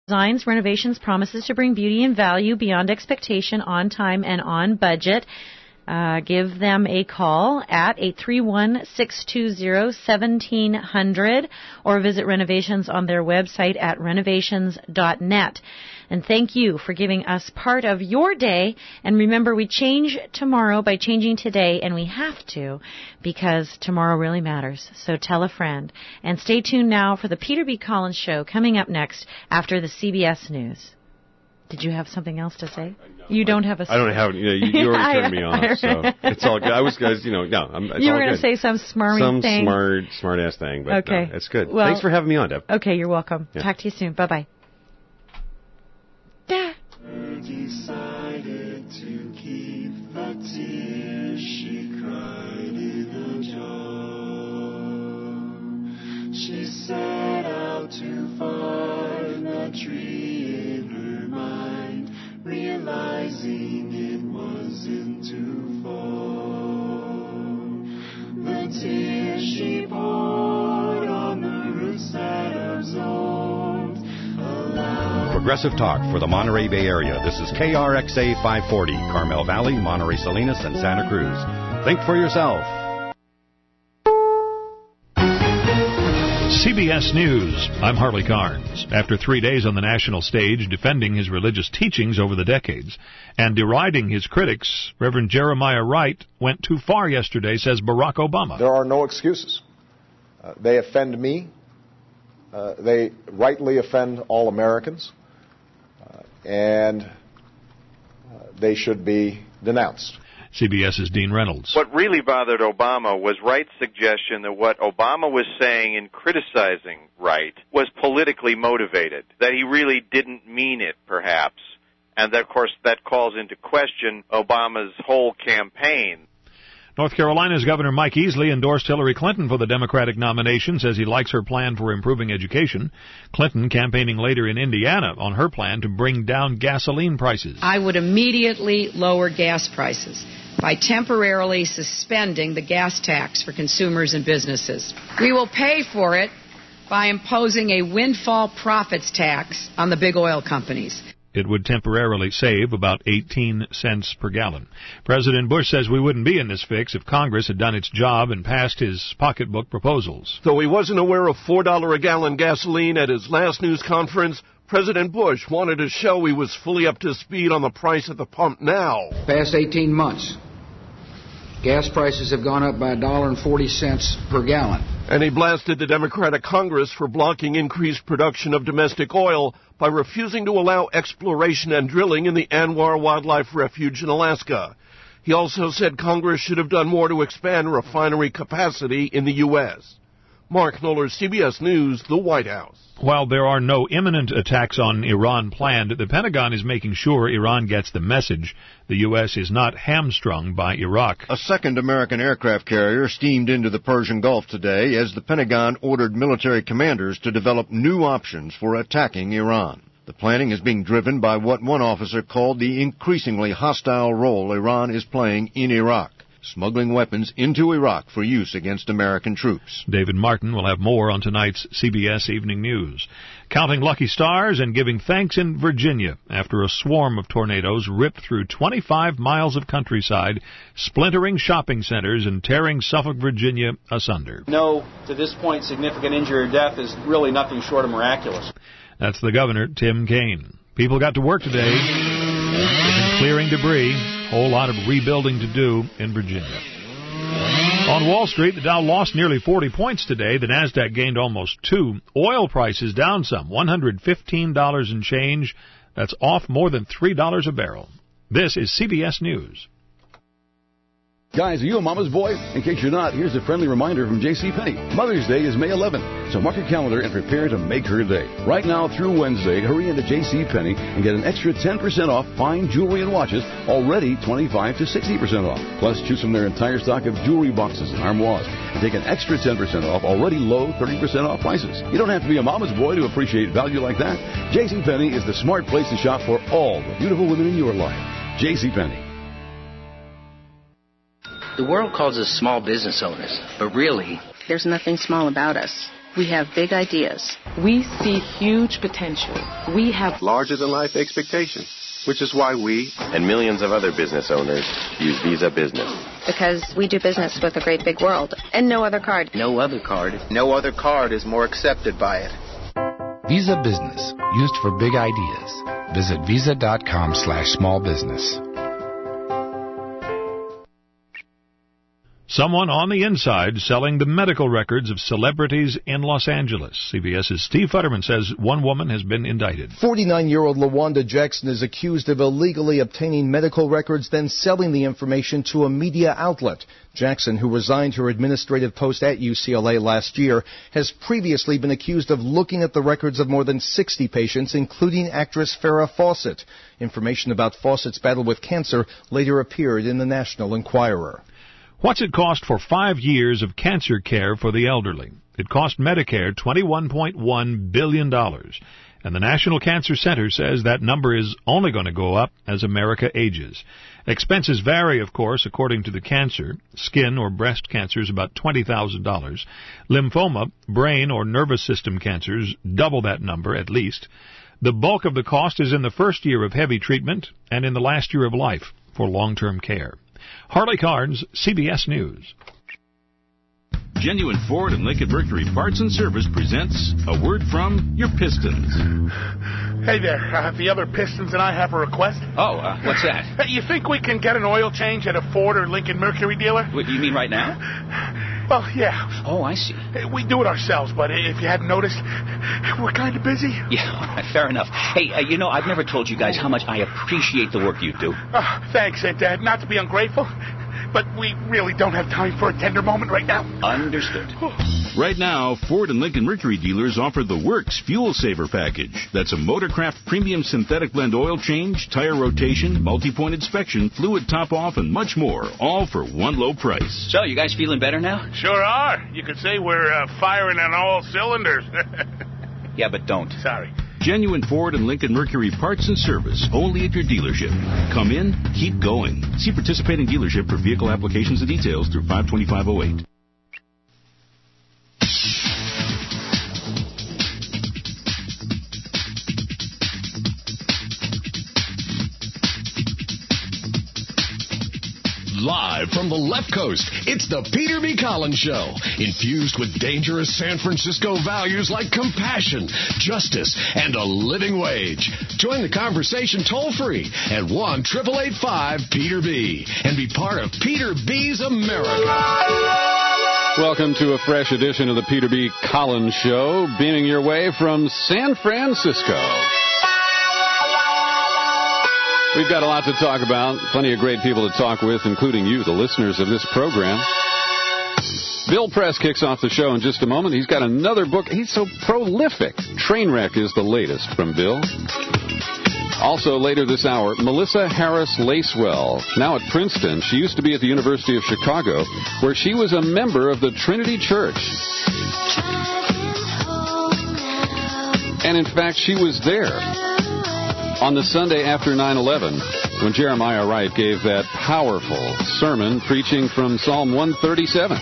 Designs Renovations promises to bring beauty and value beyond expectation, on time and on budget. Give them a call at 831-620-1700 or visit Renovations on their website at renovations.net. And thank you for giving us part of your day. And remember, we change tomorrow by changing today, and we have to because tomorrow really matters. So tell a friend. And stay tuned now for the Peter B. Collins Show coming up next after the CBS News. Did you have something else to say? You don't have a... I don't have... You already turned me off, so it's all good. I was, no, it's you were going to say some smarmy thing. Some smart-ass thing, but okay. No, it's good. Well, thanks for having me on, Deb. Okay, you're welcome. Yeah. Talk to you soon. Bye-bye. Decided to keep the tears she cried in a jar. She set out to find the tree in her mind, realizing it wasn't too far. The tears she poured on the roots that absorbed. Progressive talk for the Monterey Bay Area. This is KRXA 540, Carmel Valley, Monterey Salinas, and Santa Cruz. Think for yourself. CBS News. I'm Harley Carnes. After 3 days on the national stage defending his religious teachings over the decades and deriding his critics, Reverend Jeremiah Wright went too far yesterday, says Barack Obama. There are no excuses. They offend me. They rightly offend all Americans, and they should be denounced. CBS's Dean Reynolds. What really bothered Obama was Wright's suggestion that what Obama was saying in criticizing Wright was politically motivated, that he really didn't mean it, perhaps, and that, of course, that calls into question Obama's whole campaign. North Carolina's Governor Mike Easley endorsed Hillary Clinton for the Democratic nomination, says he likes her plan for improving education. Clinton campaigning later in Indiana on her plan to bring down gasoline prices. I would immediately lower gas prices by temporarily suspending the gas tax for consumers and businesses. We will pay for it by imposing a windfall profits tax on the big oil companies. It would temporarily save about 18 cents per gallon. President Bush says we wouldn't be in this fix if Congress had done its job and passed his pocketbook proposals. Though he wasn't aware of $4 a gallon gasoline at his last news conference, President Bush wanted to show he was fully up to speed on the price at the pump now. Past 18 months, gas prices have gone up by $1.40 per gallon. And he blasted the Democratic Congress for blocking increased production of domestic oil by refusing to allow exploration and drilling in the Anwar Wildlife Refuge in Alaska. He also said Congress should have done more to expand refinery capacity in the U.S. Mark Knoller, CBS News, the White House. While there are no imminent attacks on Iran planned, the Pentagon is making sure Iran gets the message the U.S. is not hamstrung by Iraq. A second American aircraft carrier steamed into the Persian Gulf today as the Pentagon ordered military commanders to develop new options for attacking Iran. The planning is being driven by what one officer called the increasingly hostile role Iran is playing in Iraq, smuggling weapons into Iraq for use against American troops. David Martin will have more on tonight's CBS Evening News. Counting lucky stars and giving thanks in Virginia after a swarm of tornadoes ripped through 25 miles of countryside, splintering shopping centers and tearing Suffolk, Virginia asunder. No, to this point, significant injury or death is really nothing short of miraculous. That's the governor, Tim Kaine. People got to work today, clearing debris. Whole lot of rebuilding to do in Virginia. On Wall Street, the Dow lost nearly 40 points today. The Nasdaq gained almost 2. Oil prices down some, $115 and change. That's off more than $3 a barrel. This is CBS News. Guys, are you a mama's boy? In case you're not, here's a friendly reminder from JCPenney. Mother's Day is May 11th, so mark your calendar and prepare to make her day. Right now through Wednesday, hurry into JCPenney and get an extra 10% off fine jewelry and watches, already 25 to 60% off. Plus, choose from their entire stock of jewelry boxes and armoires and take an extra 10% off already low 30% off prices. You don't have to be a mama's boy to appreciate value like that. JCPenney is the smart place to shop for all the beautiful women in your life. JCPenney. The world calls us small business owners, but really, there's nothing small about us. We have big ideas. We see huge potential. We have larger-than-life expectations, which is why we and millions of other business owners use Visa Business. Because we do business with a great big world, and no other card. No other card. No other card is more accepted by it. Visa Business, used for big ideas. Visit visa.com/smallbusiness. Someone on the inside selling the medical records of celebrities in Los Angeles. CBS's Steve Futterman says one woman has been indicted. 49-year-old LaWanda Jackson is accused of illegally obtaining medical records, then selling the information to a media outlet. Jackson, who resigned her administrative post at UCLA last year, has previously been accused of looking at the records of more than 60 patients, including actress Farrah Fawcett. Information about Fawcett's battle with cancer later appeared in the National Enquirer. What's it cost for 5 years of cancer care for the elderly? It cost Medicare $21.1 billion. And the National Cancer Center says that number is only going to go up as America ages. Expenses vary, of course, according to the cancer. Skin or breast cancer is about $20,000. Lymphoma, brain or nervous system cancers, double that number at least. The bulk of the cost is in the first year of heavy treatment and in the last year of life for long-term care. Harley Carnes, CBS News. Genuine Ford and Lincoln Mercury Parts and Service presents a word from your Pistons. Hey there, the other Pistons and I have a request. Oh, what's that? You think we can get an oil change at a Ford or Lincoln Mercury dealer? What, you mean right now? Well, yeah. Oh, I see. We do it ourselves, but if you hadn't noticed, we're kind of busy. Yeah, fair enough. Hey, I've never told you guys how much I appreciate the work you do. Thanks, and not to be ungrateful, but we really don't have time for a tender moment right now. Understood. Right now, Ford and Lincoln Mercury dealers offer the Works Fuel Saver Package. That's a Motorcraft Premium Synthetic Blend oil change, tire rotation, multi-point inspection, fluid top-off, and much more, all for one low price. So, you guys feeling better now? Sure are. You could say we're firing on all cylinders. Yeah, but don't. Sorry. Genuine Ford and Lincoln Mercury Parts and Service, only at your dealership. Come in, keep going. See participating dealership for vehicle applications and details through 52508. Live from the left coast, it's the Peter B. Collins Show, infused with dangerous San Francisco values like compassion, justice, and a living wage. Join the conversation toll-free at 1-888-5-PETER-B and be part of Peter B's America. Welcome to a fresh edition of the Peter B. Collins Show, beaming your way from San Francisco. We've got a lot to talk about, plenty of great people to talk with, including you, the listeners of this program. Bill Press kicks off the show in just a moment. He's got another book. He's so prolific. Trainwreck is the latest from Bill. Also, later this hour, Melissa Harris Lacewell, now at Princeton. She used to be at the University of Chicago, where she was a member of the Trinity Church. And, in fact, she was there on the Sunday after 9/11, when Jeremiah Wright gave that powerful sermon preaching from Psalm 137.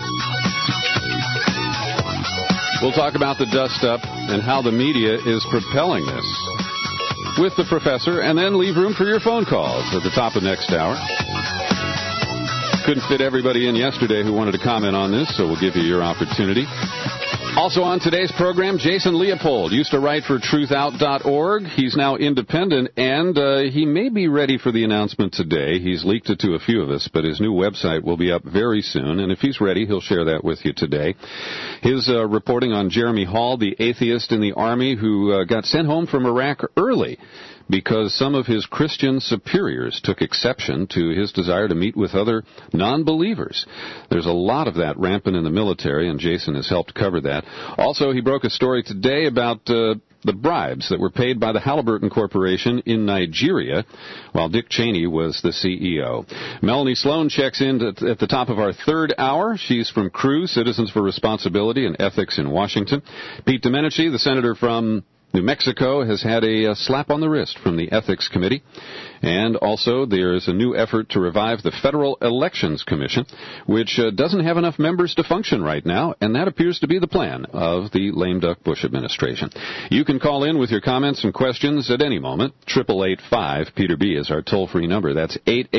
We'll talk about the dust-up and how the media is propelling this with the professor, and then leave room for your phone calls at the top of next hour. Couldn't fit everybody in yesterday who wanted to comment on this, so we'll give you your opportunity. Also on today's program, Jason Leopold used to write for truthout.org. He's now independent, and he may be ready for the announcement today. He's leaked it to a few of us, but his new website will be up very soon, and if he's ready, he'll share that with you today. His reporting on Jeremy Hall, the atheist in the Army who got sent home from Iraq early because some of his Christian superiors took exception to his desire to meet with other non-believers. There's a lot of that rampant in the military, and Jason has helped cover that. Also, he broke a story today about the bribes that were paid by the Halliburton Corporation in Nigeria while Dick Cheney was the CEO. Melanie Sloan checks in at the top of our third hour. She's from CREW, Citizens for Responsibility and Ethics in Washington. Pete Domenici, the senator from New Mexico has had a slap on the wrist from the Ethics Committee. And also, there's a new effort to revive the Federal Elections Commission, which doesn't have enough members to function right now, and that appears to be the plan of the lame duck Bush administration. You can call in with your comments and questions at any moment. 888-5-PETER-B is our toll-free number. That's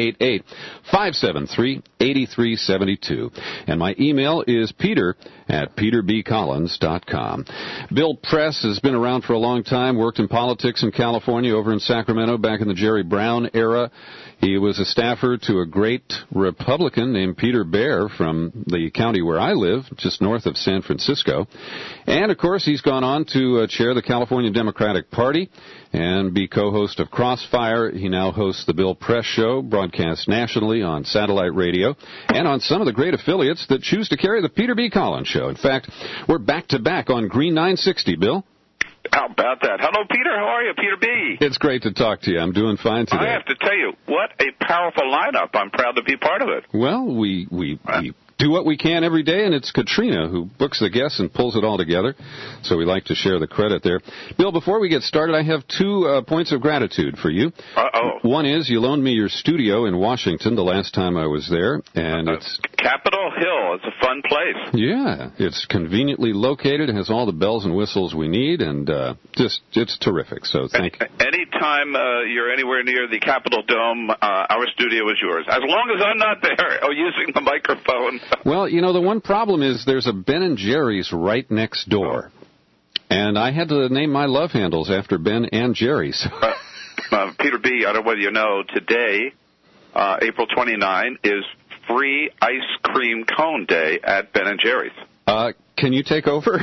888-573-8372. And my email is peter@peterbcollins.com. Bill Press has been around for a long time, worked in politics in California, over in Sacramento back in the Jerry Brown era. He was a staffer to a great Republican named Peter Baer from the county where I live, just north of San Francisco. And, of course, he's gone on to chair the California Democratic Party and be co-host of Crossfire. He now hosts the Bill Press Show, broadcast nationally on satellite radio and on some of the great affiliates that choose to carry the Peter B. Collins Show. In fact, we're back-to-back on Green 960, Bill. How about that? Hello, Peter. How are you, Peter B.? It's great to talk to you. I'm doing fine today. I have to tell you, what a powerful lineup. I'm proud to be part of it. Well, we do what we can every day, and it's Katrina who books the guests and pulls it all together, so we like to share the credit there. Bill, before we get started, I have 2 points of gratitude for you. Uh-oh. One is you loaned me your studio in Washington the last time I was there, and it's Capitol Hill. It's a fun place. Yeah, it's conveniently located, has all the bells and whistles we need, and it's terrific, so thank you. Anytime you're anywhere near the Capitol Dome, our studio is yours, as long as I'm not there or using the microphone. Well, you know, the one problem is there's a Ben & Jerry's right next door. And I had to name my love handles after Ben and Jerry. So. Peter B., I don't know whether you know, today, April 29, is free ice cream cone day at Ben & Jerry's. Can you take over?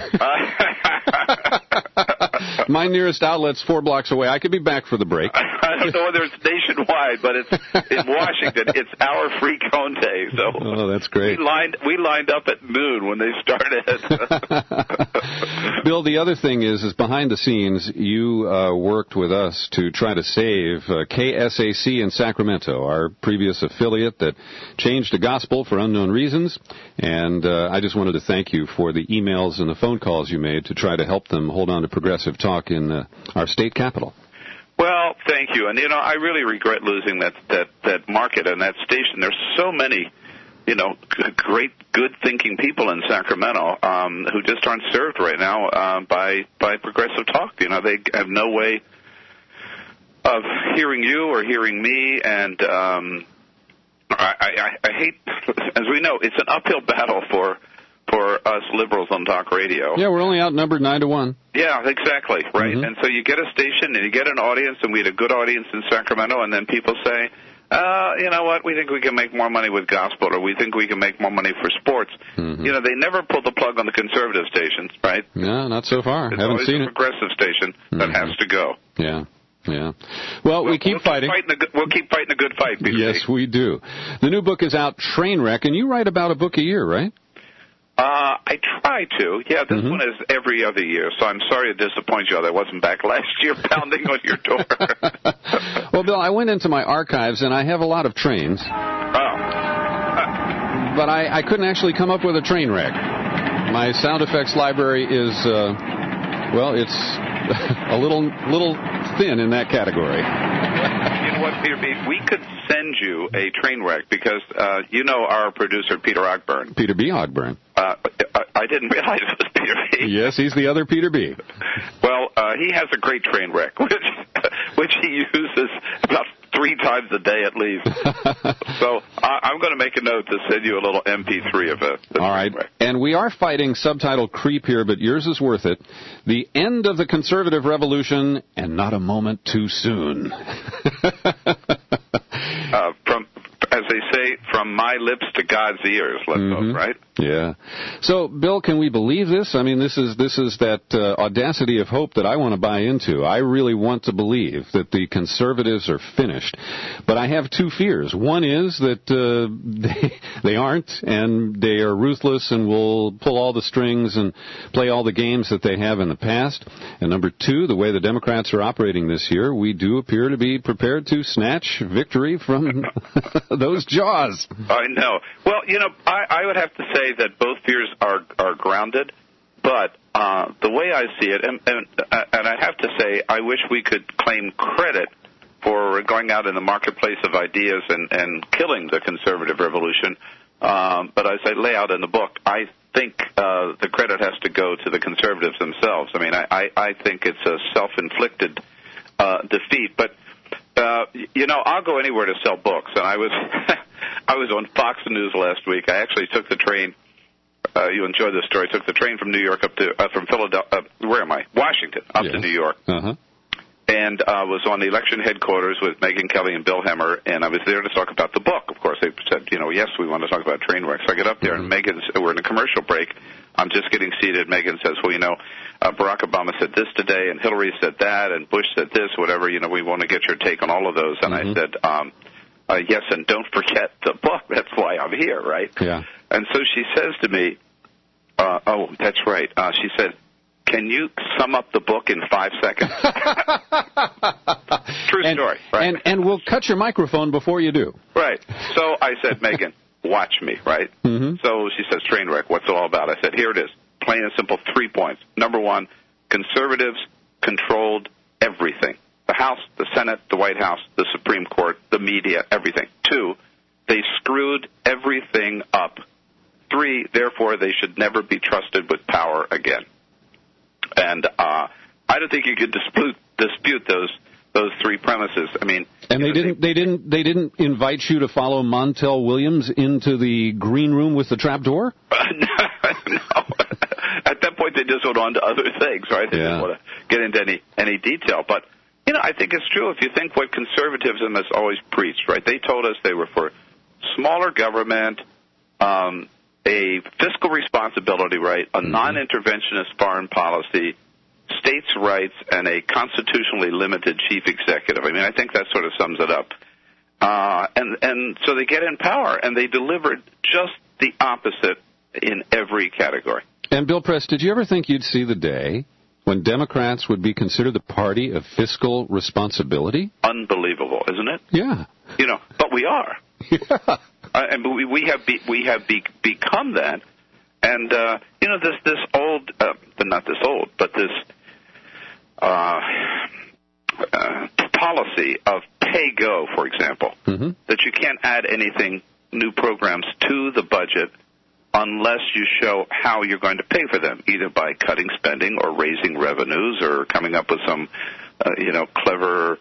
My nearest outlet's 4 blocks away. I could be back for the break. I don't know whether it's nationwide, but it's in Washington. It's our free cone day. So oh, that's great. We lined up at noon when they started. Bill, the other thing is behind the scenes, you worked with us to try to save KSAC in Sacramento, our previous affiliate that changed the gospel for unknown reasons. And I just wanted to thank you for the emails and the phone calls you made to try to help them hold on to progressive talk in our state capital. Well, thank you. And, you know, I really regret losing that market and that station. There's so many, you know, great, good-thinking people in Sacramento who just aren't served right now by progressive talk. You know, they have no way of hearing you or hearing me, and I hate, as we know, it's an uphill battle for us liberals on talk radio. Yeah, we're only outnumbered 9-1. Yeah, exactly, right. Mm-hmm. And so you get a station and you get an audience, and we had a good audience in Sacramento, and then people say, you know what, we think we can make more money with gospel, or we think we can make more money for sports. Mm-hmm. You know, they never pull the plug on the conservative stations, right? No, not so far. It's Haven't seen it. It's always a progressive station that has to go. Yeah. Yeah. Well, we keep fighting. We'll keep fighting a good fight, Peter. Yes, we do. The new book is out, Trainwreck, and you write about a book a year, right? I try to. Yeah, this one is every other year, so I'm sorry to disappoint you. I wasn't back last year pounding on your door. Well, Bill, I went into my archives, and I have a lot of trains. Oh. But I couldn't actually come up with a train wreck. My sound effects library is, it's a little thin in that category. You know what, Peter B., we could send you a train wreck because you know our producer, Peter Ogburn. Peter B. Ogburn. I didn't realize it was Peter B. Yes, he's the other Peter B. Well, he has a great train wreck, which he uses about 3 times a day at least. So I'm going to make a note to send you a little MP3 of it. All right. And we are fighting subtitle creep here, but yours is worth it. The end of the conservative revolution, and not a moment too soon. As they say, from my lips to God's ears, let's hope, right? Yeah. So, Bill, can we believe this? I mean, this is that audacity of hope that I want to buy into. I really want to believe that the conservatives are finished. But I have 2 fears. One is that they aren't, and they are ruthless and will pull all the strings and play all the games that they have in the past. And number 2, the way the Democrats are operating this year, we do appear to be prepared to snatch victory from those jaws. I know. Well, you know, I would have to say that both fears are grounded. But the way I see it, and I have to say, I wish we could claim credit for going out in the marketplace of ideas and killing the conservative revolution. But as I lay out in the book, I think the credit has to go to the conservatives themselves. I mean, I think it's a self-inflicted defeat. But I'll go anywhere to sell books. And I was on Fox News last week. I actually took the train. You enjoyed this story. I took the train from New York from Philadelphia. Where am I? Washington up to New York. And was on the election headquarters with Megyn Kelly and Bill Hemmer, and I was there to talk about the book. Of course, they said, yes, we want to talk about train wrecks. So I get up there, and we're in a commercial break. I'm just getting seated. Megan says, Barack Obama said this today, and Hillary said that, and Bush said this, whatever. We want to get your take on all of those. And I said, yes, and don't forget the book. That's why I'm here, right? Yeah. And so she says to me, oh, that's right. She said, can you sum up the book in 5 seconds? True story, right? And we'll cut your microphone before you do. Right. So I said, Megan, watch me, right? Mm-hmm. So she says, train wreck, what's it all about? I said, here it is, plain and simple, 3 points. Number one, conservatives controlled everything. The House, the Senate, the White House, the Supreme Court, the media, everything. 2, they screwed everything up. 3, therefore, they should never be trusted with power again. And I don't think you could dispute those 3 premises. I mean, and they didn't invite you to follow Montel Williams into the green room with the trap door? No. At that point, they just went on to other things, right? They didn't want to get into any detail. But I think it's true if you think what conservatism has always preached, right? They told us they were for smaller government, a fiscal responsibility, right, a non-interventionist foreign policy, states' rights, and a constitutionally limited chief executive. I mean, I think that sort of sums it up. And so they get in power, and they delivered just the opposite in every category. And Bill Press, did you ever think you'd see the day when Democrats would be considered the party of fiscal responsibility? Unbelievable, isn't it? Yeah. But we are. Yeah. And we have become that, and this old, not this old, but this policy of pay-go, for example, that you can't add anything, new programs to the budget unless you show how you're going to pay for them, either by cutting spending or raising revenues or coming up with some, clever,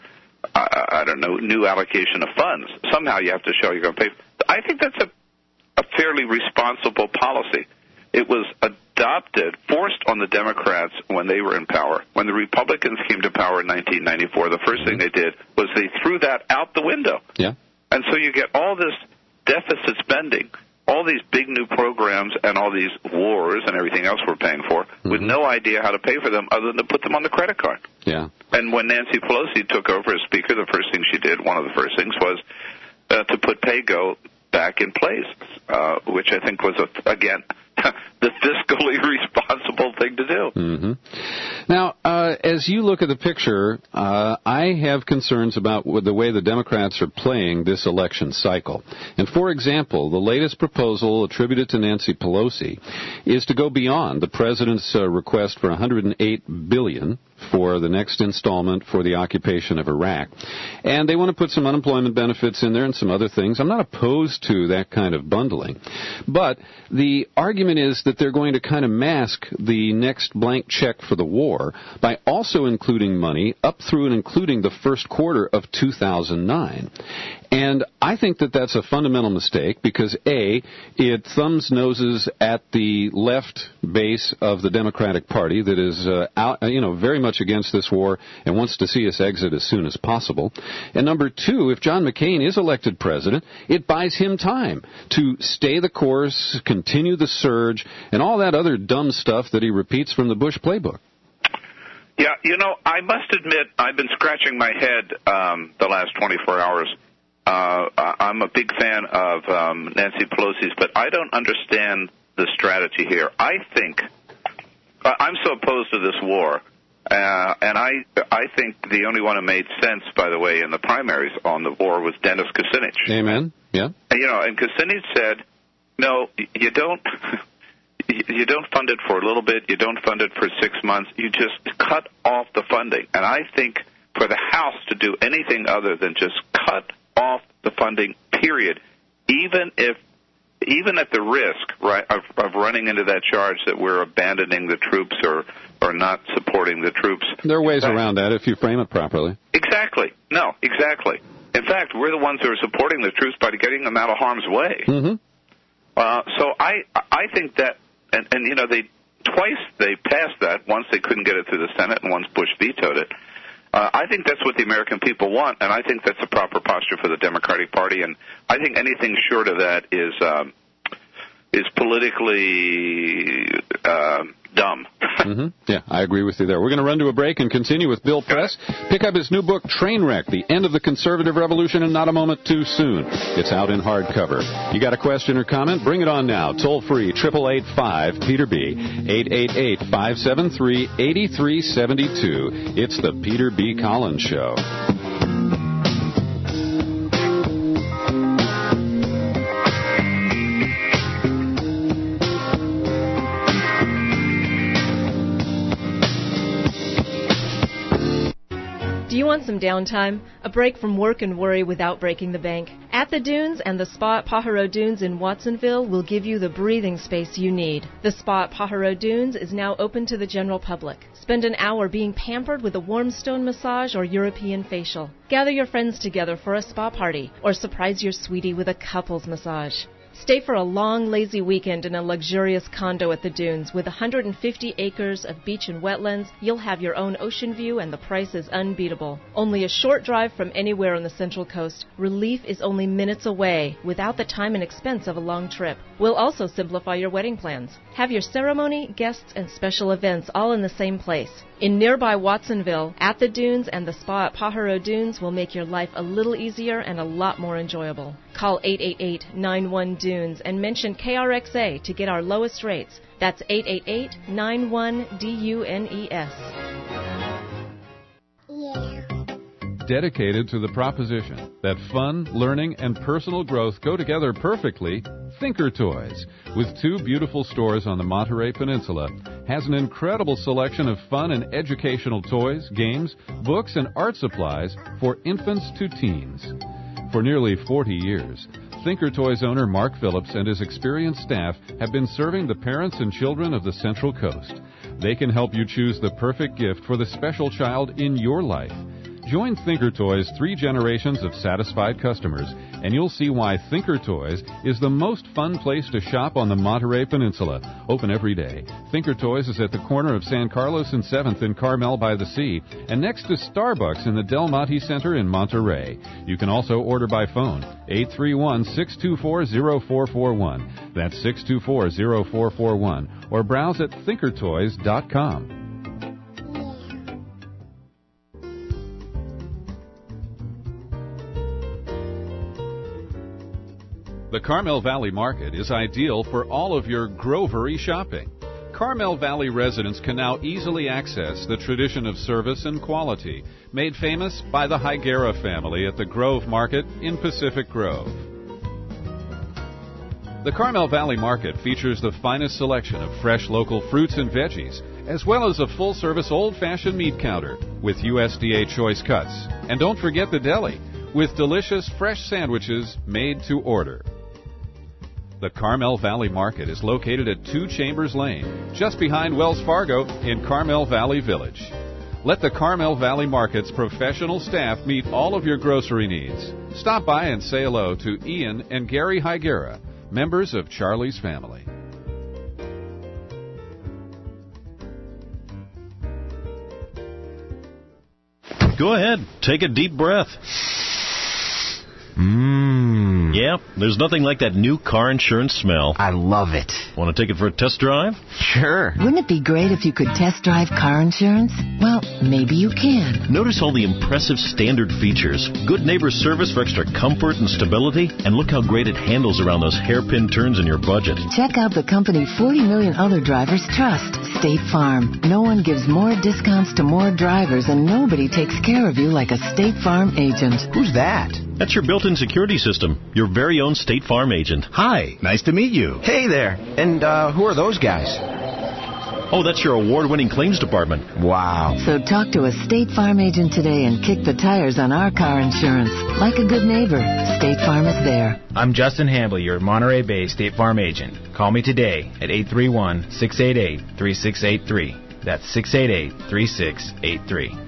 new allocation of funds. Somehow you have to show you're going to pay. I think that's a fairly responsible policy. It was adopted, forced on the Democrats when they were in power. When the Republicans came to power in 1994, the first thing they did was they threw that out the window. Yeah. And so you get all this deficit spending, all these big new programs, and all these wars and everything else we're paying for, with no idea how to pay for them other than to put them on the credit card. Yeah. And when Nancy Pelosi took over as Speaker, the first thing she did, one of the first things, was to put pay-go back in place, which I think was, again, the fiscally responsible thing to do. Mm-hmm. Now, as you look at the picture, I have concerns about the way the Democrats are playing this election cycle. And for example, the latest proposal attributed to Nancy Pelosi is to go beyond the president's request for $108 billion for the next installment for the occupation of Iraq. And they want to put some unemployment benefits in there and some other things. I'm not opposed to that kind of bundling. But the argument is that they're going to kind of mask the next blank check for the war by also including money up through and including the first quarter of 2009. And I think that that's a fundamental mistake because, A, it thumbs noses at the left base of the Democratic Party that is very much against this war and wants to see us exit as soon as possible. And number 2, if John McCain is elected president, it buys him time to stay the course, continue the surge, and all that other dumb stuff that he repeats from the Bush playbook. Yeah, I must admit I've been scratching my head the last 24 hours. I'm a big fan of Nancy Pelosi's, but I don't understand the strategy here. I think I'm so opposed to this war, and I think the only one who made sense, by the way, in the primaries on the war was Dennis Kucinich. Amen. Yeah. And Kucinich said, "No, you don't. You don't fund it for a little bit. You don't fund it for 6 months. You just cut off the funding. And I think for the House to do anything other than just cut off the funding, period, even at the risk, right, of running into that charge that we're abandoning the troops or not supporting the troops. There are ways around that if you frame it properly. Exactly. No, exactly. In fact, we're the ones who are supporting the troops by getting them out of harm's way. Mm-hmm. So I think that, and twice they passed that. Once they couldn't get it through the Senate, and once Bush vetoed it. I think that's what the American people want, and I think that's the proper posture for the Democratic Party. And I think anything short of that is politically dumb. Mm-hmm. Yeah, I agree with you there. We're going to run to a break and continue with Bill Press. Pick up his new book, Trainwreck, The End of the Conservative Revolution and Not a Moment Too Soon. It's out in hardcover. You got a question or comment? Bring it on now. Toll free, 888-5-PETER-B, 888-573-8372. It's the Peter B. Collins Show. Do you want some downtime? A break from work and worry without breaking the bank? At the Dunes and the Spa at Pajaro Dunes in Watsonville will give you the breathing space you need. The Spa at Pajaro Dunes is now open to the general public. Spend an hour being pampered with a warm stone massage or European facial. Gather your friends together for a spa party or surprise your sweetie with a couples massage. Stay for a long, lazy weekend in a luxurious condo at the Dunes. With 150 acres of beach and wetlands, you'll have your own ocean view and the price is unbeatable. Only a short drive from anywhere on the Central Coast, relief is only minutes away without the time and expense of a long trip. We'll also simplify your wedding plans. Have your ceremony, guests, and special events all in the same place. In nearby Watsonville, At the Dunes and the Spa at Pajaro Dunes will make your life a little easier and a lot more enjoyable. Call 888-91-DUNES and mention KRXA to get our lowest rates. That's 888-91-DUNES. Dedicated to the proposition that fun, learning, and personal growth go together perfectly, Thinker Toys, with 2 beautiful stores on the Monterey Peninsula, has an incredible selection of fun and educational toys, games, books, and art supplies for infants to teens. For nearly 40 years, Thinker Toys owner Mark Phillips and his experienced staff have been serving the parents and children of the Central Coast. They can help you choose the perfect gift for the special child in your life. Join Thinker Toys' 3 generations of satisfied customers, and you'll see why Thinker Toys is the most fun place to shop on the Monterey Peninsula. Open every day. Thinker Toys is at the corner of San Carlos and 7th in Carmel by the Sea, and next to Starbucks in the Del Monte Center in Monterey. You can also order by phone, 831-624-0441. That's 624-0441. Or browse at thinkertoys.com. The Carmel Valley Market is ideal for all of your grovery shopping. Carmel Valley residents can now easily access the tradition of service and quality, made famous by the Higuera family at the Grove Market in Pacific Grove. The Carmel Valley Market features the finest selection of fresh local fruits and veggies, as well as a full-service old-fashioned meat counter with USDA choice cuts. And don't forget the deli, with delicious fresh sandwiches made to order. The Carmel Valley Market is located at 2 Chambers Lane, just behind Wells Fargo in Carmel Valley Village. Let the Carmel Valley Market's professional staff meet all of your grocery needs. Stop by and say hello to Ian and Gary Higuera, members of Charlie's family. Go ahead, take a deep breath. Yep, there's nothing like that new car insurance smell. I love it. Want to take it for a test drive? Sure. Wouldn't it be great if you could test drive car insurance? Well, maybe you can. Notice all the impressive standard features. Good neighbor service for extra comfort and stability. And look how great it handles around those hairpin turns in your budget. Check out the company 40 million other drivers trust, State Farm. No one gives more discounts to more drivers, and nobody takes care of you like a State Farm agent. Who's that? That's your built-in security system, your very own State Farm agent. Hi, nice to meet you. Hey there. And who are those guys? Oh, that's your award-winning claims department. Wow. So talk to a State Farm agent today and kick the tires on our car insurance. Like a good neighbor, State Farm is there. I'm Justin Hambley, your Monterey Bay State Farm agent. Call me today at 831-688-3683. That's 688-3683.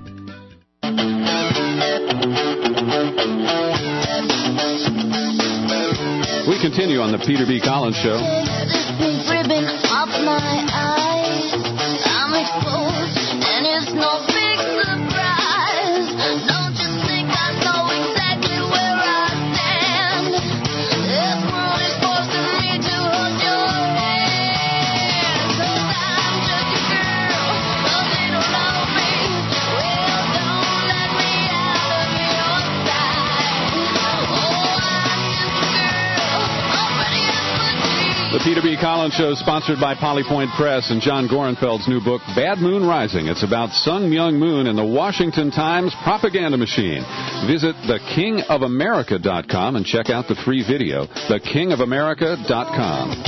We continue on the Peter B. Collins Show. Ribbon off my eyes, I'm exposed, and it's no big surprise. Don't you think I know exactly where I stand? This world is forcing me to hold your hand. 'Cause I'm just a girl, but they don't know me. Well, don't let me out of your sight. Oh, I'm just a girl, already in my dreams. The Peter B. Collins Show is sponsored by Polypoint Press and John Gorenfeld's new book, Bad Moon Rising. It's about Sun Myung Moon and the Washington Times propaganda machine. Visit thekingofamerica.com and check out the free video, thekingofamerica.com.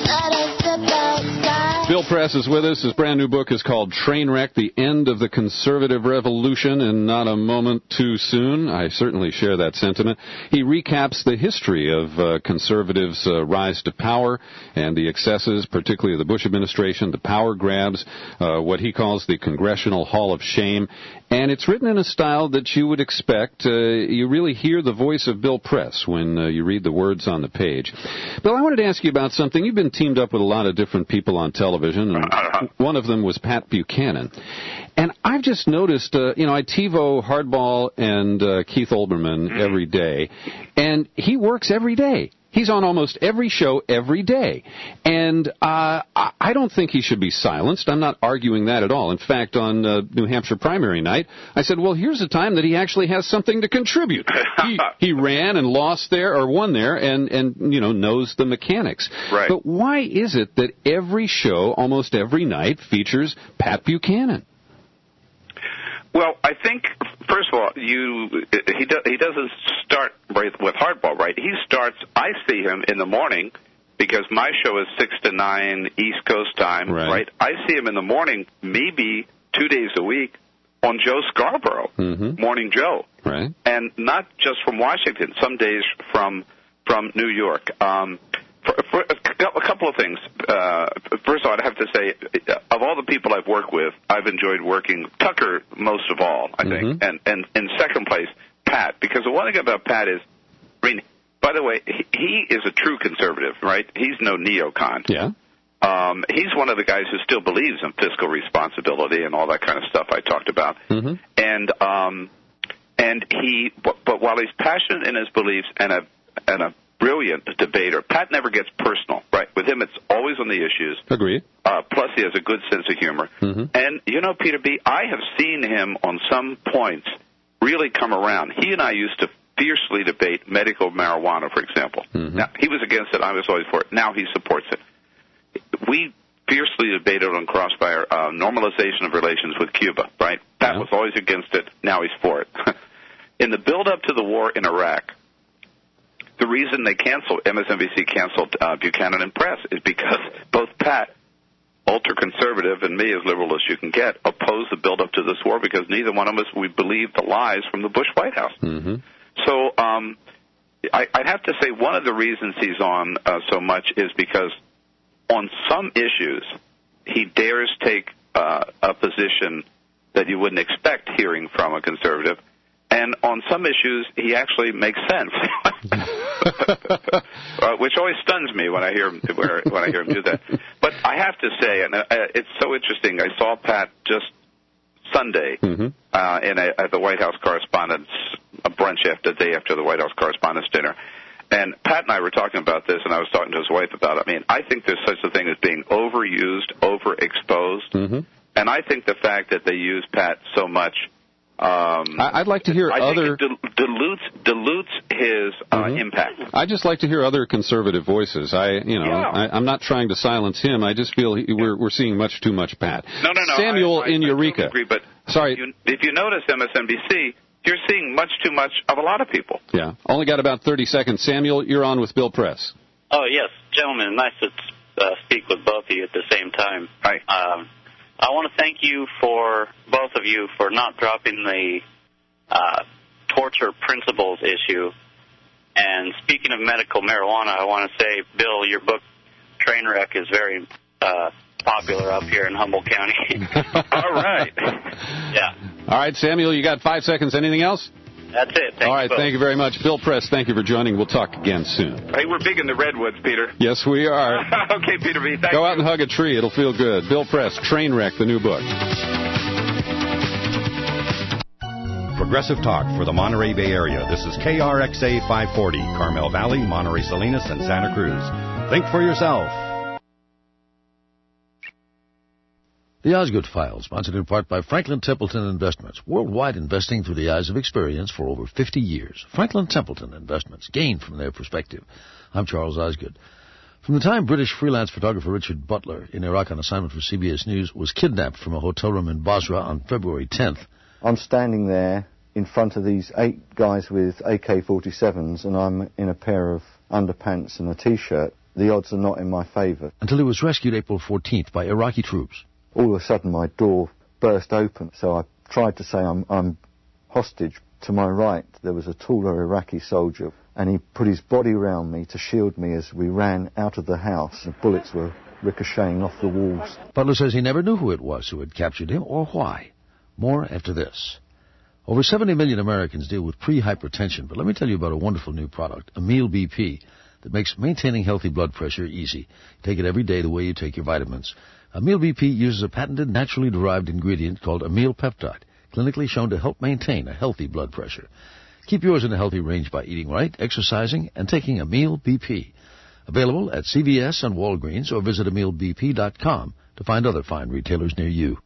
Bill Press is with us. His brand new book is called Trainwreck, The End of the Conservative Revolution, and not a moment too soon. I certainly share that sentiment. He recaps the history of conservatives' rise to power and the excesses, particularly of the Bush administration, the power grabs, what he calls the Congressional Hall of Shame. And it's written in a style that you would expect. You really hear the voice of Bill Press when you read the words on the page. Bill, I wanted to ask you about something. You've been teamed up with a lot of different people on television, and one of them was Pat Buchanan. And I've just noticed, I TiVo Hardball and Keith Olbermann every day, and he works every day. He's on almost every show every day. And I don't think he should be silenced. I'm not arguing that at all. In fact, on New Hampshire primary night, I said, well, here's a time that he actually has something to contribute. He ran and lost there, or won there, and knows the mechanics. Right. But why is it that every show, almost every night, features Pat Buchanan? Well, I think, first of all, he doesn't start with Hardball, right? He starts, I see him in the morning, because my show is 6 to 9 East Coast time, right? I see him in the morning, maybe 2 days a week, on Joe Scarborough, Morning Joe. Right. And not just from Washington, some days from New York. For a couple of things. First of all, I'd have to say, of all the people I've worked with, I've enjoyed working Tucker most of all, I think. And in second place, Pat. Because the one thing about Pat is, by the way, he is a true conservative, right? He's no neocon. Yeah. He's one of the guys who still believes in fiscal responsibility and all that kind of stuff I talked about. And but while he's passionate in his beliefs and a brilliant debater, Pat never gets personal, right? With him, it's always on the issues. Agreed. Plus, he has a good sense of humor. And, Peter B., I have seen him on some points really come around. He and I used to fiercely debate medical marijuana, for example. Now, he was against it. I was always for it. Now he supports it. We fiercely debated on Crossfire normalization of relations with Cuba, right? Pat was always against it. Now he's for it. In the build-up to the war in Iraq, the reason MSNBC canceled Buchanan and Press is because both Pat, ultra-conservative, and me, as liberal as you can get, opposed the build-up to this war because neither one of us, we believe the lies from the Bush White House. So I'd have to say one of the reasons he's on so much is because on some issues he dares take a position that you wouldn't expect hearing from a conservative. And on some issues, he actually makes sense, which always stuns me when I hear him do that. But I have to say, and it's so interesting. I saw Pat just Sunday at the White House Correspondents' a brunch the day after the White House Correspondents' dinner. And Pat and I were talking about this, and I was talking to his wife about it. I mean, I think there's such a thing as being overused, overexposed, and I think the fact that they use Pat so much. I'd like to hear think it dilutes his impact. I'd just like to hear other conservative voices. I'm not trying to silence him. I just feel we're seeing much too much Pat. No. Samuel in Eureka. I totally agree, but sorry. If you notice MSNBC, you're seeing much too much of a lot of people. Yeah. Only got about 30 seconds. Samuel, you're on with Bill Press. Oh, yes. Gentlemen, nice to speak with both of you at the same time. Hi. I want to thank you both of you, for not dropping the torture principles issue. And speaking of medical marijuana, I want to say, Bill, your book, Trainwreck, is very popular up here in Humboldt County. All right. Yeah. All right, Samuel, you got 5 seconds. Anything else? That's it. All right, thank you very much. Bill Press, thank you for joining. We'll talk again soon. Hey, we're big in the redwoods, Peter. Yes, we are. Okay, Peter B., thank you. Go out and hug a tree. It'll feel good. Bill Press, Trainwreck, the new book. Progressive Talk for the Monterey Bay Area. This is KRXA 540, Carmel Valley, Monterey Salinas, and Santa Cruz. Think for yourself. The Osgood File, sponsored in part by Franklin Templeton Investments, worldwide investing through the eyes of experience for over 50 years. Franklin Templeton Investments, gain from their perspective. I'm Charles Osgood. From the time British freelance photographer Richard Butler, in Iraq on assignment for CBS News, was kidnapped from a hotel room in Basra on February 10th. I'm standing there in front of these 8 guys with AK-47s, and I'm in a pair of underpants and a T-shirt. The odds are not in my favour. Until he was rescued April 14th by Iraqi troops. All of a sudden, my door burst open, so I tried to say I'm hostage. To my right, there was a taller Iraqi soldier, and he put his body around me to shield me as we ran out of the house, and bullets were ricocheting off the walls. Butler says he never knew who it was who had captured him or why. More after this. Over 70 million Americans deal with pre-hypertension, but let me tell you about a wonderful new product, Amil BP, that makes maintaining healthy blood pressure easy. Take it every day the way you take your vitamins. Amil BP uses a patented, naturally derived ingredient called amyl peptide, clinically shown to help maintain a healthy blood pressure. Keep yours in a healthy range by eating right, exercising, and taking Amil BP. Available at CVS and Walgreens, or visit amilbp.com to find other fine retailers near you.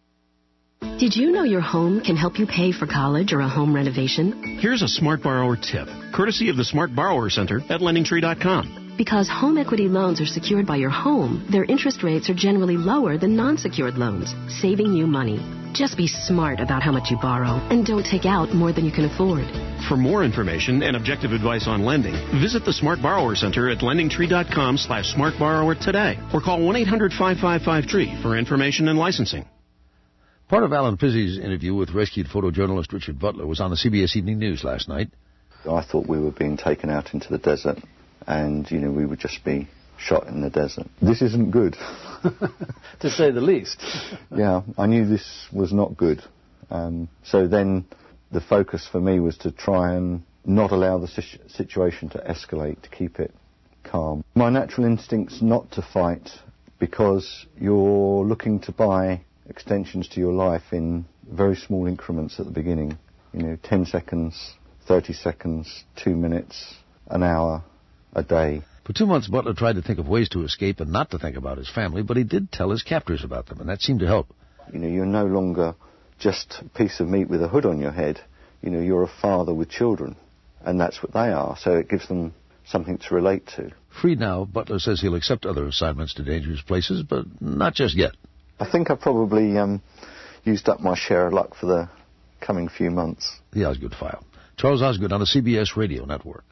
Did you know your home can help you pay for college or a home renovation? Here's a Smart Borrower tip, courtesy of the Smart Borrower Center at LendingTree.com. Because home equity loans are secured by your home, their interest rates are generally lower than non-secured loans, saving you money. Just be smart about how much you borrow, and don't take out more than you can afford. For more information and objective advice on lending, visit the Smart Borrower Center at LendingTree.com/SmartBorrower today, or call 1-800-5553 for information and licensing. Part of Alan Pizzi's interview with rescued photojournalist Richard Butler was on the CBS Evening News last night. I thought we were being taken out into the desert, and, we would just be shot in the desert. This isn't good. To say the least. Yeah, I knew this was not good. So then the focus for me was to try and not allow the situation to escalate, to keep it calm. My natural instinct's not to fight, because you're looking to buy extensions to your life in very small increments at the beginning. 10 seconds, 30 seconds, 2 minutes, an hour, a day. For 2 months, Butler tried to think of ways to escape and not to think about his family, but he did tell his captors about them, and that seemed to help. You're no longer just a piece of meat with a hood on your head. You're a father with children, and that's what they are, so it gives them something to relate to. Freed now, Butler says he'll accept other assignments to dangerous places, but not just yet. I think I probably used up my share of luck for the coming few months. The Osgood File. Charles Osgood on the CBS Radio Network.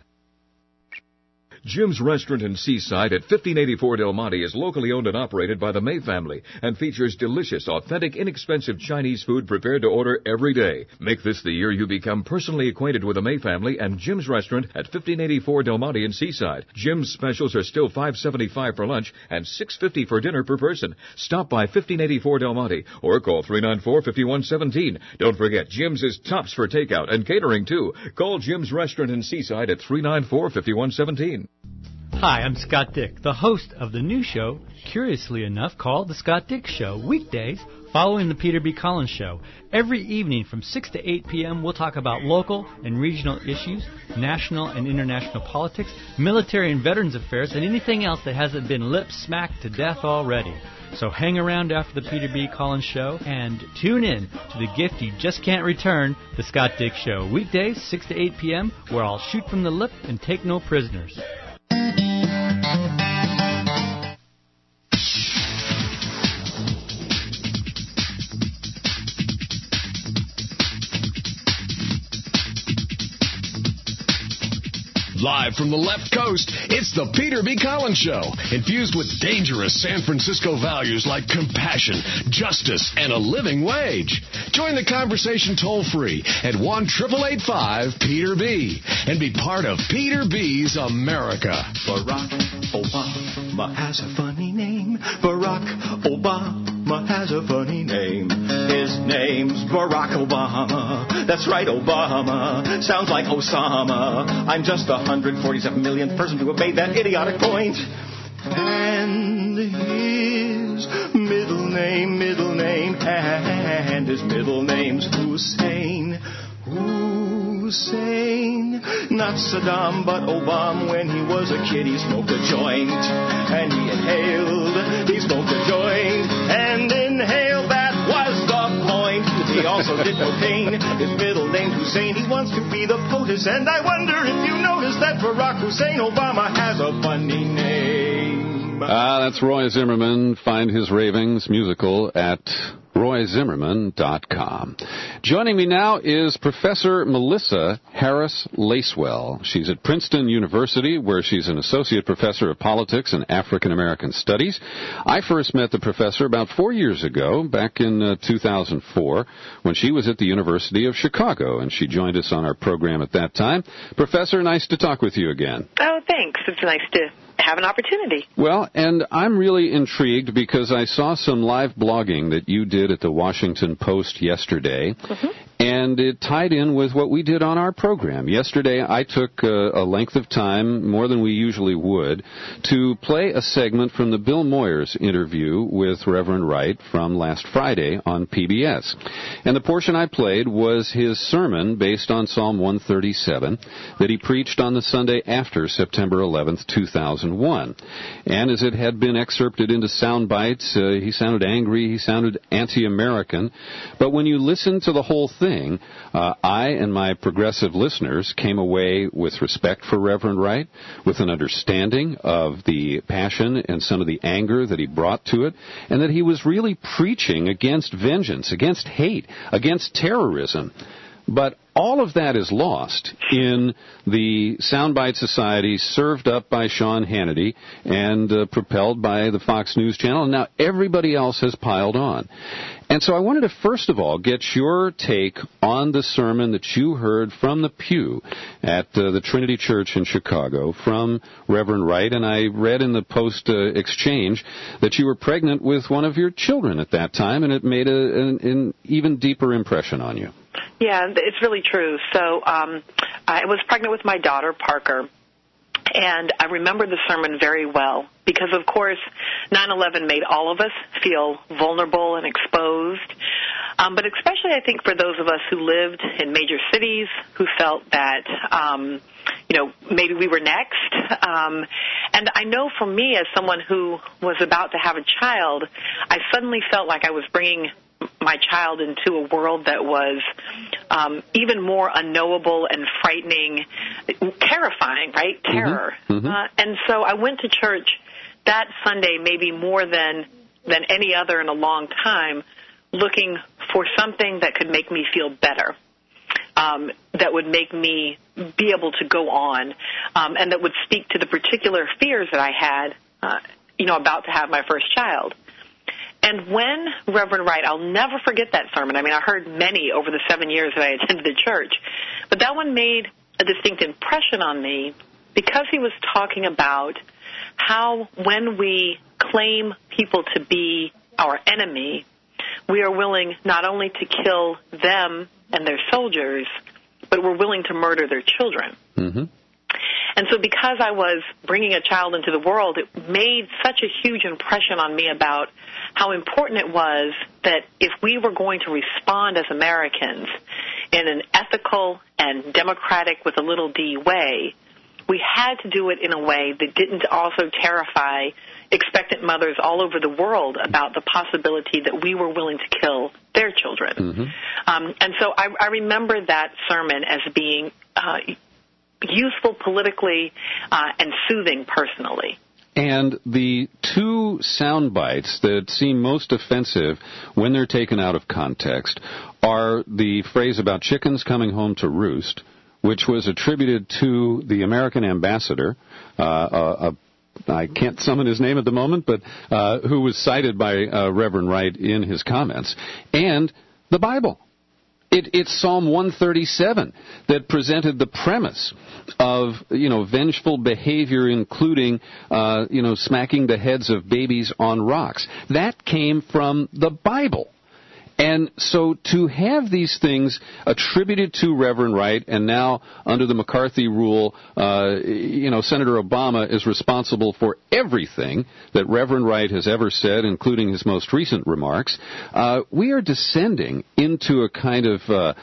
Jim's Restaurant in Seaside at 1584 Del Monte is locally owned and operated by the May family and features delicious, authentic, inexpensive Chinese food prepared to order every day. Make this the year you become personally acquainted with the May family and Jim's Restaurant at 1584 Del Monte in Seaside. Jim's specials are still $5.75 for lunch and $6.50 for dinner per person. Stop by 1584 Del Monte or call 394-5117. Don't forget, Jim's is tops for takeout and catering too. Call Jim's Restaurant in Seaside at 394-5117. Hi, I'm Scott Dick, the host of the new show, curiously enough, called The Scott Dick Show, weekdays following the Peter B. Collins Show. Every evening from 6 to 8 p.m., we'll talk about local and regional issues, national and international politics, military and veterans affairs, and anything else that hasn't been lip-smacked to death already. So hang around after the Peter B. Collins Show and tune in to the gift you just can't return, The Scott Dick Show, weekdays 6 to 8 p.m., where I'll shoot from the lip and take no prisoners. Live from the left coast, it's the Peter B. Collins Show, infused with dangerous San Francisco values like compassion, justice, and a living wage. Join the conversation toll-free at 1-888-5-PETER-B and be part of Peter B's America. Barack Obama has a funny name. Barack Obama has a funny name. His name's Barack Obama. That's right, Obama. Sounds like Osama. I'm just the 147 millionth person to have made that idiotic point. And his middle name, and his middle name's Hussein. Hussein, not Saddam, but Obama. When he was a kid, he smoked a joint, and he inhaled. He smoked a joint and inhaled. That was the point. He also did cocaine. His middle name's Hussein. He wants to be the POTUS, and I wonder if you noticed that Barack Hussein Obama has a funny name. That's Roy Zimmerman. Find his ravings musical at RoyZimmerman.com. Joining me now is Professor Melissa Harris Lacewell. She's at Princeton University, where she's an associate professor of politics and African American studies. I first met the professor about 4 years ago, back in 2004, when she was at the University of Chicago, and she joined us on our program at that time. Professor, nice to talk with you again. Oh, thanks. It's nice to have an opportunity. Well, and I'm really intrigued because I saw some live blogging that you did at the Washington Post yesterday, and it tied in with what we did on our program. Yesterday, I took a length of time, more than we usually would, to play a segment from the Bill Moyers interview with Reverend Wright from last Friday on PBS. And the portion I played was his sermon based on Psalm 137 that he preached on the Sunday after September 11th, 2001. And as it had been excerpted into sound bites, he sounded angry, he sounded anti-American. But when you listen to the whole thing, I and my progressive listeners came away with respect for Reverend Wright, with an understanding of the passion and some of the anger that he brought to it, and that he was really preaching against vengeance, against hate, against terrorism. But all of that is lost in the soundbite society served up by Sean Hannity and propelled by the Fox News Channel, and now everybody else has piled on. And so I wanted to first of all get your take on the sermon that you heard from the pew at the Trinity Church in Chicago from Reverend Wright, and I read in the Post exchange that you were pregnant with one of your children at that time, and it made an even deeper impression on you. Yeah, it's really true. So I was pregnant with my daughter, Parker, and I remember the sermon very well because, of course, 9/11 made all of us feel vulnerable and exposed, but especially, I think, for those of us who lived in major cities who felt that, maybe we were next. And I know for me, as someone who was about to have a child, I suddenly felt like I was bringing my child into a world that was even more unknowable and frightening, terrifying, right? Terror. And so I went to church that Sunday maybe more than any other in a long time, looking for something that could make me feel better, that would make me be able to go on, and that would speak to the particular fears that I had, about to have my first child. And when Reverend Wright, I'll never forget that sermon. I mean, I heard many over the 7 years that I attended the church, but that one made a distinct impression on me because he was talking about how when we claim people to be our enemy, we are willing not only to kill them and their soldiers, but we're willing to murder their children. And so because I was bringing a child into the world, it made such a huge impression on me about how important it was that if we were going to respond as Americans in an ethical and democratic with a little d way, we had to do it in a way that didn't also terrify expectant mothers all over the world about the possibility that we were willing to kill their children. And so I remember that sermon as being useful politically and soothing personally. And the two sound bites that seem most offensive when they're taken out of context are the phrase about chickens coming home to roost, which was attributed to the American ambassador, I can't summon his name at the moment, but who was cited by Reverend Wright in his comments, and the Bible. It's Psalm 137 that presented the premise of, vengeful behavior, including, smacking the heads of babies on rocks. That came from the Bible. And so to have these things attributed to Reverend Wright, and now under the McCarthy rule, Senator Obama is responsible for everything that Reverend Wright has ever said, including his most recent remarks, we are descending into a kind of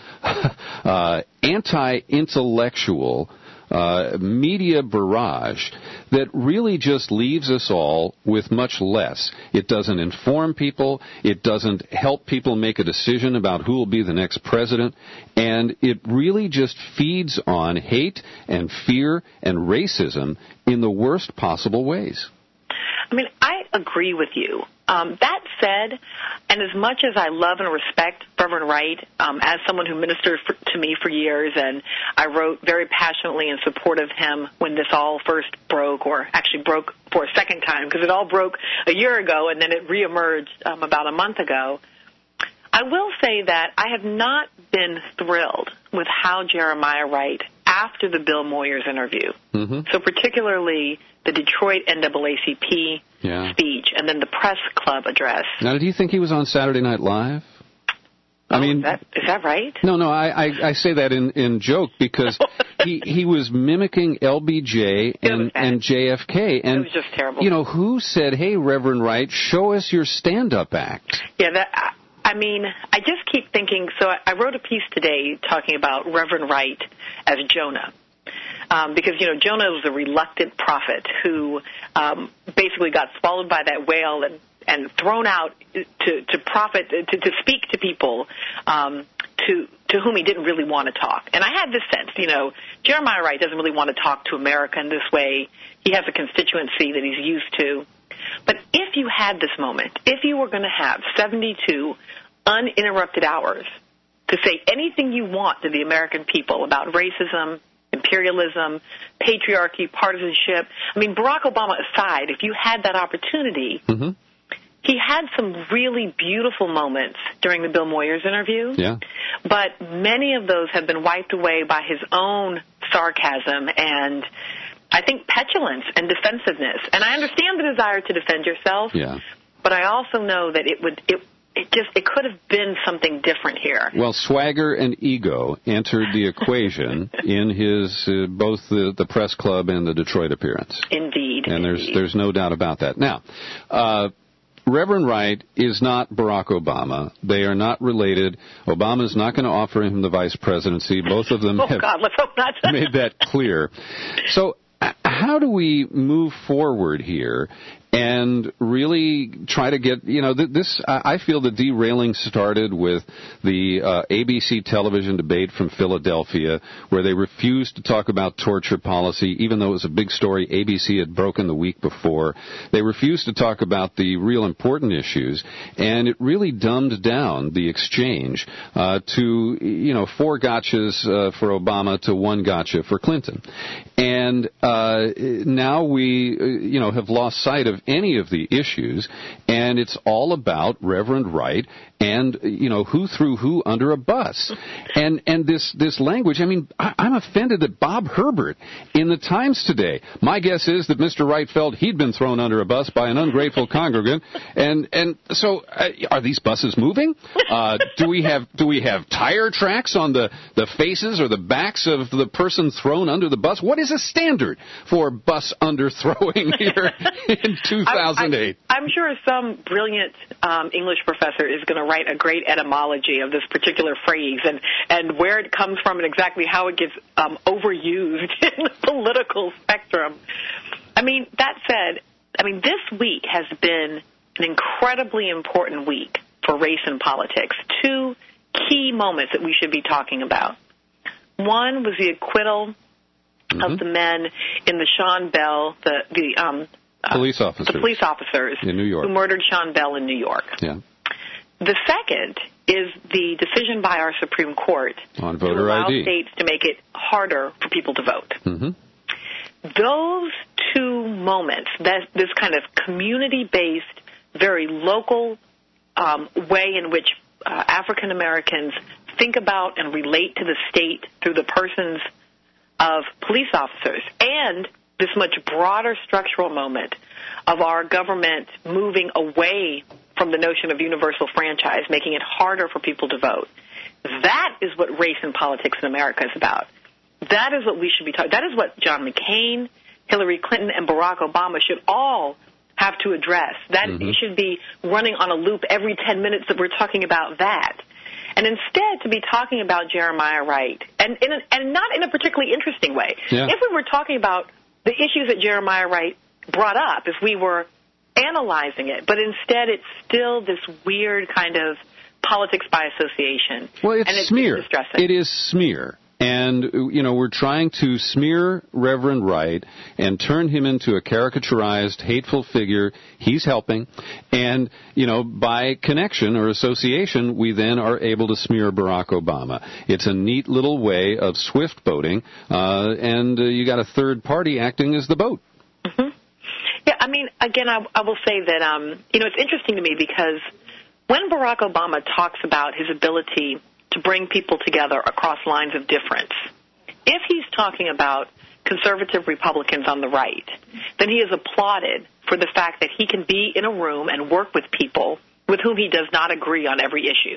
anti-intellectual media barrage that really just leaves us all with much less. It doesn't inform people. It doesn't help people make a decision about who will be the next president. And it really just feeds on hate and fear and racism in the worst possible ways. I mean, I agree with you. That said, and as much as I love and respect Reverend Wright, as someone who ministered to me for years, and I wrote very passionately in support of him when this all first broke, or actually broke for a second time, because it all broke a year ago and then it reemerged about a month ago, I will say that I have not been thrilled with how Jeremiah Wright, after the Bill Moyers interview, so particularly the Detroit NAACP speech and then the press club address. Now, did you think he was on Saturday Night Live? Is that right? No, I say that in joke because he was mimicking LBJ and JFK. And, it was just terrible. Who said, hey, Reverend Wright, show us your stand-up act? Yeah, I just keep thinking, so I wrote a piece today talking about Reverend Wright as Jonah. Because, Jonah was a reluctant prophet who basically got swallowed by that whale and thrown out to prophet, to speak to people to whom he didn't really want to talk. And I had this sense, Jeremiah Wright doesn't really want to talk to America in this way. He has a constituency that he's used to. But if you had this moment, if you were going to have 72 uninterrupted hours to say anything you want to the American people about racism, imperialism, patriarchy, partisanship. I mean, Barack Obama aside, if you had that opportunity, he had some really beautiful moments during the Bill Moyers interview. Yeah. But many of those have been wiped away by his own sarcasm and, I think, petulance and defensiveness. And I understand the desire to defend yourself. Yeah. But I also know that it could have been something different here. Well, swagger and ego entered the equation in his both the press club and the Detroit appearance. Indeed. And there's no doubt about that. Now, Reverend Wright is not Barack Obama. They are not related. Obama's not going to offer him the vice presidency. Both of them have let's hope not. made that clear. So how do we move forward here and really try to get, this, I feel the derailing started with the ABC television debate from Philadelphia, where they refused to talk about torture policy, even though it was a big story ABC had broken the week before. They refused to talk about the real important issues, and it really dumbed down the exchange to, 4 gotchas for Obama to 1 gotcha for Clinton. And now we, have lost sight of any of the issues, and it's all about Reverend Wright and, who threw who under a bus. And this language, I mean, I'm offended that Bob Herbert in the Times today, my guess is that Mr. Wright felt he'd been thrown under a bus by an ungrateful congregant. And so are these buses moving? Do we have tire tracks on the faces or the backs of the person thrown under the bus? What is a standard for bus underthrowing here in 2008? I'm sure some brilliant English professor is going to write a great etymology of this particular phrase and where it comes from and exactly how it gets overused in the political spectrum. I mean, that said, this week has been an incredibly important week for race and politics. 2 key moments that we should be talking about. One was the acquittal of the men in the Sean Bell, the police officers in New York who murdered Sean Bell in New York. Yeah. The second is the decision by our Supreme Court on to voter allow ID. states to make it harder for people to vote. Mm-hmm. Those two moments, this kind of community-based, very local way in which African Americans think about and relate to the state through the persons of police officers, and this much broader structural moment of our government moving away from the notion of universal franchise, making it harder for people to vote. That is what race and politics in America is about. That is what we should be talking. That is what John McCain, Hillary Clinton, and Barack Obama should all have to address. That you should be running on a loop every 10 minutes that we're talking about that. And instead to be talking about Jeremiah Wright, and not in a particularly interesting way. Yeah. If we were talking about the issues that Jeremiah Wright brought up, if we were analyzing it, but instead it's still this weird kind of politics by association. Well, it's and it's smear. distressing. It is smear. And, we're trying to smear Reverend Wright and turn him into a caricaturized, hateful figure. He's helping. And, by connection or association, we then are able to smear Barack Obama. It's a neat little way of swift voting, and you got a third party acting as the boat. Mm-hmm. Yeah, I mean, again, I will say that, it's interesting to me because when Barack Obama talks about his ability to bring people together across lines of difference, if he's talking about conservative Republicans on the right, then he is applauded for the fact that he can be in a room and work with people with whom he does not agree on every issue.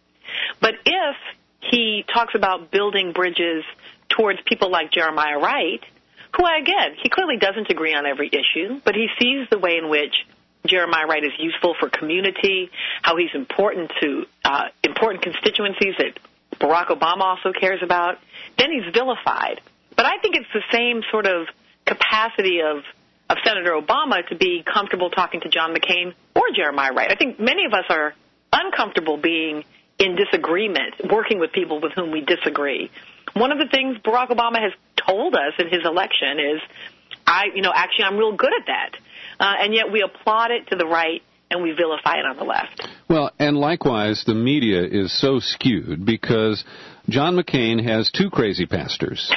But if he talks about building bridges towards people like Jeremiah Wright, who, again, he clearly doesn't agree on every issue, but he sees the way in which Jeremiah Wright is useful for community, how he's important to important constituencies that Barack Obama also cares about, then he's vilified. But I think it's the same sort of capacity of Senator Obama to be comfortable talking to John McCain or Jeremiah Wright. I think many of us are uncomfortable being in disagreement, working with people with whom we disagree. One of the things Barack Obama has told us in his election is, actually I'm real good at that. And yet we applaud it to the right and we vilify it on the left. Well, and likewise, the media is so skewed because John McCain has two crazy pastors,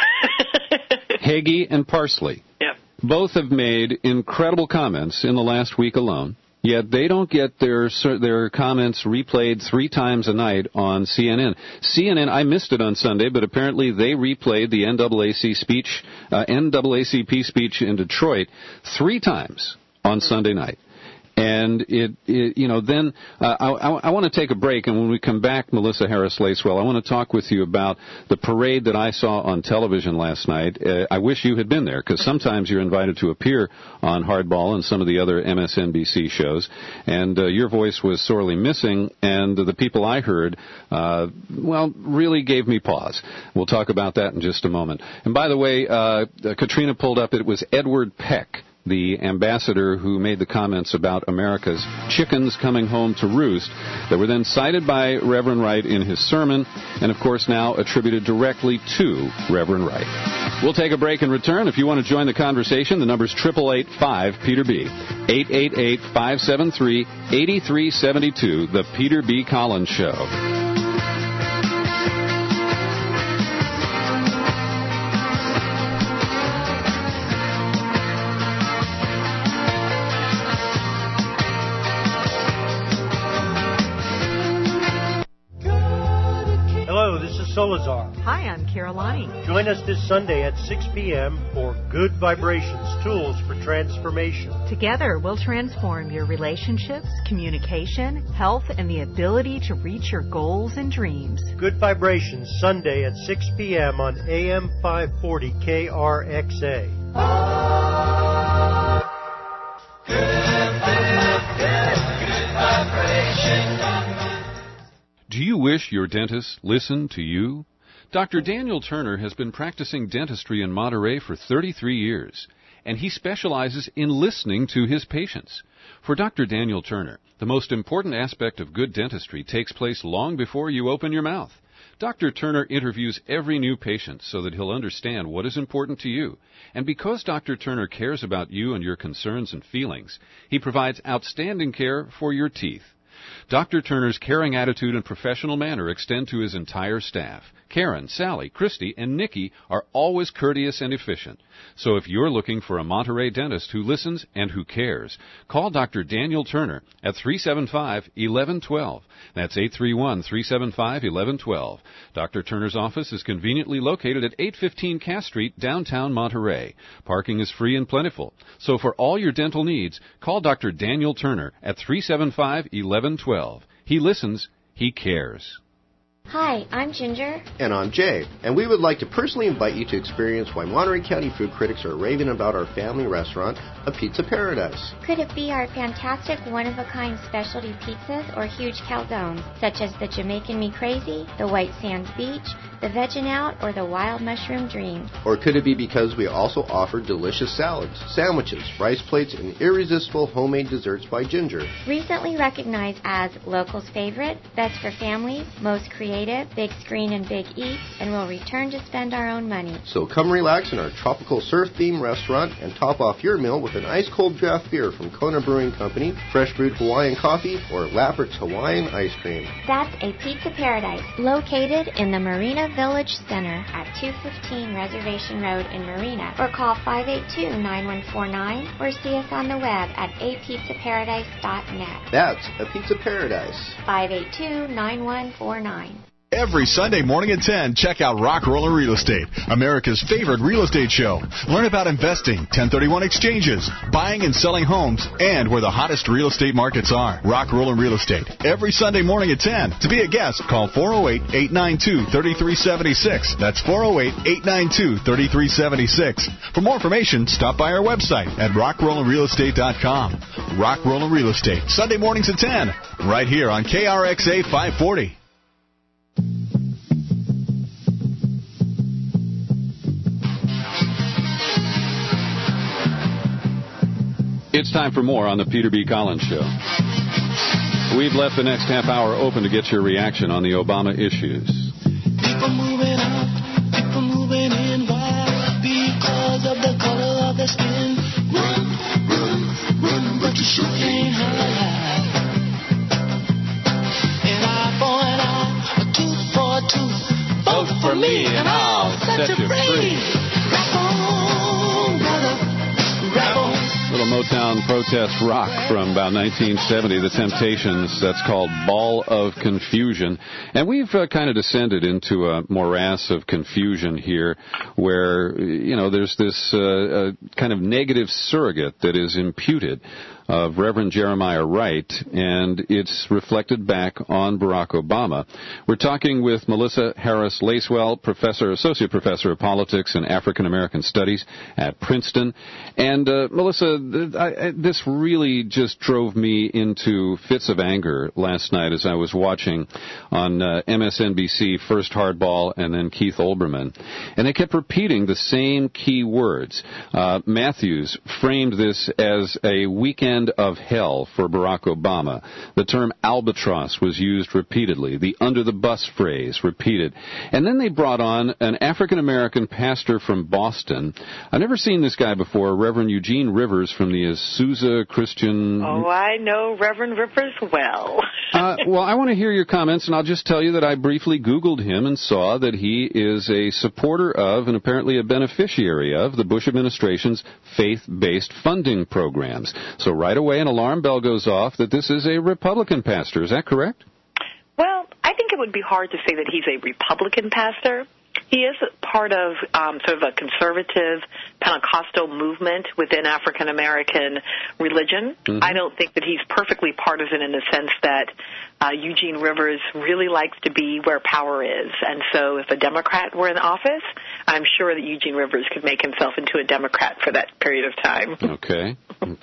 Hagee and Parsley. Yep. Both have made incredible comments in the last week alone, yet they don't get their comments replayed 3 times a night on CNN. CNN, I missed it on Sunday, but apparently they replayed the NAACP speech in Detroit 3 times on Sunday night. And then I want to take a break, and when we come back, Melissa Harris Lacewell, I want to talk with you about the parade that I saw on television last night. I wish you had been there, because sometimes you're invited to appear on Hardball and some of the other MSNBC shows, and your voice was sorely missing, and the people I heard, really gave me pause. We'll talk about that in just a moment. And by the way, Katrina pulled up, it was Edward Peck, the ambassador who made the comments about America's chickens coming home to roost that were then cited by Reverend Wright in his sermon and, of course, now attributed directly to Reverend Wright. We'll take a break and return. If you want to join the conversation, the number's 888-5-PETER-B, 888-573-8372, The Peter B. Collins Show. Solazar. Hi, I'm Carolani. Join us this Sunday at 6 p.m. for Good Vibrations, Tools for Transformation. Together, we'll transform your relationships, communication, health, and the ability to reach your goals and dreams. Good Vibrations, Sunday at 6 p.m. on AM 540 KRXA. Good Vibrations. Do you wish your dentist listened to you? Dr. Daniel Turner has been practicing dentistry in Monterey for 33 years, and he specializes in listening to his patients. For Dr. Daniel Turner, the most important aspect of good dentistry takes place long before you open your mouth. Dr. Turner interviews every new patient so that he'll understand what is important to you. And because Dr. Turner cares about you and your concerns and feelings, he provides outstanding care for your teeth. Dr. Turner's caring attitude and professional manner extend to his entire staff. Karen, Sally, Christy, and Nikki are always courteous and efficient. So if you're looking for a Monterey dentist who listens and who cares, call Dr. Daniel Turner at 375-1112. That's 831-375-1112. Dr. Turner's office is conveniently located at 815 Cass Street, downtown Monterey. Parking is free and plentiful. So for all your dental needs, call Dr. Daniel Turner at 375-1112. He listens, he cares. Hi, I'm Ginger. And I'm Jay, and we would like to personally invite you to experience why Monterey County food critics are raving about our family restaurant, A Pizza Paradise. Could it be our fantastic one-of-a-kind specialty pizzas or huge calzones, such as the Jamaican Me Crazy, the White Sands Beach, the Veggin' Out, or the Wild Mushroom Dream? Or could it be because we also offer delicious salads, sandwiches, rice plates, and irresistible homemade desserts by Ginger? Recently recognized as locals' favorite, best for families, most creative, big screen and big eats, and we'll return to spend our own money. So come relax in our tropical surf-themed restaurant and top off your meal with an ice-cold draft beer from Kona Brewing Company, fresh brewed Hawaiian coffee, or Lappert's Hawaiian ice cream. That's A Pizza Paradise, located in the Marina Village Center at 215 Reservation Road in Marina, or call 582-9149, or see us on the web at apizzaparadise.net. That's A Pizza Paradise. 582-9149. Every Sunday morning at 10, check out Rock Roller Real Estate, America's favorite real estate show. Learn about investing, 1031 exchanges, buying and selling homes, and where the hottest real estate markets are. Rock Roller Real Estate, every Sunday morning at 10. To be a guest, call 408-892-3376. That's 408-892-3376. For more information, stop by our website at rockrollerrealestate.com. Rock Roller Real Estate, Sunday mornings at 10, right here on KRXA 540. It's time for more on the Peter B. Collins Show. We've left the next half hour open to get your reaction on the Obama issues. People moving up, people moving in. Why? Because of the color of their skin. Run, run, run, but you sure can't hide. An eye for an eye, a tooth for a tooth. Vote for me and I'll set you free. Rap on, brother, rap on. Little Motown protest rock from about 1970, The Temptations. That's called Ball of Confusion. And we've kind of descended into a morass of confusion here where, you know, there's this kind of negative surrogate that is imputed of Reverend Jeremiah Wright, and it's reflected back on Barack Obama. We're talking with Melissa Harris Lacewell, Associate Professor of Politics and African American Studies at Princeton. And Melissa, this really just drove me into fits of anger last night as I was watching on MSNBC first Hardball and then Keith Olbermann. And they kept repeating the same key words. Matthews framed this as a weekend of hell for Barack Obama. The term albatross was used repeatedly, the under-the-bus phrase repeated. And then they brought on an African-American pastor from Boston. I've never seen this guy before, Reverend Eugene Rivers from the Azusa Christian... Oh, I know Reverend Rivers well. Well, I want to hear your comments, and I'll just tell you that I briefly Googled him and saw that he is a supporter of and apparently a beneficiary of the Bush administration's faith-based funding programs. So right away an alarm bell goes off that this is a Republican pastor. Is that correct? Well, I think it would be hard to say that he's a Republican pastor. He is part of sort of a conservative Pentecostal movement within African American religion. Mm-hmm. I don't think that he's perfectly partisan in the sense that Eugene Rivers really likes to be where power is. And so if a Democrat were in office, I'm sure that Eugene Rivers could make himself into a Democrat for that period of time. Okay.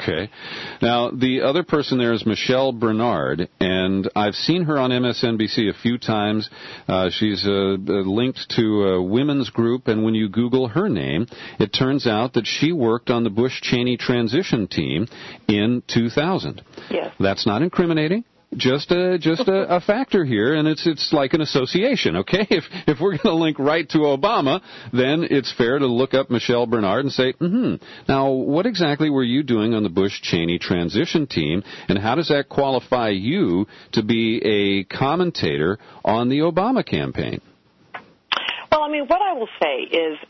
Now, the other person there is Michelle Bernard, and I've seen her on MSNBC a few times. She's linked to a women's group, and when you Google her name, it turns out that she worked on the Bush-Cheney transition team in 2000. Yes. That's not incriminating. just a factor here, and it's like an association, okay? If we're going to link right to Obama, then it's fair to look up Michelle Bernard and say, now what exactly were you doing on the Bush-Cheney transition team, and how does that qualify you to be a commentator on the Obama campaign? Well, I mean, what I will say is,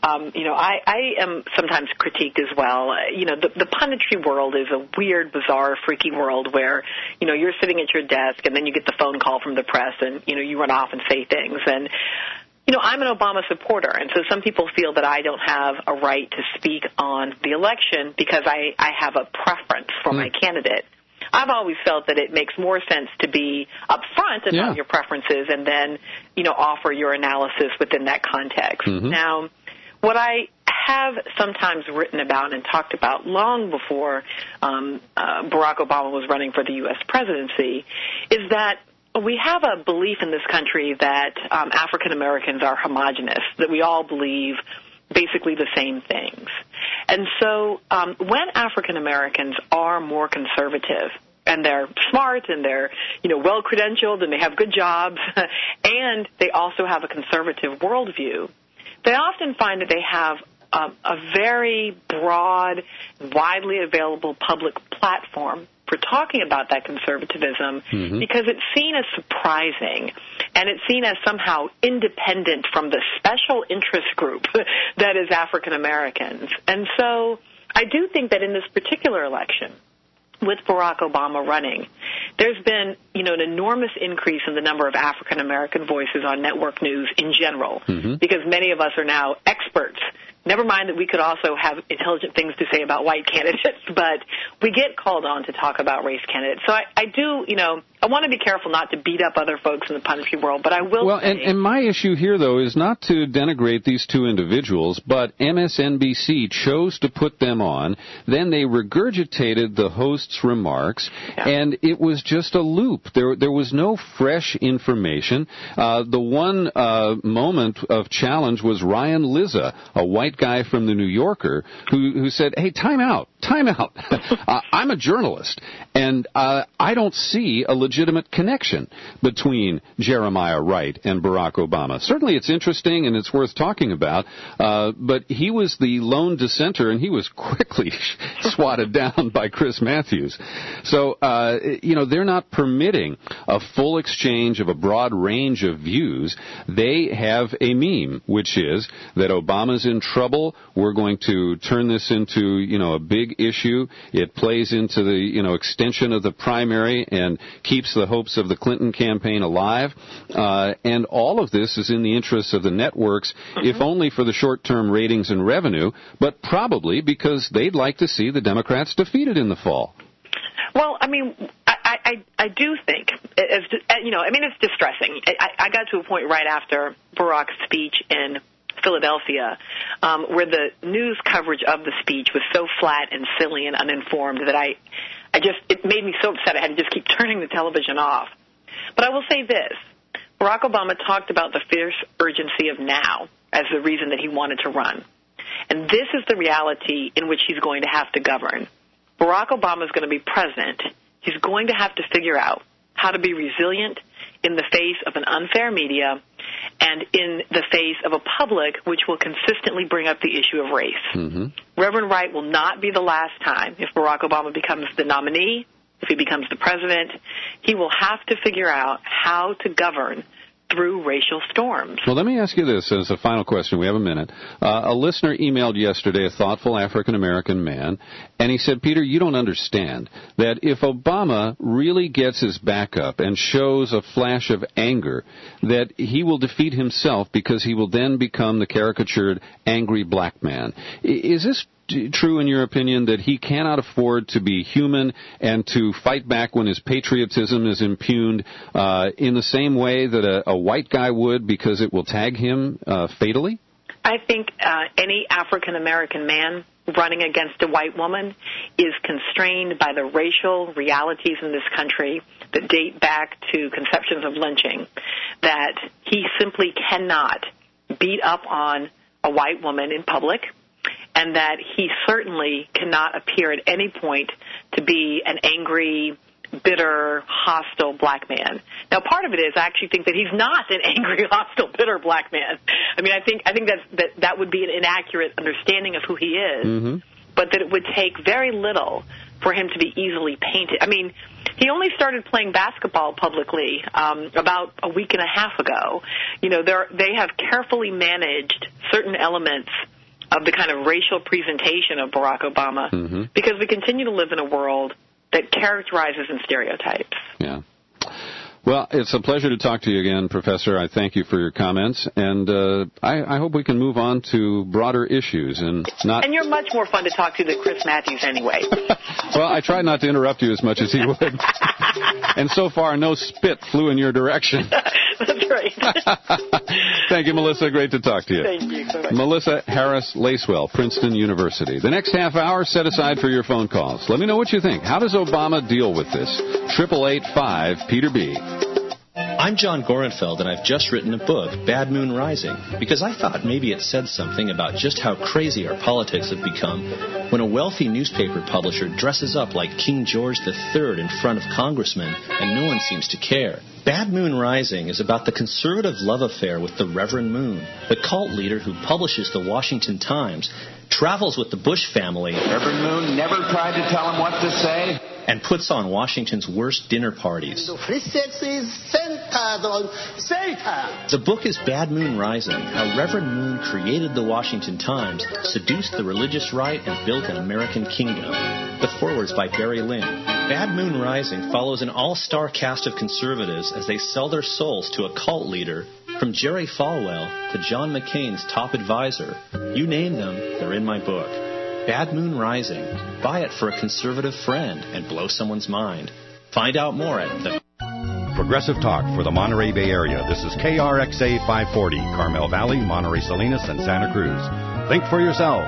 I am sometimes critiqued as well. The punditry world is a weird, bizarre, freaky world where, you're sitting at your desk and then you get the phone call from the press and, you run off and say things. And, I'm an Obama supporter, and so some people feel that I don't have a right to speak on the election because I have a preference for my candidate. I've always felt that it makes more sense to be upfront about your preferences and then, offer your analysis within that context. Now, what I have sometimes written about and talked about long before Barack Obama was running for the U.S. presidency is that we have a belief in this country that African Americans are homogenous, that we all believe basically the same things. And so when African Americans are more conservative and they're smart and they're, well-credentialed and they have good jobs and they also have a conservative worldview, they often find that they have a very broad, widely available public platform for talking about that conservatism because it's seen as surprising and it's seen as somehow independent from the special interest group that is African Americans. And so I do think that in this particular election, with Barack Obama running, there's been, an enormous increase in the number of African American voices on network news in general, because many of us are now experts. Never mind that we could also have intelligent things to say about white candidates, but we get called on to talk about race candidates. So I do, I want to be careful not to beat up other folks in the punditry world, but I will say... and my issue here, though, is not to denigrate these two individuals, but MSNBC chose to put them on, then they regurgitated the host's remarks, and it was just a loop. There was no fresh information. The one moment of challenge was Ryan Lizza, a white guy from the New Yorker, who said, hey, time out. I'm a journalist, and I don't see a legitimate connection between Jeremiah Wright and Barack Obama. Certainly it's interesting and it's worth talking about, but he was the lone dissenter, and he was quickly swatted down by Chris Matthews. So, they're not permitting a full exchange of a broad range of views. They have a meme, which is that Obama's in trouble. We're going to turn this into, a big issue. It plays into the, extension of the primary and keeps the hopes of the Clinton campaign alive. And all of this is in the interests of the networks, if only for the short-term ratings and revenue, but probably because they'd like to see the Democrats defeated in the fall. Well, I mean, I do think, it's distressing. I got to a point right after Barack's speech in Philadelphia, where the news coverage of the speech was so flat and silly and uninformed that it made me so upset I had to just keep turning the television off. But I will say this. Barack Obama talked about the fierce urgency of now as the reason that he wanted to run. And this is the reality in which he's going to have to govern. Barack Obama is going to be president. He's going to have to figure out how to be resilient in the face of an unfair media and in the face of a public which will consistently bring up the issue of race. Reverend Wright will not be the last time. If Barack Obama becomes the nominee, if he becomes the president, he will have to figure out how to govern through racial storms. Well, let me ask you this as a final question. We have a minute. A listener emailed yesterday, a thoughtful African-American man, and he said, Peter, you don't understand that if Obama really gets his back up and shows a flash of anger, that he will defeat himself because he will then become the caricatured angry black man. Is this true in your opinion, that he cannot afford to be human and to fight back when his patriotism is impugned in the same way that a white guy would, because it will tag him fatally? I think any African-American man running against a white woman is constrained by the racial realities in this country that date back to conceptions of lynching, that he simply cannot beat up on a white woman in public, and that he certainly cannot appear at any point to be an angry, bitter, hostile black man. Now, part of it is I actually think that he's not an angry, hostile, bitter black man. I mean, I think that would be an inaccurate understanding of who he is, but that it would take very little for him to be easily painted. I mean, he only started playing basketball publicly about a week and a half ago. You know, they have carefully managed certain elements of the kind of racial presentation of Barack Obama because we continue to live in a world that characterizes in stereotypes. Yeah. Well, it's a pleasure to talk to you again, Professor. I thank you for your comments, and I hope we can move on to broader issues and not. And you're much more fun to talk to than Chris Matthews, anyway. Well, I tried not to interrupt you as much as he would, and so far, no spit flew in your direction. That's right. Thank you, Melissa. Great to talk to you. Thank you so much. Melissa Harris Lacewell, Princeton University. The next half hour set aside for your phone calls. Let me know what you think. How does Obama deal with this? 888-5-PETER-B. I'm John Gorenfeld, and I've just written a book, Bad Moon Rising, because I thought maybe it said something about just how crazy our politics have become when a wealthy newspaper publisher dresses up like King George III in front of congressmen and no one seems to care. Bad Moon Rising is about the conservative love affair with the Reverend Moon, the cult leader who publishes the Washington Times, travels with the Bush family. Reverend Moon never tried to tell him what to say. And puts on Washington's worst dinner parties. The book is Bad Moon Rising, how Reverend Moon created the Washington Times, seduced the religious right, and built an American kingdom. The foreword's by Barry Lynn. Bad Moon Rising follows an all-star cast of conservatives as they sell their souls to a cult leader, from Jerry Falwell to John McCain's top advisor. You name them, they're in my book. Bad Moon Rising. Buy it for a conservative friend and blow someone's mind. Find out more at the... Progressive Talk for the Monterey Bay Area. This is KRXA 540, Carmel Valley, Monterey Salinas, and Santa Cruz. Think for yourself.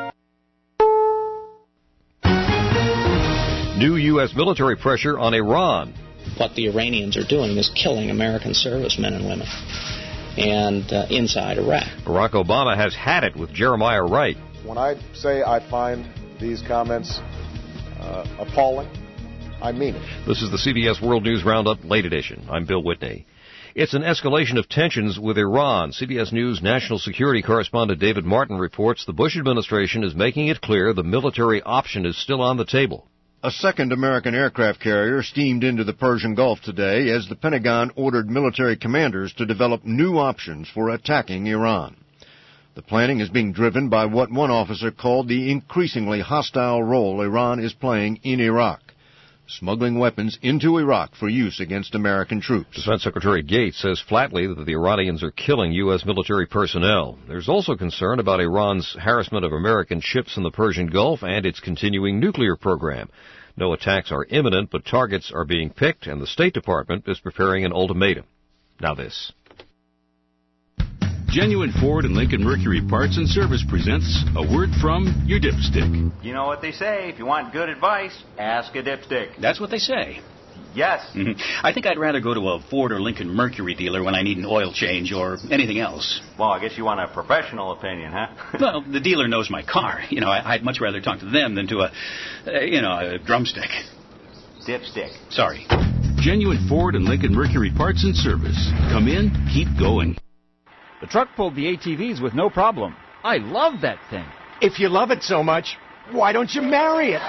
New U.S. military pressure on Iran. What the Iranians are doing is killing American servicemen and women and inside Iraq. Barack Obama has had it with Jeremiah Wright. When I say I find these comments appalling, I mean it. This is the CBS World News Roundup, late edition. I'm Bill Whitney. It's an escalation of tensions with Iran. CBS News national security correspondent David Martin reports the Bush administration is making it clear the military option is still on the table. A second American aircraft carrier steamed into the Persian Gulf today as the Pentagon ordered military commanders to develop new options for attacking Iran. The planning is being driven by what one officer called the increasingly hostile role Iran is playing in Iraq, smuggling weapons into Iraq for use against American troops. Defense Secretary Gates says flatly that the Iranians are killing U.S. military personnel. There's also concern about Iran's harassment of American ships in the Persian Gulf and its continuing nuclear program. No attacks are imminent, but targets are being picked, and the State Department is preparing an ultimatum. Now this. Genuine Ford and Lincoln Mercury Parts and Service presents a word from your dipstick. You know what they say, if you want good advice, ask a dipstick. That's what they say. Yes. I think I'd rather go to a Ford or Lincoln Mercury dealer when I need an oil change or anything else. Well, I guess you want a professional opinion, huh? Well, the dealer knows my car. You know, I'd much rather talk to them than to a drumstick. Dipstick. Sorry. Genuine Ford and Lincoln Mercury Parts and Service. Come in, keep going. The truck pulled the ATVs with no problem. I love that thing. If you love it so much, why don't you marry it?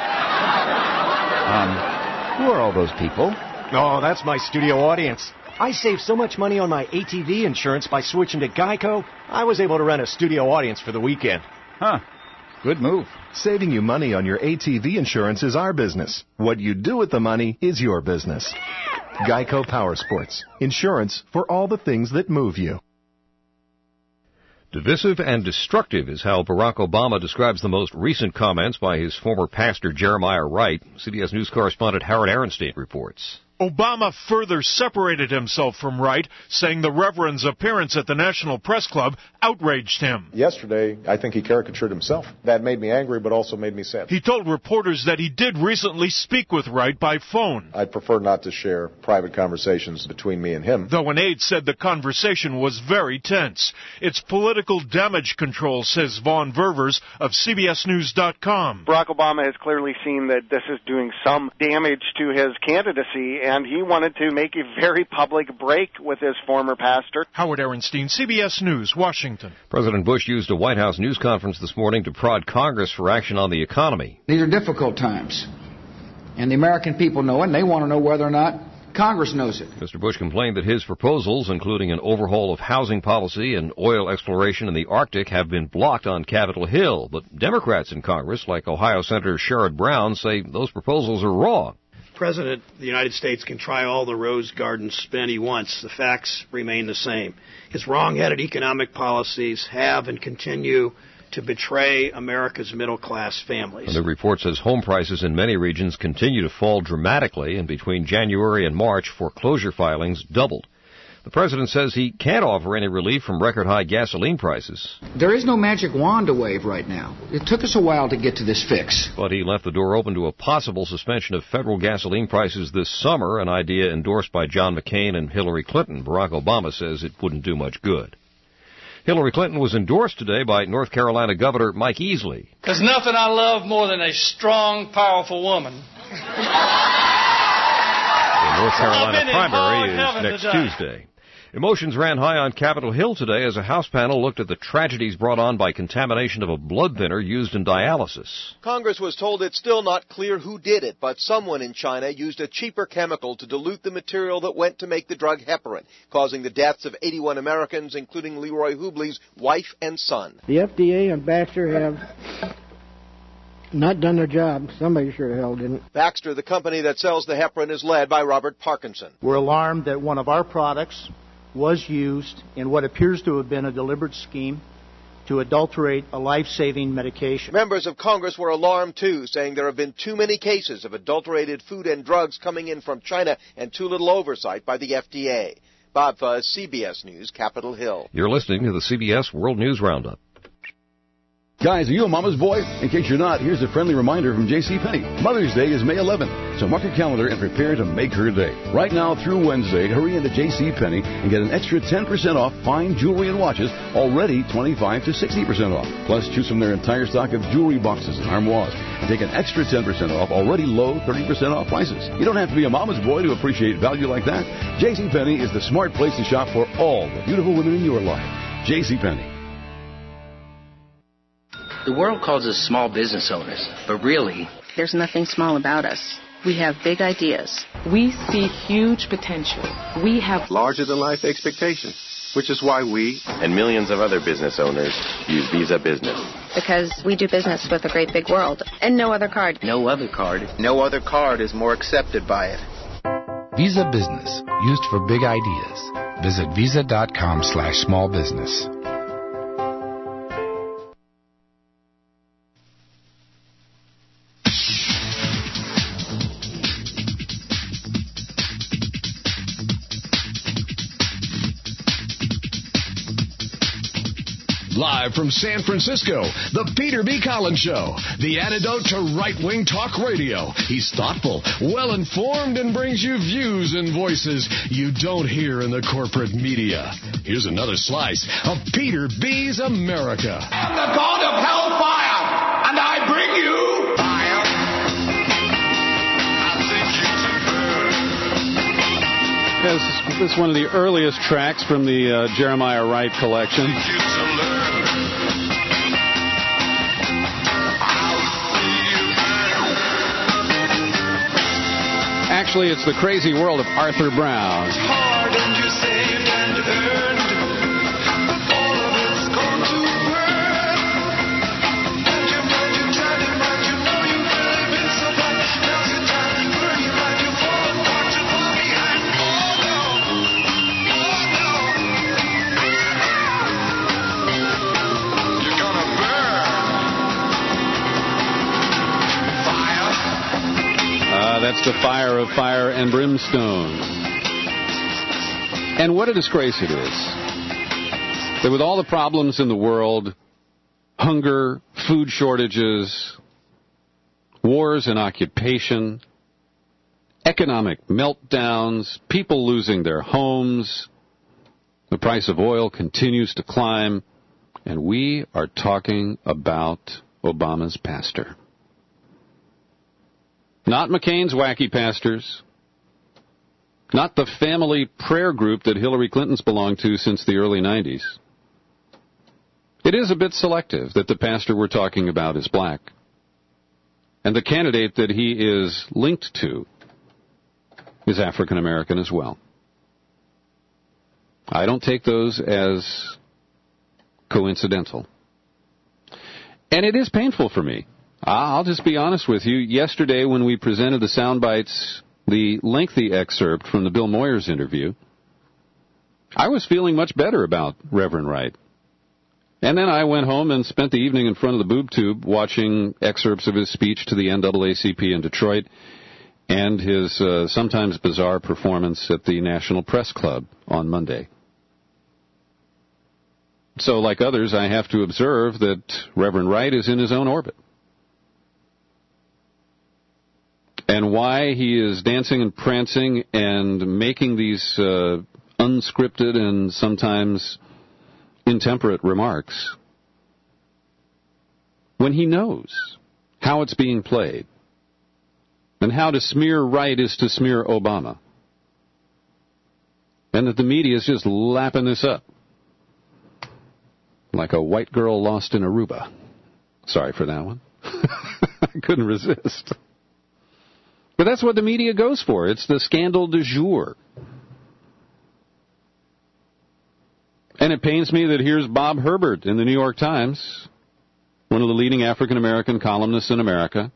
Who are all those people? Oh, that's my studio audience. I saved so much money on my ATV insurance by switching to Geico, I was able to rent a studio audience for the weekend. Huh. Good move. Saving you money on your ATV insurance is our business. What you do with the money is your business. Geico Power Sports. Insurance for all the things that move you. Divisive and destructive is how Barack Obama describes the most recent comments by his former pastor Jeremiah Wright. CBS News correspondent Howard Arenstein reports. Obama further separated himself from Wright, saying the Reverend's appearance at the National Press Club outraged him. Yesterday, I think he caricatured himself. That made me angry, but also made me sad. He told reporters that he did recently speak with Wright by phone. I'd prefer not to share private conversations between me and him. Though an aide said the conversation was very tense. It's political damage control, says Vaughn Ververs of CBSNews.com. Barack Obama has clearly seen that this is doing some damage to his candidacy, and he wanted to make a very public break with his former pastor. Howard Ehrenstein, CBS News, Washington. President Bush used a White House news conference this morning to prod Congress for action on the economy. These are difficult times, and the American people know it, and they want to know whether or not Congress knows it. Mr. Bush complained that his proposals, including an overhaul of housing policy and oil exploration in the Arctic, have been blocked on Capitol Hill. But Democrats in Congress, like Ohio Senator Sherrod Brown, say those proposals are wrong. President of the United States can try all the rose garden spin he wants. The facts remain the same. His wrong-headed economic policies have and continue to betray America's middle-class families. And the report says home prices in many regions continue to fall dramatically, and between January and March, foreclosure filings doubled. The president says he can't offer any relief from record-high gasoline prices. There is no magic wand to wave right now. It took us a while to get to this fix. But he left the door open to a possible suspension of federal gasoline prices this summer, an idea endorsed by John McCain and Hillary Clinton. Barack Obama says it wouldn't do much good. Hillary Clinton was endorsed today by North Carolina Governor Mike Easley. There's nothing I love more than a strong, powerful woman. The North Carolina primary is next Tuesday. Emotions ran high on Capitol Hill today as a House panel looked at the tragedies brought on by contamination of a blood thinner used in dialysis. Congress was told it's still not clear who did it, but someone in China used a cheaper chemical to dilute the material that went to make the drug heparin, causing the deaths of 81 Americans, including Leroy Hubley's wife and son. The FDA and Baxter have not done their job. Somebody sure the hell didn't. Baxter, the company that sells the heparin, is led by Robert Parkinson. We're alarmed that one of our products was used in what appears to have been a deliberate scheme to adulterate a life-saving medication. Members of Congress were alarmed, too, saying there have been too many cases of adulterated food and drugs coming in from China and too little oversight by the FDA. Bob Fuzz, CBS News, Capitol Hill. You're listening to the CBS World News Roundup. Guys, are you a mama's boy? In case you're not, here's a friendly reminder from JCPenney. Mother's Day is May 11th, so mark your calendar and prepare to make her day. Right now through Wednesday, hurry into JCPenney and get an extra 10% off fine jewelry and watches, already 25 to 60% off. Plus, choose from their entire stock of jewelry boxes and armoires and take an extra 10% off already low 30% off prices. You don't have to be a mama's boy to appreciate value like that. JCPenney is the smart place to shop for all the beautiful women in your life. JCPenney. The world calls us small business owners, but really, there's nothing small about us. We have big ideas. We see huge potential. We have larger-than-life expectations, which is why we and millions of other business owners use Visa Business. Because we do business with a great big world, and no other card. No other card. No other card is more accepted by it. Visa Business, used for big ideas. Visit visa.com/smallbusiness. Live from San Francisco, the Peter B. Collins Show, the antidote to right-wing talk radio. He's thoughtful, well-informed, and brings you views and voices you don't hear in the corporate media. Here's another slice of Peter B.'s America. I am the God of hellfire, and I bring you fire. This is one of the earliest tracks from the Jeremiah Wright collection. Actually, it's the crazy world of Arthur Brown. that's the fire of fire and brimstone. And what a disgrace it is that with all the problems in the world, hunger, food shortages, wars and occupation, economic meltdowns, people losing their homes, the price of oil continues to climb, and we are talking about Obama's pastor. Not McCain's wacky pastors. Not the family prayer group that Hillary Clinton's belonged to since the early 90s. It is a bit selective that the pastor we're talking about is black. And the candidate that he is linked to is African American as well. I don't take those as coincidental. And it is painful for me. I'll just be honest with you. Yesterday when we presented the sound bites, the lengthy excerpt from the Bill Moyers interview, I was feeling much better about Reverend Wright. And then I went home and spent the evening in front of the boob tube watching excerpts of his speech to the NAACP in Detroit and his sometimes bizarre performance at the National Press Club on Monday. So, like others, I have to observe that Reverend Wright is in his own orbit. And why he is dancing and prancing and making these unscripted and sometimes intemperate remarks when he knows how it's being played and how to smear Wright is to smear Obama, and that the media is just lapping this up like a white girl lost in Aruba. Sorry for that one. I couldn't resist. But that's what the media goes for. It's the scandal du jour. And it pains me that here's Bob Herbert in the New York Times, one of the leading African-American columnists in America,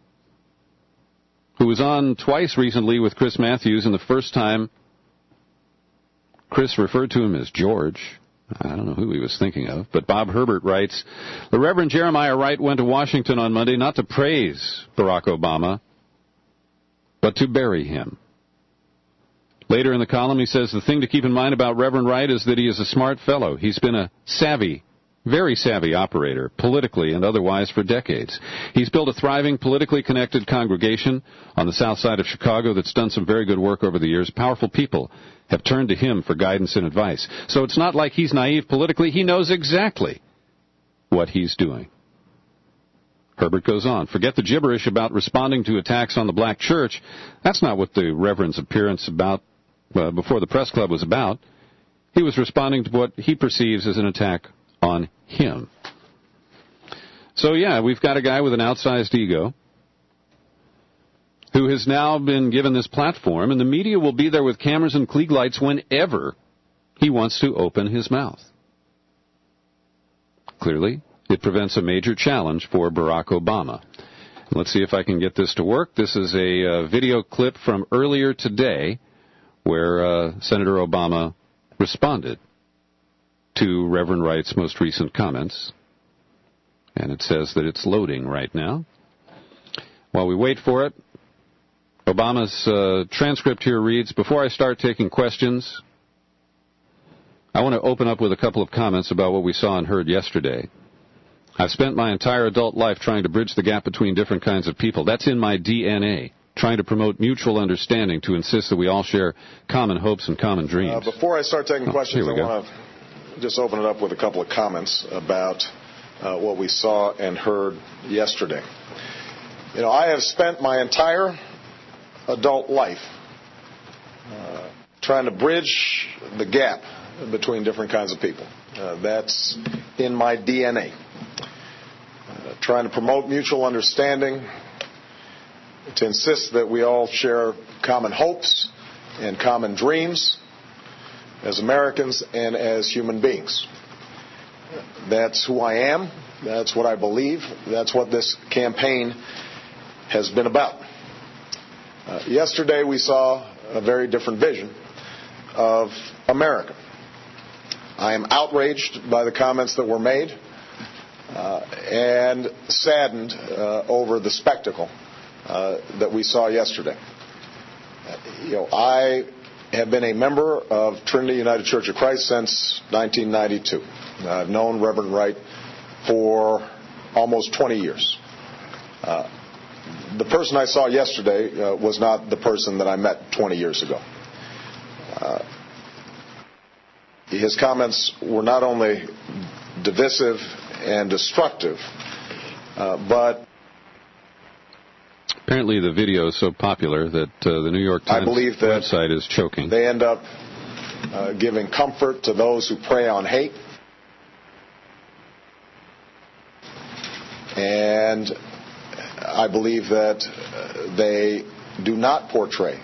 who was on twice recently with Chris Matthews, and the first time Chris referred to him as George. I don't know who he was thinking of, but Bob Herbert writes, the Reverend Jeremiah Wright went to Washington on Monday not to praise Barack Obama, but to bury him. Later in the column, he says the thing to keep in mind about Reverend Wright is that he is a smart fellow. He's been a savvy, very savvy operator, politically and otherwise, for decades. He's built a thriving, politically connected congregation on the south side of Chicago that's done some very good work over the years. Powerful people have turned to him for guidance and advice. So it's not like he's naive politically. He knows exactly what he's doing. Herbert goes on, forget the gibberish about responding to attacks on the black church. That's not what the Reverend's appearance before the press club was about. He was responding to what he perceives as an attack on him. So, yeah, we've got a guy with an outsized ego who has now been given this platform, and the media will be there with cameras and Klieg lights whenever he wants to open his mouth. Clearly, it presents a major challenge for Barack Obama. Let's see if I can get this to work. This is a video clip from earlier today where Senator Obama responded to Reverend Wright's most recent comments. And it says that it's loading right now. While we wait for it, Obama's transcript here reads, before I start taking questions, I want to open up with a couple of comments about what we saw and heard yesterday. I've spent my entire adult life trying to bridge the gap between different kinds of people. That's in my DNA, trying to promote mutual understanding to insist that we all share common hopes and common dreams. Before I start taking questions, I want to just open it up with a couple of comments about what we saw and heard yesterday. You know, I have spent my entire adult life trying to bridge the gap between different kinds of people. That's in my DNA. Trying to promote mutual understanding, to insist that we all share common hopes and common dreams as Americans and as human beings. That's who I am. That's what I believe. That's what this campaign has been about. Yesterday we saw a very different vision of America. I am outraged by the comments that were made and saddened over the spectacle that we saw yesterday. I have been a member of Trinity United Church of Christ since 1992. I've known Reverend Wright for almost 20 years. The person I saw yesterday was not the person that I met 20 years ago. His comments were not only divisive and destructive, but apparently the video is so popular that the New York Times website is choking. They end up giving comfort to those who prey on hate. And I believe that they do not portray.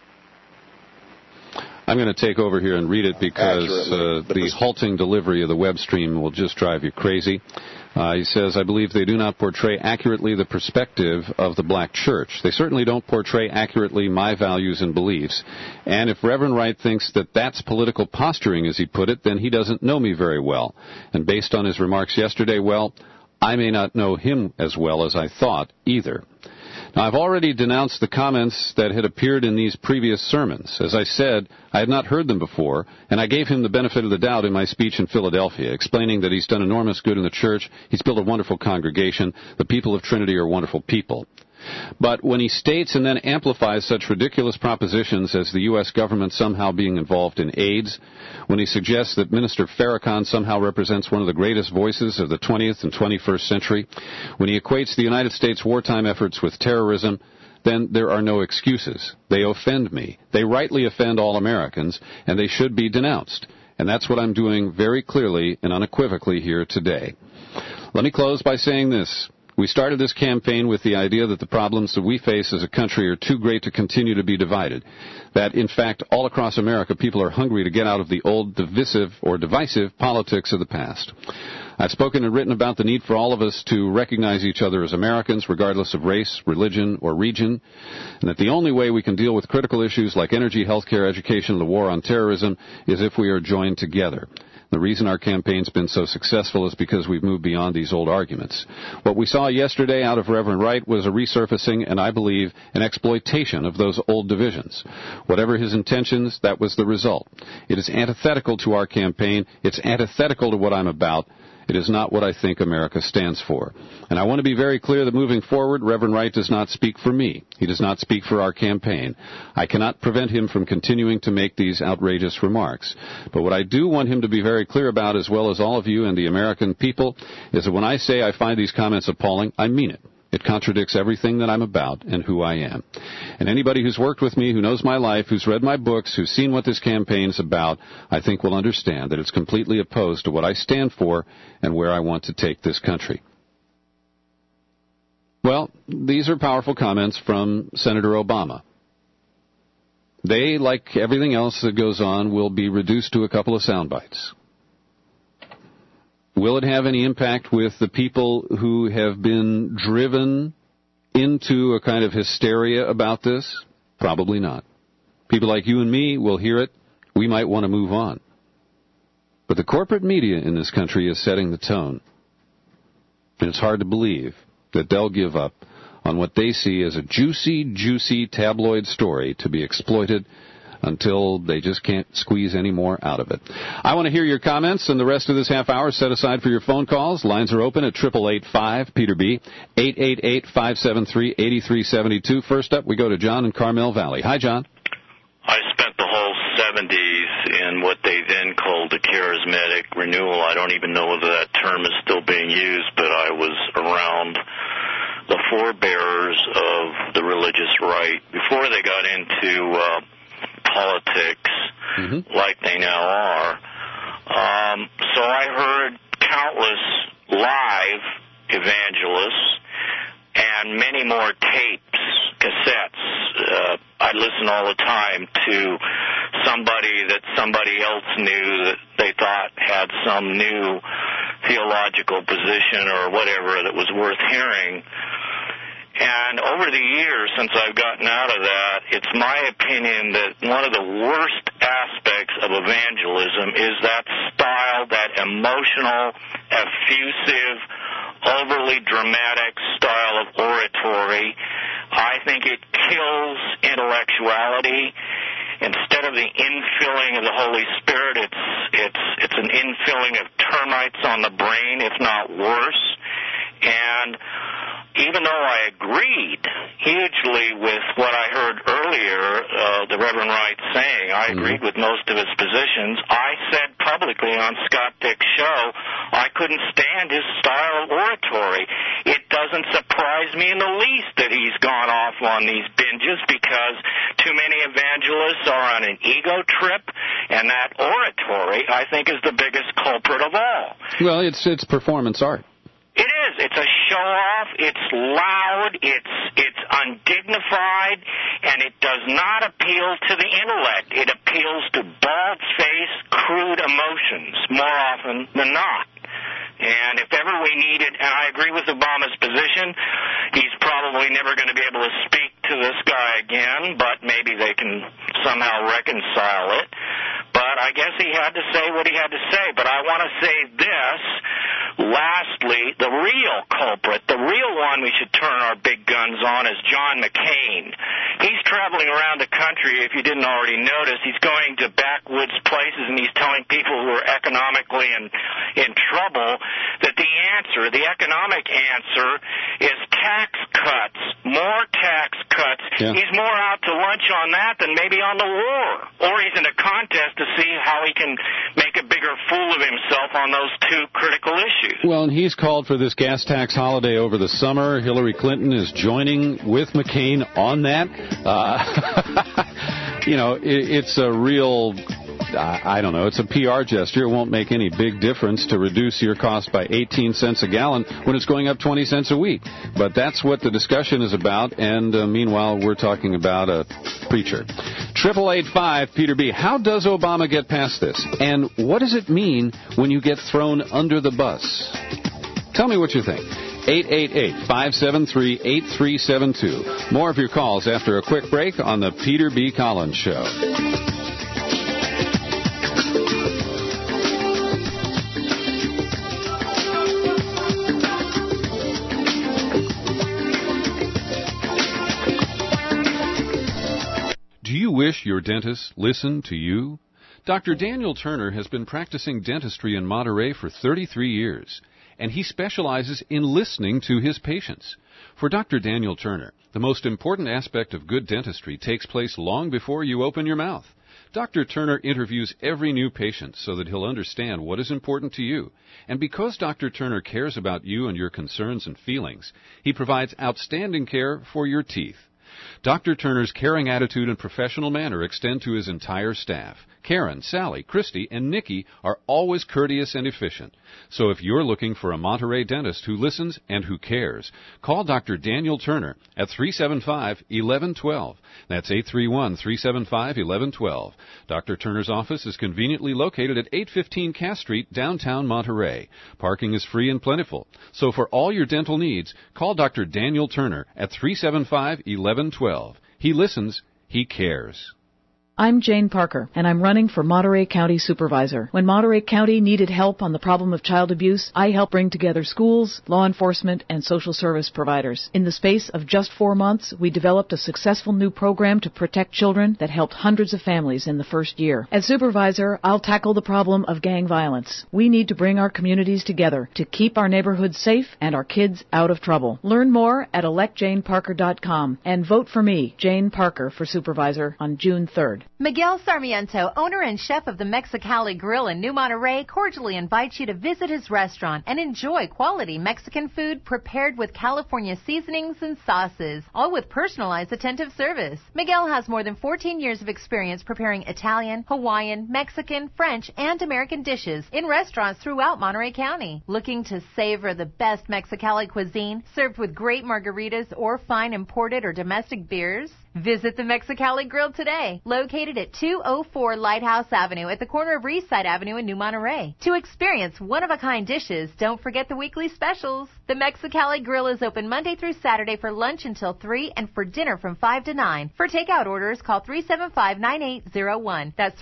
I'm going to take over here and read it because the halting delivery of the web stream will just drive you crazy. He says, I believe they do not portray accurately the perspective of the black church. They certainly don't portray accurately my values and beliefs. And if Reverend Wright thinks that that's political posturing, as he put it, then he doesn't know me very well. And based on his remarks yesterday, well, I may not know him as well as I thought either. Now, I've already denounced the comments that had appeared in these previous sermons. As I said, I had not heard them before, and I gave him the benefit of the doubt in my speech in Philadelphia, explaining that he's done enormous good in the church, he's built a wonderful congregation, the people of Trinity are wonderful people. But when he states and then amplifies such ridiculous propositions as the U.S. government somehow being involved in AIDS, when he suggests that Minister Farrakhan somehow represents one of the greatest voices of the 20th and 21st century, when he equates the United States wartime efforts with terrorism, then there are no excuses. They offend me. They rightly offend all Americans, and they should be denounced. And that's what I'm doing very clearly and unequivocally here today. Let me close by saying this. We started this campaign with the idea that the problems that we face as a country are too great to continue to be divided. That, in fact, all across America, people are hungry to get out of the old divisive politics of the past. I've spoken and written about the need for all of us to recognize each other as Americans, regardless of race, religion, or region, and that the only way we can deal with critical issues like energy, healthcare, education, and the war on terrorism is if we are joined together. The reason our campaign's been so successful is because we've moved beyond these old arguments. What we saw yesterday out of Reverend Wright was a resurfacing and, I believe, an exploitation of those old divisions. Whatever his intentions, that was the result. It is antithetical to our campaign. It's antithetical to what I'm about. It is not what I think America stands for. And I want to be very clear that moving forward, Reverend Wright does not speak for me. He does not speak for our campaign. I cannot prevent him from continuing to make these outrageous remarks. But what I do want him to be very clear about, as well as all of you and the American people, is that when I say I find these comments appalling, I mean it. It contradicts everything that I'm about and who I am. And anybody who's worked with me, who knows my life, who's read my books, who's seen what this campaign is about, I think will understand that it's completely opposed to what I stand for and where I want to take this country. Well, these are powerful comments from Senator Obama. They, like everything else that goes on, will be reduced to a couple of sound bites. Will it have any impact with the people who have been driven into a kind of hysteria about this? Probably not. People like you and me will hear it. We might want to move on. But the corporate media in this country is setting the tone. And it's hard to believe that they'll give up on what they see as a juicy, juicy tabloid story to be exploited until they just can't squeeze any more out of it. I want to hear your comments, and the rest of this half hour is set aside for your phone calls. Lines are open at 888-5-PETER-B, 888-573-8372. First up, we go to John in Carmel Valley. Hi, John. I spent the whole 70s in what they then called the charismatic renewal. I don't even know whether that term is still being used, but I was around the forebearers of the religious right before they got into politics like they now are. So I heard countless live evangelists and many more tapes, cassettes. I listen all the time to somebody that somebody else knew that they thought had some new theological position or whatever that was worth hearing. And over the years, since I've gotten out of that, it's my opinion that one of the worst aspects of evangelism is that style, that emotional, effusive, overly dramatic style of oratory. I think it kills intellectuality. Instead of the infilling of the Holy Spirit, it's an infilling of termites on the brain, if not worse. And even though I agreed hugely with what I heard earlier, the Reverend Wright saying, I agreed with most of his positions, I said publicly on Scott Dick's show, I couldn't stand his style of oratory. It doesn't surprise me in the least that he's gone off on these binges because too many evangelists are on an ego trip, and that oratory, I think, is the biggest culprit of all. Well, it's performance art. It is. It's a show-off. It's loud. It's undignified, and it does not appeal to the intellect. It appeals to bald-faced, crude emotions more often than not. And if ever we needed, and I agree with Obama's position, he's probably never going to be able to speak to this guy again, but maybe they can somehow reconcile it. But I guess he had to say what he had to say. But I want to say this. Lastly, the real culprit, the real one we should turn our big guns on is John McCain. He's traveling around the country, if you didn't already notice. He's going to backwoods places, and he's telling people who are economically in trouble that the answer, the economic answer, is tax cuts, more tax cuts. Yeah. He's more out to lunch on that than maybe on the war. Or he's in a contest to see how he can make a bigger fool of himself on those two critical issues. Well, and he's called for this gas tax holiday over the summer. Hillary Clinton is joining with McCain on that. It's a real... I don't know. It's a PR gesture. It won't make any big difference to reduce your cost by 18 cents a gallon when it's going up 20 cents a week. But that's what the discussion is about. And meanwhile, we're talking about a preacher. 888-5 Peter B. How does Obama get past this? And what does it mean when you get thrown under the bus? Tell me what you think. 888-573-8372. More of your calls after a quick break on the Peter B. Collins Show. Do you wish your dentist listened to you? Dr. Daniel Turner has been practicing dentistry in Monterey for 33 years, and he specializes in listening to his patients. For Dr. Daniel Turner, the most important aspect of good dentistry takes place long before you open your mouth. Dr. Turner interviews every new patient so that he'll understand what is important to you. And because Dr. Turner cares about you and your concerns and feelings, he provides outstanding care for your teeth. Dr. Turner's caring attitude and professional manner extend to his entire staff. Karen, Sally, Christy, and Nikki are always courteous and efficient. So if you're looking for a Monterey dentist who listens and who cares, call Dr. Daniel Turner at 375-1112. That's 831-375-1112. Dr. Turner's office is conveniently located at 815 Cass Street, downtown Monterey. Parking is free and plentiful. So for all your dental needs, call Dr. Daniel Turner at 375-1112. He listens, he cares. I'm Jane Parker, and I'm running for Monterey County Supervisor. When Monterey County needed help on the problem of child abuse, I helped bring together schools, law enforcement, and social service providers. In the space of just 4 months, we developed a successful new program to protect children that helped hundreds of families in the first year. As Supervisor, I'll tackle the problem of gang violence. We need to bring our communities together to keep our neighborhoods safe and our kids out of trouble. Learn more at electjaneparker.com and vote for me, Jane Parker, for Supervisor on June 3rd. Miguel Sarmiento, owner and chef of the Mexicali Grill in New Monterey, cordially invites you to visit his restaurant and enjoy quality Mexican food prepared with California seasonings and sauces, all with personalized attentive service. Miguel has more than 14 years of experience preparing Italian, Hawaiian, Mexican, French, and American dishes in restaurants throughout Monterey County. Looking to savor the best Mexicali cuisine served with great margaritas or fine imported or domestic beers? Visit the Mexicali Grill today, located at 204 Lighthouse Avenue at the corner of Eastside Avenue in New Monterey. To experience one-of-a-kind dishes, don't forget the weekly specials. The Mexicali Grill is open Monday through Saturday for lunch until 3 and for dinner from 5 to 9. For takeout orders, call 375-9801. That's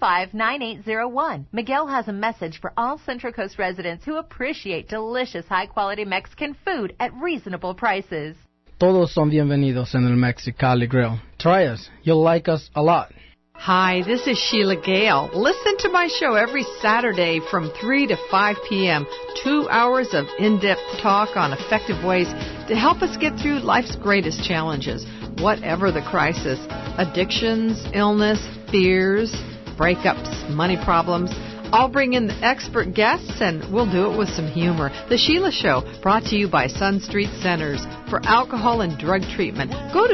375-9801. Miguel has a message for all Central Coast residents who appreciate delicious, high-quality Mexican food at reasonable prices. Todos son bienvenidos en el Mexicali Grill. Try us. You'll like us a lot. Hi, this is Sheila Gale. Listen to my show every Saturday from 3 to 5 p.m. 2 hours of in-depth talk on effective ways to help us get through life's greatest challenges, whatever the crisis. Addictions, illness, fears, breakups, money problems. I'll bring in the expert guests, and we'll do it with some humor. The Sheila Show, brought to you by Sun Street Centers for alcohol and drug treatment. Go to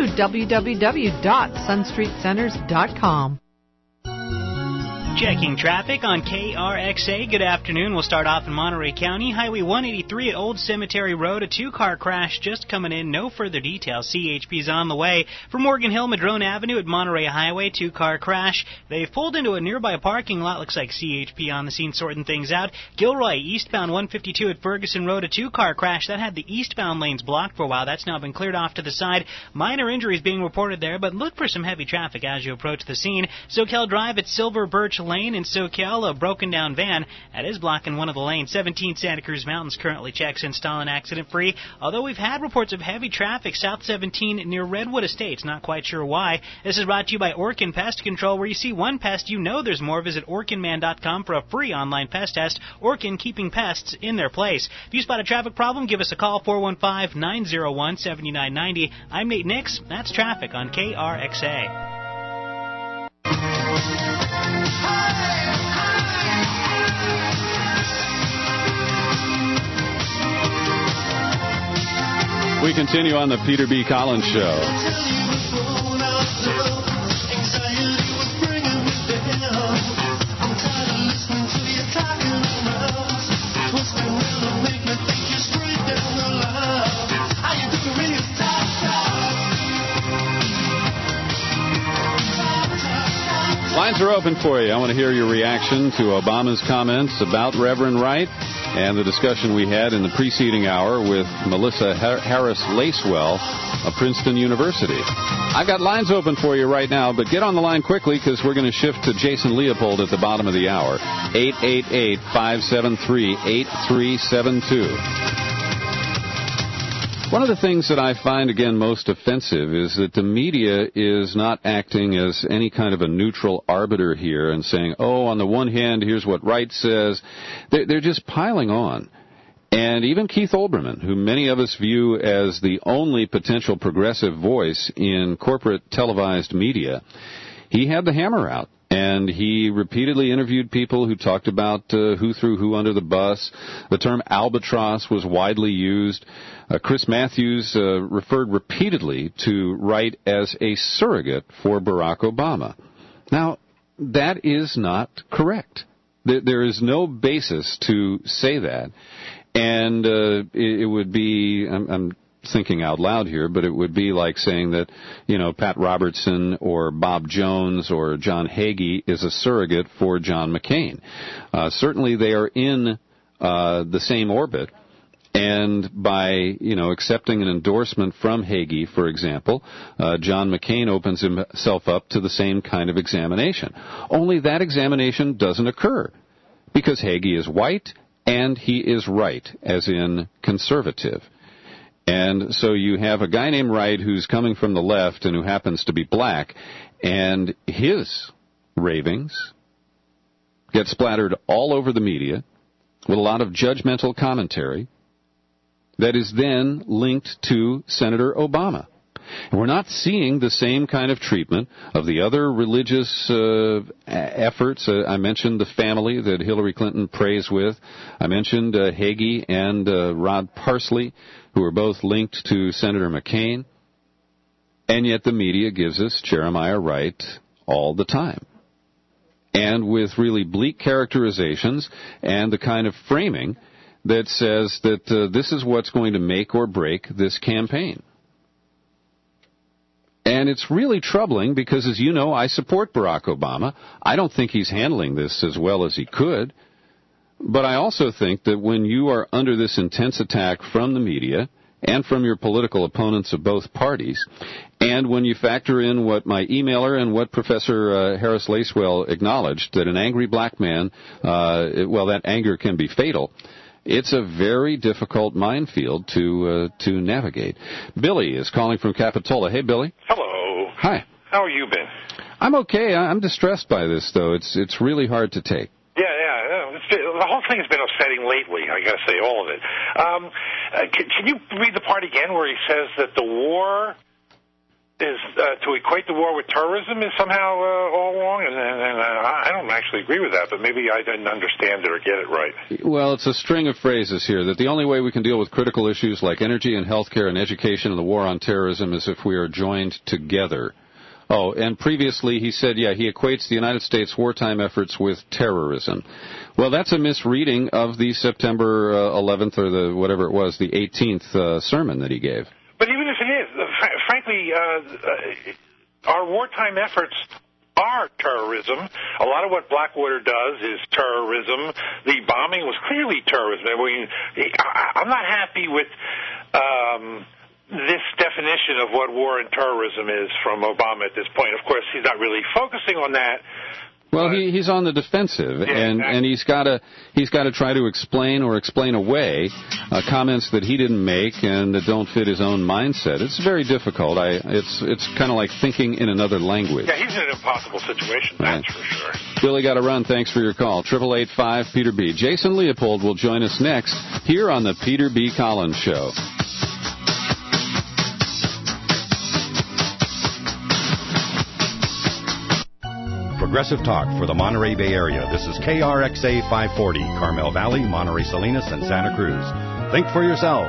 www.sunstreetcenters.com. Checking traffic on KRXA. Good afternoon. We'll start off in Monterey County. Highway 183 at Old Cemetery Road. A two-car crash just coming in. No further details. CHP's on the way. For Morgan Hill, Madrone Avenue at Monterey Highway. Two-car crash. They've pulled into a nearby parking lot. Looks like CHP on the scene sorting things out. Gilroy, eastbound 152 at Ferguson Road. A two-car crash. That had the eastbound lanes blocked for a while. That's now been cleared off to the side. Minor injuries being reported there, but look for some heavy traffic as you approach the scene. Soquel Drive at Silver Birch Lane in Soquel, a broken-down van that is blocking one of the lanes. 17 Santa Cruz Mountains currently checks installing accident-free, although we've had reports of heavy traffic south 17 near Redwood Estates. Not quite sure why. This is brought to you by Orkin Pest Control, where you see one pest, you know there's more. Visit OrkinMan.com for a free online pest test. Orkin, keeping pests in their place. If you spot a traffic problem, give us a call, 415-901-7990. I'm Nate Nix. That's traffic on KRXA. We continue on the Peter B. Collins Show. Lines are open for you. I want to hear your reaction to Obama's comments about Reverend Wright and the discussion we had in the preceding hour with Melissa Harris Lacewell of Princeton University. I've got lines open for you right now, but get on the line quickly because we're going to shift to Jason Leopold at the bottom of the hour. 888-573-8372. One of the things that I find, again, most offensive is that the media is not acting as any kind of a neutral arbiter here and saying, oh, on the one hand, here's what Wright says. They're just piling on. And even Keith Olbermann, who many of us view as the only potential progressive voice in corporate televised media, he had the hammer out. And he repeatedly interviewed people who talked about who threw who under the bus. The term albatross was widely used. Chris Matthews referred repeatedly to Wright as a surrogate for Barack Obama. Now, that is not correct. There is no basis to say that. And it would be, I'm thinking out loud here, but it would be like saying that, you know, Pat Robertson or Bob Jones or John Hagee is a surrogate for John McCain. Certainly they are in the same orbit. And by, you know, accepting an endorsement from Hagee, for example, John McCain opens himself up to the same kind of examination. Only that examination doesn't occur because Hagee is white and he is right, as in conservative. And so you have a guy named Wright who's coming from the left and who happens to be black, and his ravings get splattered all over the media with a lot of judgmental commentary that is then linked to Senator Obama. And we're not seeing the same kind of treatment of the other religious efforts. I mentioned the family that Hillary Clinton prays with. I mentioned Hagee and Rod Parsley, who are both linked to Senator McCain. And yet the media gives us Jeremiah Wright all the time. And with really bleak characterizations and the kind of framing that says that this is what's going to make or break this campaign. And it's really troubling because, as you know, I support Barack Obama. I don't think he's handling this as well as he could. But I also think that when you are under this intense attack from the media and from your political opponents of both parties, and when you factor in what my emailer and what Professor Harris Lacewell acknowledged, that an angry black man, that anger can be fatal, It's a very difficult minefield to navigate. Billy is calling from Capitola. Hey, Billy. Hello. Hi. How are you been? I'm okay. I'm distressed by this, though. It's really hard to take. Yeah. The whole thing has been upsetting lately, I got to say, all of it. Can you read the part again where he says that the war is, to equate the war with terrorism is somehow all wrong? And I don't actually agree with that, but maybe I didn't understand it or get it right. Well, it's a string of phrases here, that the only way we can deal with critical issues like energy and healthcare and education and the war on terrorism is if we are joined together. Oh, and previously he said, he equates the United States wartime efforts with terrorism. Well, that's a misreading of the September 11th or the whatever it was, the 18th sermon that he gave. But even if it is, frankly, our wartime efforts are terrorism. A lot of what Blackwater does is terrorism. The bombing was clearly terrorism. I mean, I'm not happy with this definition of what war and terrorism is from Obama at this point. Of course, he's not really focusing on that. Well, he's on the defensive, and he's got to try to explain or explain away comments that he didn't make and that don't fit his own mindset. It's very difficult. It's kind of like thinking in another language. Yeah, he's in an impossible situation, that's for sure. Billy, got to run. Thanks for your call. 888-5-PETER-B. Jason Leopold will join us next here on the Peter B. Collins Show. Progressive talk for the Monterey Bay Area. This is KRXA 540, Carmel Valley, Monterey Salinas, and Santa Cruz. Think for yourself.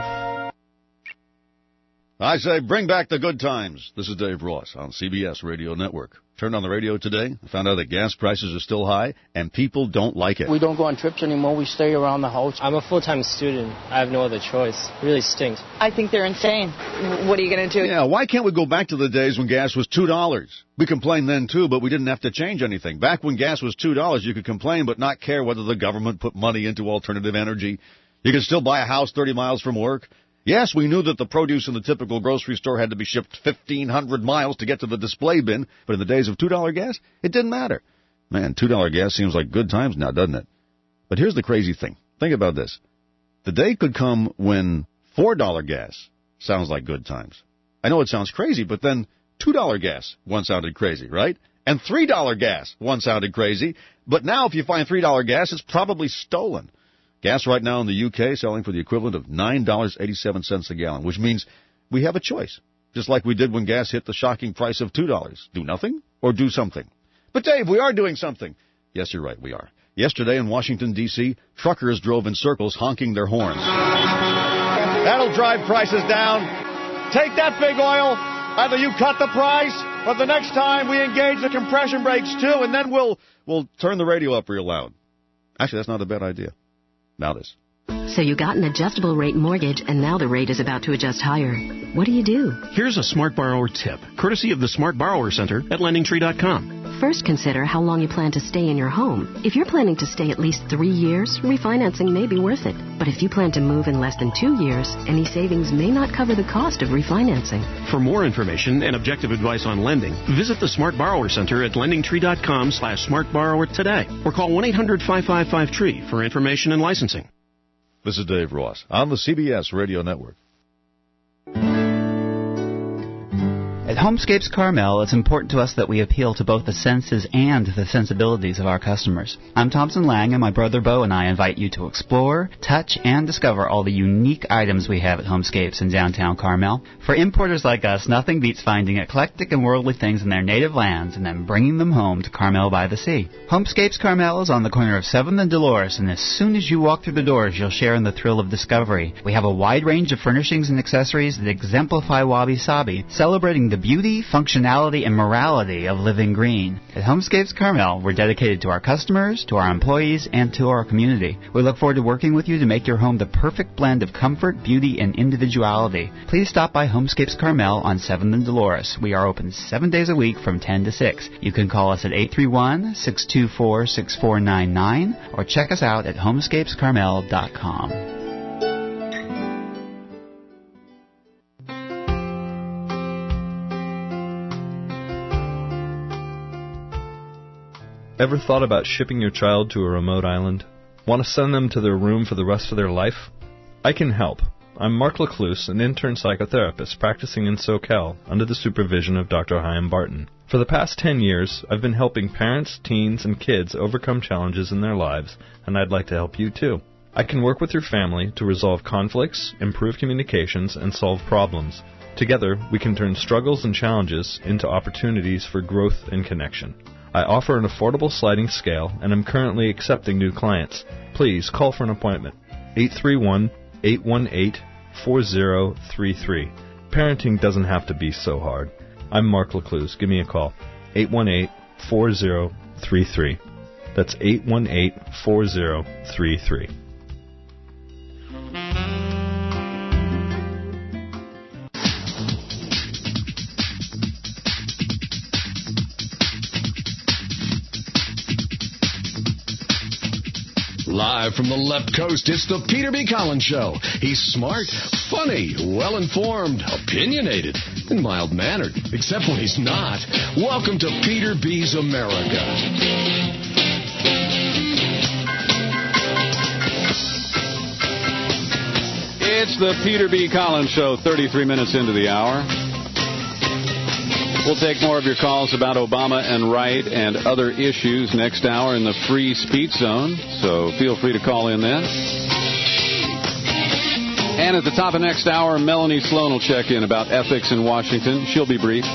I say, bring back the good times. This is Dave Ross on CBS Radio Network. Turned on the radio today, found out that gas prices are still high, and people don't like it. We don't go on trips anymore. We stay around the house. I'm a full-time student. I have no other choice. It really stinks. I think they're insane. What are you going to do? Yeah, why can't we go back to the days when gas was $2? We complained then, too, but we didn't have to change anything. Back when gas was $2, you could complain but not care whether the government put money into alternative energy. You could still buy a house 30 miles from work. Yes, we knew that the produce in the typical grocery store had to be shipped 1,500 miles to get to the display bin, but in the days of $2 gas, it didn't matter. Man, $2 gas seems like good times now, doesn't it? But here's the crazy thing. Think about this. The day could come when $4 gas sounds like good times. I know it sounds crazy, but then $2 gas once sounded crazy, right? And $3 gas once sounded crazy, but now if you find $3 gas, it's probably stolen. Gas right now in the UK selling for the equivalent of $9.87 a gallon, which means we have a choice, just like we did when gas hit the shocking price of $2. Do nothing or do something. But, Dave, we are doing something. Yes, you're right, we are. Yesterday in Washington, D.C., truckers drove in circles honking their horns. That'll drive prices down. Take that, big oil. Either you cut the price, or the next time we engage the compression brakes, too, and then we'll turn the radio up real loud. Actually, that's not a bad idea. Now this. So you got an adjustable rate mortgage, and now the rate is about to adjust higher. What do you do? Here's a Smart Borrower tip, courtesy of the Smart Borrower Center at LendingTree.com. First, consider how long you plan to stay in your home. If you're planning to stay at least 3 years, refinancing may be worth it. But if you plan to move in less than 2 years, any savings may not cover the cost of refinancing. For more information and objective advice on lending, visit the Smart Borrower Center at LendingTree.com/SmartBorrower today, or call 1-800-555-TREE for information and licensing. This is Dave Ross on the CBS Radio Network. At Homescapes Carmel, it's important to us that we appeal to both the senses and the sensibilities of our customers. I'm Thompson Lang, and my brother Bo and I invite you to explore, touch, and discover all the unique items we have at Homescapes in downtown Carmel. For importers like us, nothing beats finding eclectic and worldly things in their native lands and then bringing them home to Carmel by the Sea. Homescapes Carmel is on the corner of 7th and Dolores, and as soon as you walk through the doors, you'll share in the thrill of discovery. We have a wide range of furnishings and accessories that exemplify Wabi Sabi, celebrating the beauty, functionality, and morality of living green. At Homescapes Carmel, we're dedicated to our customers, to our employees, and to our community. We look forward to working with you to make your home the perfect blend of comfort, beauty, and individuality. Please stop by Homescapes Carmel on 7th and Dolores. We are open 7 days a week from 10 to 6. You can call us at 831-624-6499 or check us out at homescapescarmel.com. Ever thought about shipping your child to a remote island? Want to send them to their room for the rest of their life? I can help. I'm Mark Lecluse, an intern psychotherapist practicing in SoCal under the supervision of Dr. Chaim Barton. For the past 10 years, I've been helping parents, teens, and kids overcome challenges in their lives, and I'd like to help you too. I can work with your family to resolve conflicts, improve communications, and solve problems. Together, we can turn struggles and challenges into opportunities for growth and connection. I offer an affordable sliding scale, and I'm currently accepting new clients. Please call for an appointment. 831-818-4033. Parenting doesn't have to be so hard. I'm Mark Lecluse. Give me a call. 818-4033. That's 818-4033. Live from the left coast, it's the Peter B. Collins Show. He's smart, funny, well-informed, opinionated, and mild-mannered, except when he's not. Welcome to Peter B's America. It's the Peter B. Collins Show, 33 minutes into the hour. We'll take more of your calls about Obama and Wright and other issues next hour in the free speech zone, so feel free to call in then. And at the top of next hour, Melanie Sloan will check in about ethics in Washington. She'll be brief.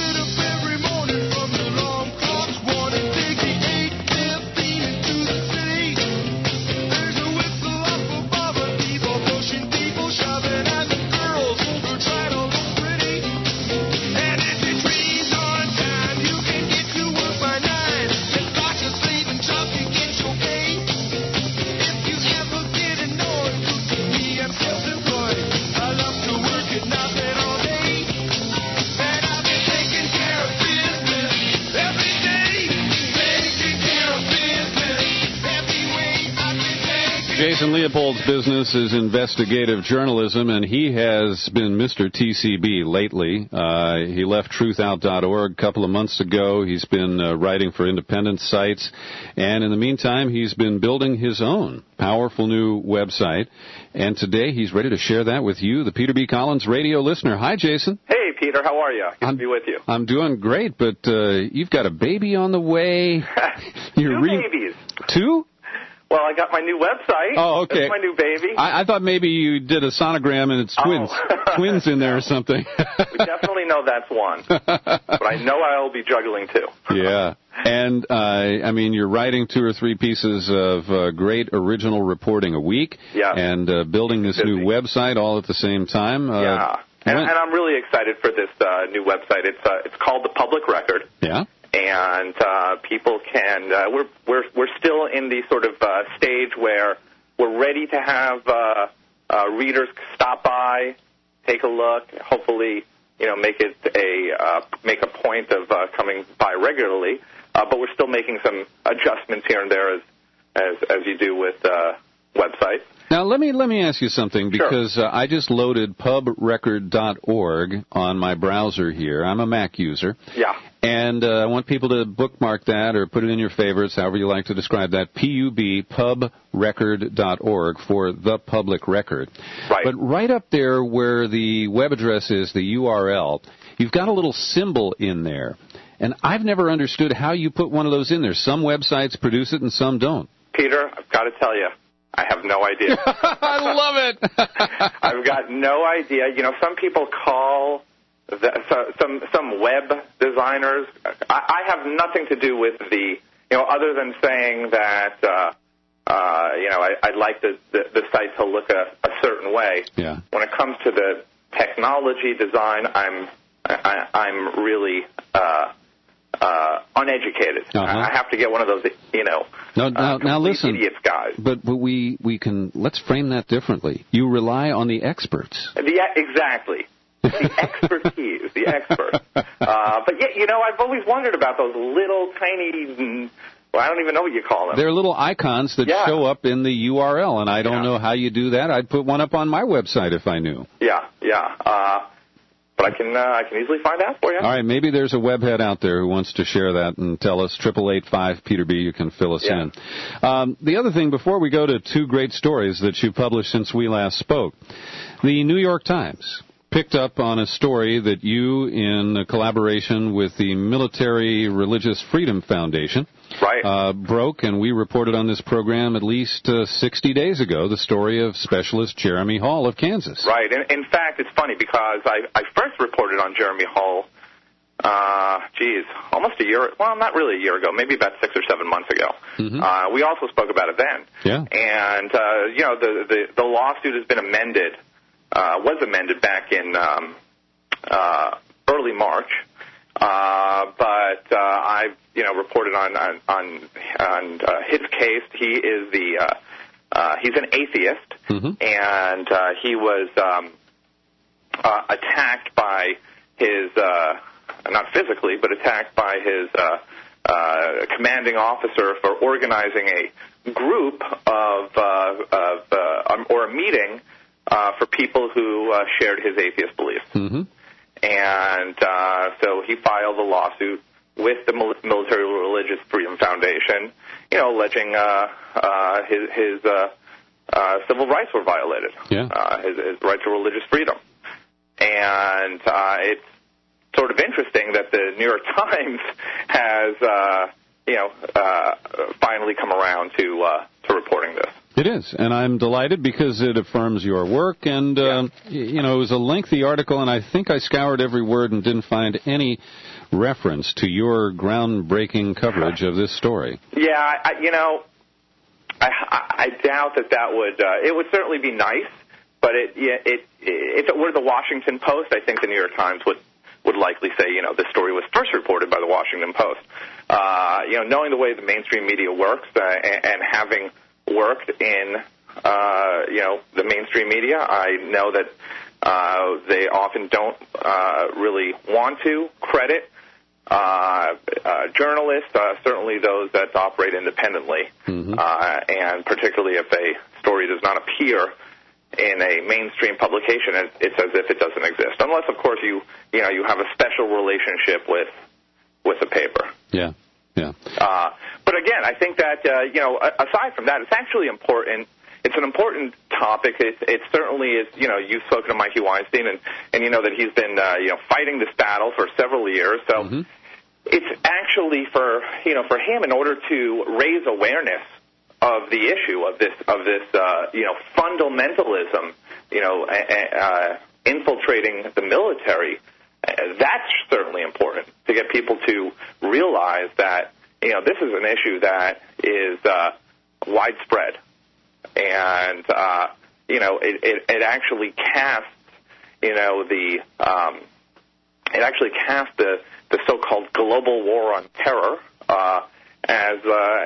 Jason Leopold's business is investigative journalism, and he has been Mr. TCB lately. He left truthout.org a couple of months ago. He's been writing for independent sites, and in the meantime, he's been building his own powerful new website. And today, he's ready to share that with you, the Peter B. Collins radio listener. Hi, Jason. Hey, Peter. How are you? Good to be with you. I'm doing great, but you've got a baby on the way. Two babies. Two? Well, I got my new website. Oh, okay. That's my new baby. I thought maybe you did a sonogram and it's twins. Twins in there or something. We definitely know that's one. But I know I'll be juggling two. Yeah. And, I mean, you're writing 2 or 3 pieces of great original reporting a week. Yeah. And building this new website all at the same time. Yeah. And I'm really excited for this new website. It's called The Public Record. Yeah. And people can. We're still in the sort of stage where we're ready to have readers stop by, take a look. Hopefully, make a point of coming by regularly. But we're still making some adjustments here and there, as you do with websites. Now, let me ask you something, because I just loaded pubrecord.org on my browser here. I'm a Mac user. Yeah. And I want people to bookmark that or put it in your favorites, however you like to describe that, pubrecord.org for the public record. Right. But right up there where the web address is, the URL, you've got a little symbol in there. And I've never understood how you put one of those in there. Some websites produce it and some don't. Peter, I've got to tell you, I have no idea. I love it. I've got no idea. Some people call some web designers. I have nothing to do with other than saying that, I'd like the site to look a certain way. Yeah. When it comes to the technology design, I'm really uneducated. I have to get one of those, now listen, idiots guys. But we can, let's frame that differently. You rely on the experts. Exactly. The expertise, the expert. But yet, I've always wondered about those little tiny, I don't even know what you call them. They're little icons that show up in the URL, and I don't know how you do that. I'd put one up on my website if I knew. Yeah. But I can easily find out for you. All right, maybe there's a webhead out there who wants to share that and tell us. 888-5-PETER-B, you can fill us in. The other thing, before we go to two great stories that you published since we last spoke, the New York Times picked up on a story that you, in collaboration with the Military Religious Freedom Foundation, broke, and we reported on this program at least 60 days ago, the story of Specialist Jeremy Hall of Kansas. Right. In fact, it's funny because I first reported on Jeremy Hall, almost a year, well, not really a year ago, maybe about 6 or 7 months ago. Mm-hmm. We also spoke about it then. Yeah. And, the lawsuit has been amended. Was amended back in early March, but I've reported on his case. He is he's an atheist, mm-hmm. and he was attacked by his not physically, but attacked by his commanding officer for organizing a group or a meeting. For people who shared his atheist beliefs. Mm-hmm. And so he filed a lawsuit with the Military Religious Freedom Foundation, alleging his civil rights were violated, his right to religious freedom. And it's sort of interesting that the New York Times has, finally come around to reporting this. It is, and I'm delighted because it affirms your work, and, it was a lengthy article, and I think I scoured every word and didn't find any reference to your groundbreaking coverage of this story. Yeah, I doubt that would, it would certainly be nice, but if it were the Washington Post, I think the New York Times would likely say, the story was first reported by the Washington Post. Knowing the way the mainstream media works and having worked in, the mainstream media, I know that they often don't really want to credit journalists, certainly those that operate independently, mm-hmm. And particularly if a story does not appear in a mainstream publication, it's as if it doesn't exist, unless, of course, you have a special relationship with the paper. Yeah. Yeah. But again, I think that, aside from that, it's actually important. It's an important topic. It certainly is, you've spoken to Mikey Weinstein, and you know that he's been, fighting this battle for several years. So mm-hmm. It's actually for him, in order to raise awareness of the issue of this, fundamentalism, infiltrating the military. That's certainly important, to get people to realize that, this is an issue that is widespread. And, it actually casts, it actually casts the so-called global war on terror as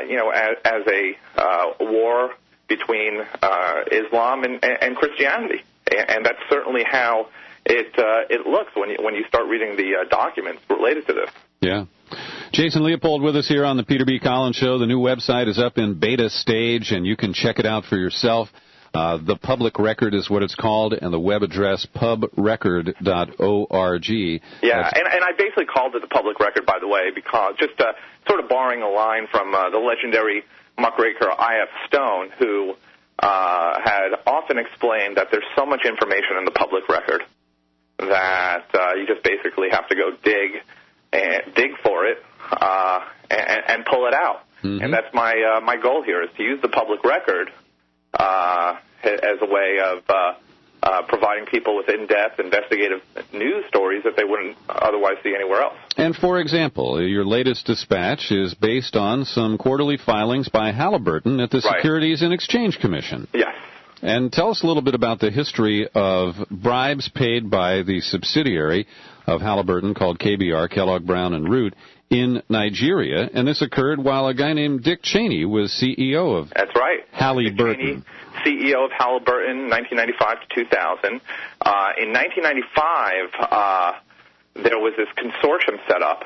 a war between Islam and Christianity. And that's certainly how it looks when you start reading the documents related to this. Yeah. Jason Leopold with us here on the Peter B. Collins Show. The new website is up in beta stage, and you can check it out for yourself. The Public Record is what it's called, and the web address pubrecord.org. Yeah, and I basically called it the Public Record, by the way, because just sort of borrowing a line from the legendary muckraker I.F. Stone, who had often explained that there's so much information in the public record that you just basically have to go dig for it and pull it out. Mm-hmm. And that's my goal here, is to use the public record as a way of providing people with in-depth investigative news stories that they wouldn't otherwise see anywhere else. And, for example, your latest dispatch is based on some quarterly filings by Halliburton at the Securities and Exchange Commission. Yes. And tell us a little bit about the history of bribes paid by the subsidiary of Halliburton called KBR, Kellogg Brown and Root, in Nigeria. And this occurred while a guy named Dick Cheney was CEO of Halliburton. CEO of Halliburton, 1995 to 2000. In 1995, there was this consortium set up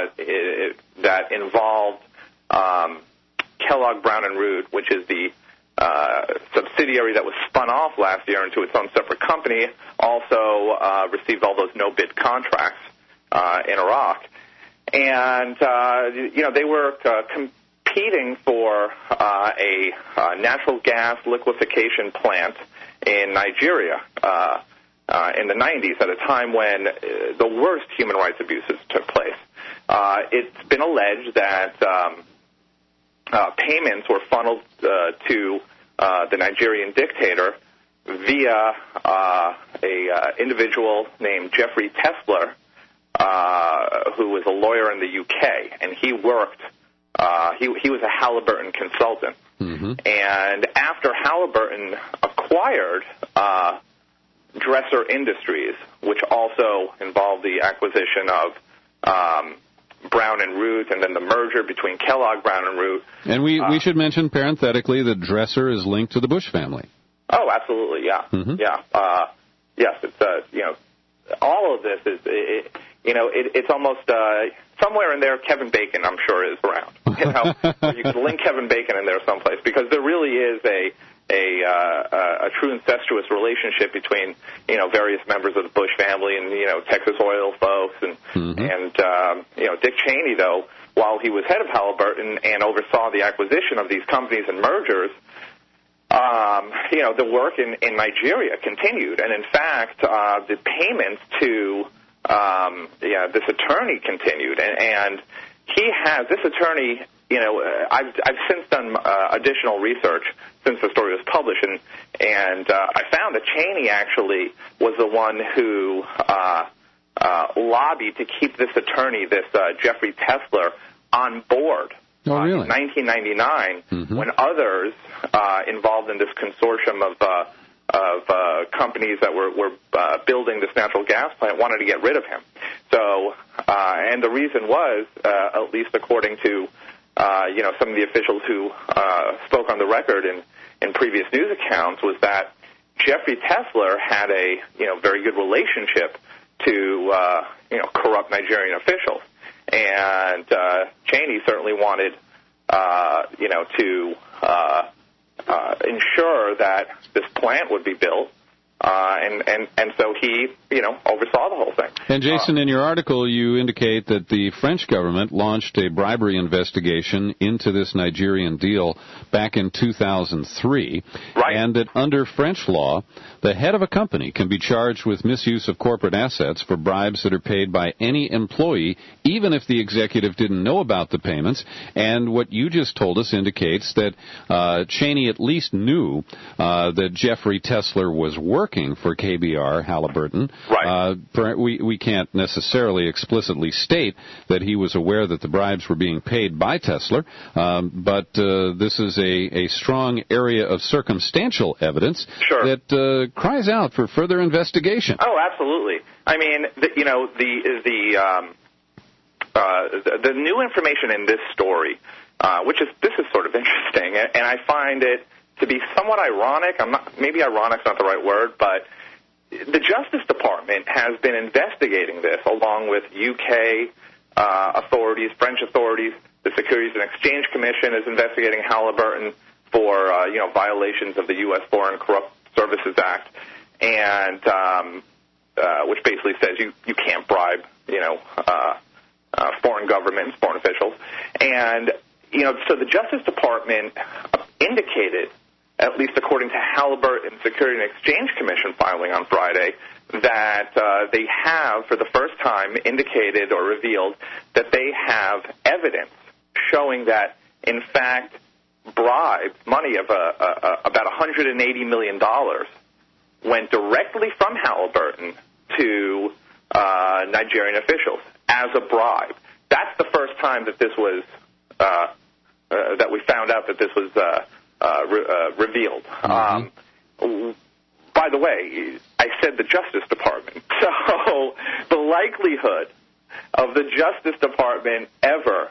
that involved Kellogg Brown and Root, which is the subsidiary that was spun off last year into its own separate company, also received all those no-bid contracts in Iraq. And, they were competing for a natural gas liquefaction plant in Nigeria in the 90s, at a time when the worst human rights abuses took place. It's been alleged that payments were funneled to the Nigerian dictator via a individual named Jeffrey Tesler, who was a lawyer in the UK, and he worked. He was a Halliburton consultant, and after Halliburton acquired Dresser Industries, which also involved the acquisition of Brown and Root, and then the merger between Kellogg, Brown and Root. And we should mention parenthetically that Dresser is linked to the Bush family. Oh, absolutely, yeah, yeah. Yes, it's all of this is it's almost somewhere in there. Kevin Bacon, I'm sure, is around. You can link Kevin Bacon in there someplace, because there really is a true incestuous relationship between various members of the Bush family and Texas Oil folks and Dick Cheney, though, while he was head of Halliburton and oversaw the acquisition of these companies and mergers, the work in Nigeria continued, and in fact the payments to this attorney continued, and this attorney. I've since done additional research since the story was published, and I found that Cheney actually was the one who lobbied to keep this attorney, this Jeffrey Tesler, on board. Oh, really? In 1999, when others involved in this consortium of companies that were building this natural gas plant wanted to get rid of him. So, and the reason was, at least according to some of the officials who spoke on the record in previous news accounts, was that Jeffrey Tesler had a very good relationship to corrupt Nigerian officials, and Cheney certainly wanted to ensure that this plant would be built. And so he, oversaw the whole thing. And Jason, in your article, you indicate that the French government launched a bribery investigation into this Nigerian deal back in 2003, and that under French law, the head of a company can be charged with misuse of corporate assets for bribes that are paid by any employee, even if the executive didn't know about the payments. And what you just told us indicates that Cheney at least knew that Jeffrey Tesler was working for KBR Halliburton. Right. We can't necessarily explicitly state that he was aware that the bribes were being paid by Tesler, but this is a strong area of circumstantial evidence that cries out for further investigation. Oh, absolutely. I mean, the new information in this story, this is sort of interesting, and I find it to be somewhat ironic. Maybe ironic's not the right word, but the Justice Department has been investigating this along with UK authorities, French authorities. The Securities and Exchange Commission is investigating Halliburton for violations of the U.S. Foreign Corrupt Services Act, and which basically says you can't bribe foreign governments, foreign officials, and so the Justice Department indicated, at least according to Halliburton Securities and Exchange Commission filing on Friday, that they have, for the first time, indicated or revealed that they have evidence showing that, in fact, bribes, money of about $180 million, went directly from Halliburton to Nigerian officials as a bribe. That's the first time that this was that we found out that this was revealed. By the way, I said the Justice Department. So the likelihood of the Justice Department ever,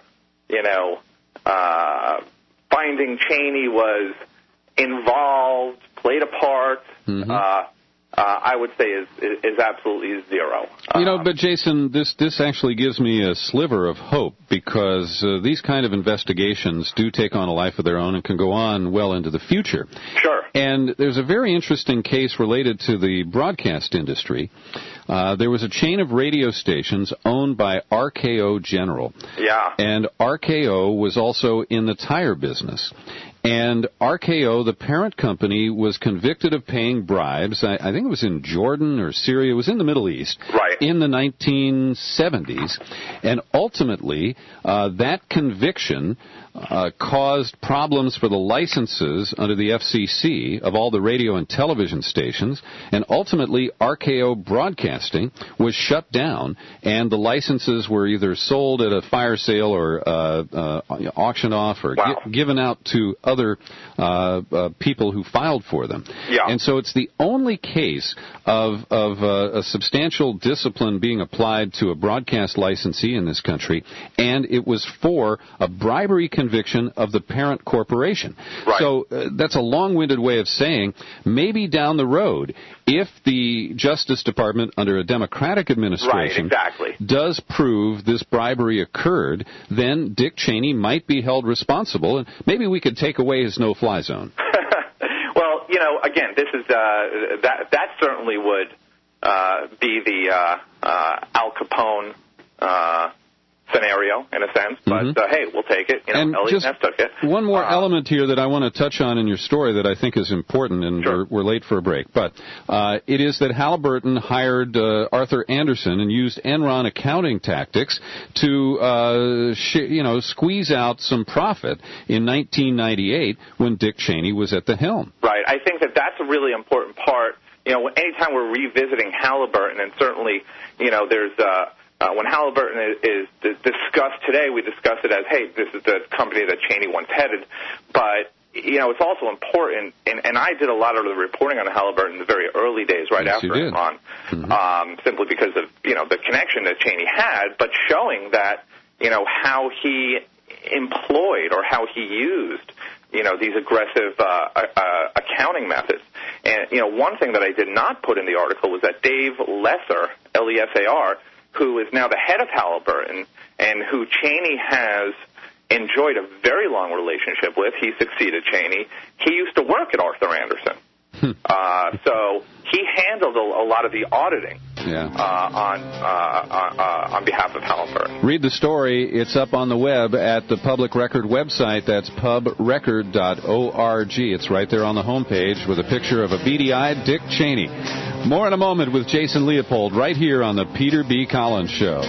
finding Cheney was involved, played a part, I would say is absolutely zero. But Jason, this actually gives me a sliver of hope, because these kind of investigations do take on a life of their own and can go on well into the future. Sure. And there's a very interesting case related to the broadcast industry. There was a chain of radio stations owned by RKO General. Yeah. And RKO was also in the tire business. And RKO, the parent company, was convicted of paying bribes. I think it was in Jordan or Syria. It was in the Middle East. Right. In the 1970s. And ultimately, that conviction caused problems for the licenses under the FCC of all the radio and television stations, and ultimately RKO Broadcasting was shut down, and the licenses were either sold at a fire sale or auctioned off or given out to other people who filed for them. Yeah. And so it's the only case of a substantial discipline being applied to a broadcast licensee in this country, and it was for a bribery conviction of the parent corporation. Right. So that's a long-winded way of saying maybe down the road, if the Justice Department under a Democratic administration does prove this bribery occurred, then Dick Cheney might be held responsible, and maybe we could take away his no-fly zone. Well, again, this is that certainly would be the Al Capone scenario, in a sense, but hey, we'll take it. Elliot Ness took it. One more element here that I want to touch on in your story that I think is important, and we're late for a break, but it is that Halliburton hired Arthur Anderson and used Enron accounting tactics to squeeze out some profit in 1998 when Dick Cheney was at the helm. Right. I think that's a really important part. Anytime we're revisiting Halliburton, and certainly, there's when Halliburton is discussed today, we discuss it as, hey, this is the company that Cheney once headed. But, it's also important, and I did a lot of the reporting on Halliburton in the very early days, right after Enron, simply because of, the connection that Cheney had, but showing that, how he employed or how he used, these aggressive accounting methods. And, one thing that I did not put in the article was that Dave Lesar, Lesar, who is now the head of Halliburton, and who Cheney has enjoyed a very long relationship with. He succeeded Cheney. He used to work at Arthur Anderson. So he handled a lot of the auditing on behalf of Halliburton. Read the story. It's up on the web at the Public Record website. That's pubrecord.org. It's right there on the homepage with a picture of a beady-eyed Dick Cheney. More in a moment with Jason Leopold right here on the Peter B. Collins Show.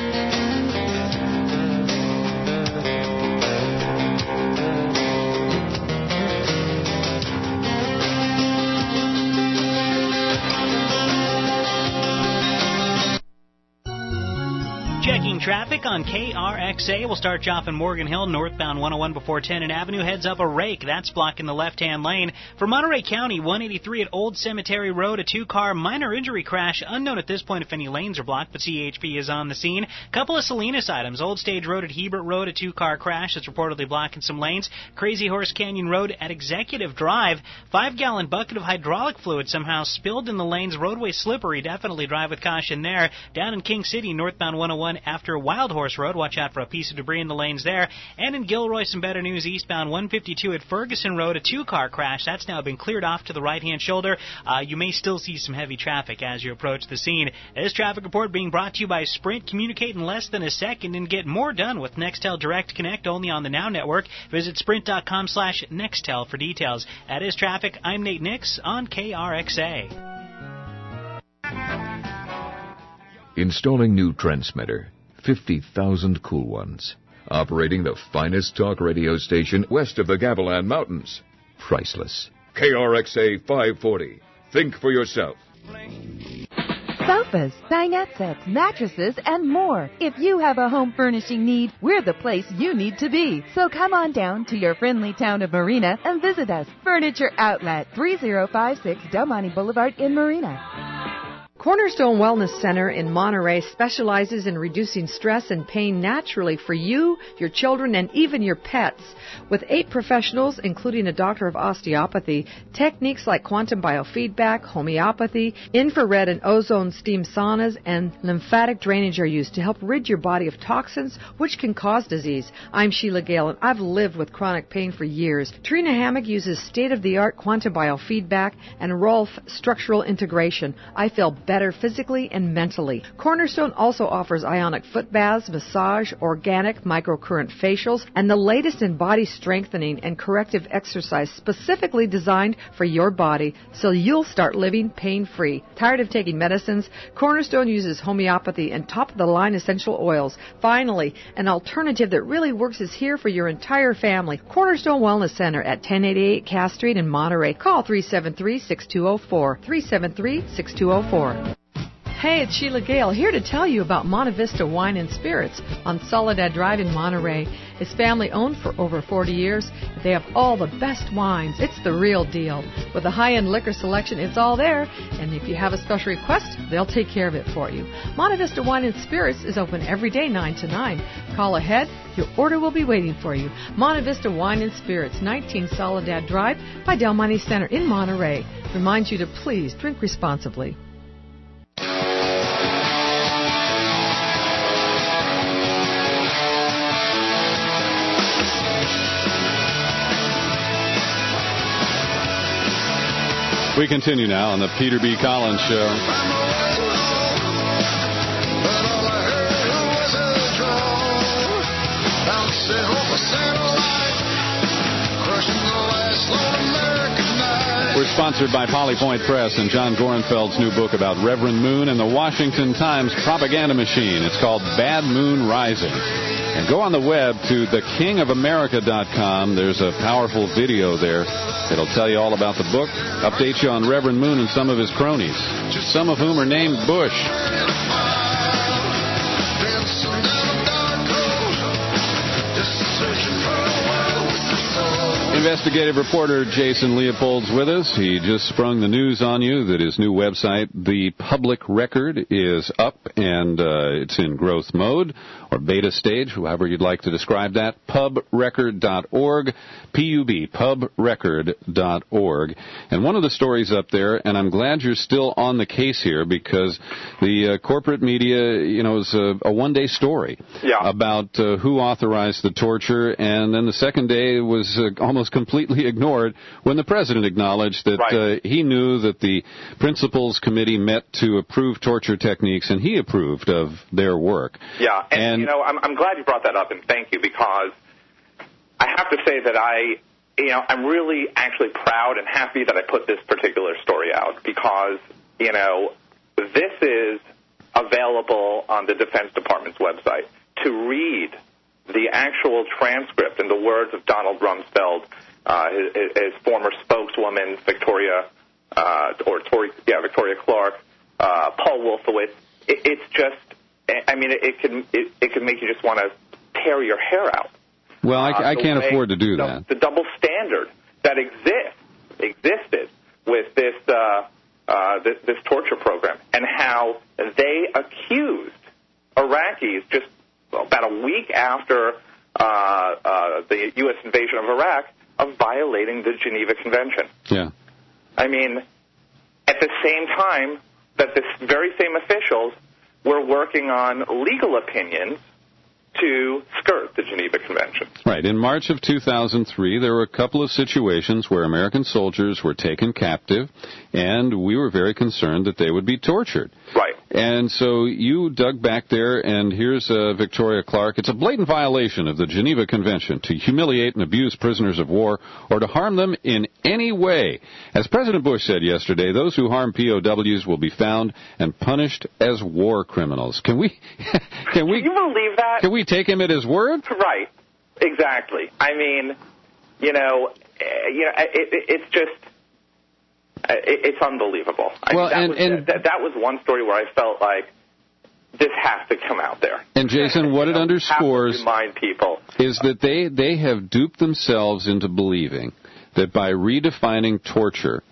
Checking traffic on KRXA. We'll start you off in Morgan Hill, northbound 101 before 10th Avenue. Heads up a rake. That's blocking the left-hand lane. For Monterey County, 183 at Old Cemetery Road, a two-car minor injury crash. Unknown at this point if any lanes are blocked, but CHP is on the scene. Couple of Salinas items. Old Stage Road at Hebert Road, a two-car crash that's reportedly blocking some lanes. Crazy Horse Canyon Road at Executive Drive. 5-gallon bucket of hydraulic fluid somehow spilled in the lanes. Roadway slippery. Definitely drive with caution there. Down in King City, northbound 101 after Wild Horse Road. Watch out for a piece of debris in the lanes there. And in Gilroy, some better news eastbound 152 at Ferguson Road, a two-car crash. That's now been cleared off to the right-hand shoulder. You may still see some heavy traffic as you approach the scene. This traffic report being brought to you by Sprint. Communicate in less than a second and get more done with Nextel Direct Connect only on the Now Network. Visit sprint.com/Nextel for details. That is traffic. I'm Nate Nix on KRXA. Installing new transmitter. 50,000 cool ones. Operating the finest talk radio station west of the Gavilan Mountains. Priceless. KRXA 540. Think for yourself. Sofas, dinette sets, mattresses, and more. If you have a home furnishing need, we're the place you need to be. So come on down to your friendly town of Marina and visit us. Furniture Outlet, 3056 Del Monte Boulevard in Marina. Cornerstone Wellness Center in Monterey specializes in reducing stress and pain naturally for you, your children, and even your pets. With 8 professionals, including a doctor of osteopathy, techniques like quantum biofeedback, homeopathy, infrared and ozone steam saunas, and lymphatic drainage are used to help rid your body of toxins which can cause disease. I'm Sheila Gale, and I've lived with chronic pain for years. Trina Hammock uses state-of-the-art quantum biofeedback and Rolf structural integration. I feel better physically and mentally. Cornerstone also offers ionic foot baths, massage, organic microcurrent facials, and the latest in body strengthening and corrective exercise specifically designed for your body so you'll start living pain-free. Tired of taking medicines? Cornerstone uses homeopathy and top-of-the-line essential oils. Finally, an alternative that really works is here for your entire family. Cornerstone Wellness Center at 1088 Cass Street in Monterey. Call 373-6204. 373-6204. Hey, it's Sheila Gale here to tell you about Monte Vista Wine and Spirits on Soledad Drive in Monterey. It's family-owned for over 40 years. They have all the best wines. It's the real deal. With a high-end liquor selection, it's all there. And if you have a special request, they'll take care of it for you. Monte Vista Wine and Spirits is open every day 9 to 9. Call ahead. Your order will be waiting for you. Monte Vista Wine and Spirits, 19 Soledad Drive by Del Monte Center in Monterey. Reminds you to please drink responsibly. We continue now on the Peter B. Collins Show. We're sponsored by Polypoint Press and John Gorenfeld's new book about Reverend Moon and the Washington Times propaganda machine. It's called Bad Moon Rising. And go on the web to thekingofamerica.com. There's a powerful video there. It'll tell you all about the book, update you on Reverend Moon and some of his cronies, some of whom are named Bush. Investigative reporter Jason Leopold's with us. He just sprung the news on you that his new website, The Public Record, is up and it's in growth mode or beta stage, however you'd like to describe that. Pubrecord.org, P-U-B, pubrecord.org. And one of the stories up there, and I'm glad you're still on the case here because the corporate media, is a one-day story about who authorized the torture, and then the second day was almost completely ignored when the president acknowledged that he knew that the Principals Committee met to approve torture techniques, and he approved of their work. Yeah, and I'm glad you brought that up, and thank you, because I have to say that I'm really actually proud and happy that I put this particular story out because, this is available on the Defense Department's website. To read the actual transcript in the words of Donald Rumsfeld, his former spokeswoman, Victoria Clark, Paul Wolfowitz, it's just, it can make you just want to tear your hair out. Well, I can't afford to do that. The double standard that existed with this torture program, and how they accused Iraqis just about a week after the U.S. invasion of Iraq of violating the Geneva Convention. Yeah. At the same time that this very same officials were working on legal opinions to skirt the Geneva Convention. Right. In March of 2003, there were a couple of situations where American soldiers were taken captive, and we were very concerned that they would be tortured. Right. And so you dug back there, and here's Victoria Clark. It's a blatant violation of the Geneva Convention to humiliate and abuse prisoners of war or to harm them in any way. As President Bush said yesterday, those who harm POWs will be found and punished as war criminals. Can you believe that? Can we take him at his word? Right. Exactly. It's just... It's unbelievable. That was one story where I felt like this has to come out there. And Jason, what it underscores have to remind people is that they have duped themselves into believing that by redefining torture,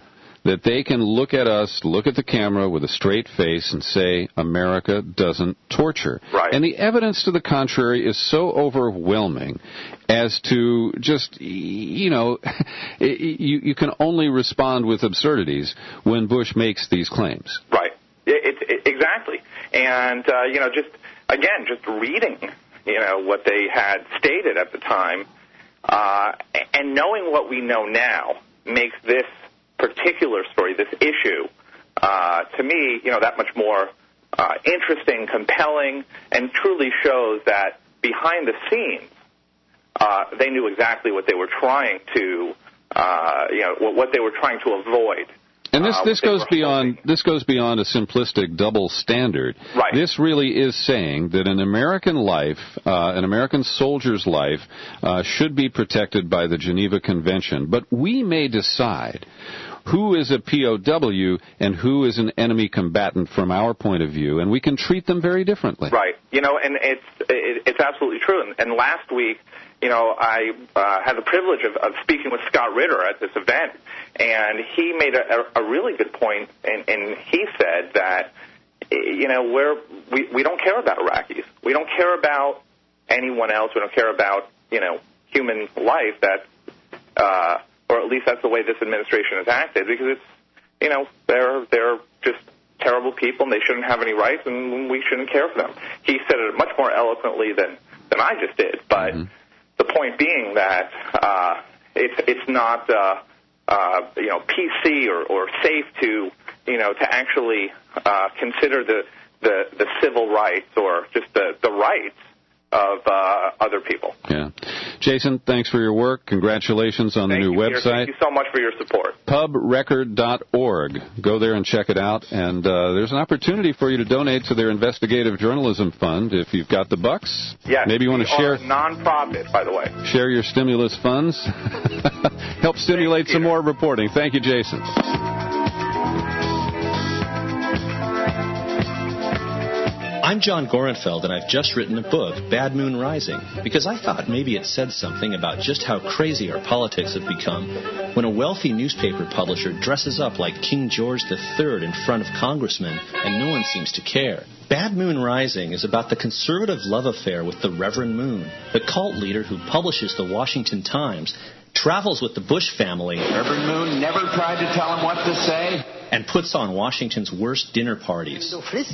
that they can look at us, look at the camera with a straight face and say, America doesn't torture. Right. And the evidence to the contrary is so overwhelming as to just, you can only respond with absurdities when Bush makes these claims. Right. Exactly. And, just reading, what they had stated at the time, and knowing what we know now makes this particular story, this issue, to me, that much more interesting, compelling, and truly shows that behind the scenes, they knew exactly what they were trying to, what they were trying to avoid. And this goes beyond a simplistic double standard. Right. This really is saying that an American life, an American soldier's life, should be protected by the Geneva Convention. But we may decide who is a POW and who is an enemy combatant from our point of view, and we can treat them very differently. Right. And it's absolutely true. And last week, I had the privilege of speaking with Scott Ritter at this event, and he made a really good point, and he said that, we don't care about Iraqis. We don't care about anyone else. We don't care about, human life. That, or at least that's the way this administration has acted, because it's, they're just terrible people, and they shouldn't have any rights, and we shouldn't care for them. He said it much more eloquently than I just did, but the point being that it's not PC or safe to actually consider the civil rights or just the rights of other people. Yeah. Jason, thanks for your work. Congratulations on the new website. Thank you so much for your support. Pubrecord.org. Go there and check it out. And there's an opportunity for you to donate to their investigative journalism fund if you've got the bucks. Yes. Maybe you want to share. We are a nonprofit, by the way. Share your stimulus funds. Help stimulate some more reporting. Thank you, Jason. I'm John Gorenfeld, and I've just written a book, Bad Moon Rising, because I thought maybe it said something about just how crazy our politics have become when a wealthy newspaper publisher dresses up like King George III in front of congressmen and no one seems to care. Bad Moon Rising is about the conservative love affair with the Reverend Moon, the cult leader who publishes the Washington Times, travels with the Bush family. Reverend Moon never tried to tell him what to say. And puts on Washington's worst dinner parties.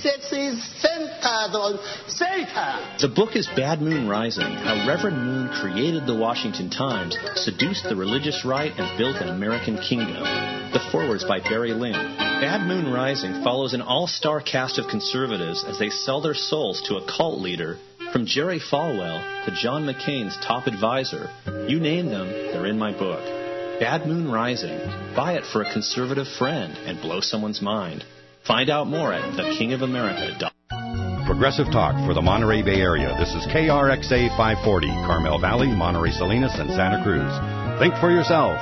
The book is Bad Moon Rising, how Reverend Moon created the Washington Times, seduced the religious right, and built an American kingdom. The foreword's by Barry Lynn. Bad Moon Rising follows an all-star cast of conservatives as they sell their souls to a cult leader, from Jerry Falwell to John McCain's top advisor. You name them, they're in my book. Bad Moon Rising. Buy it for a conservative friend and blow someone's mind. Find out more at thekingofamerica.com. Progressive Talk for the Monterey Bay Area. This is KRXA 540, Carmel Valley, Monterey Salinas, and Santa Cruz. Think for yourself.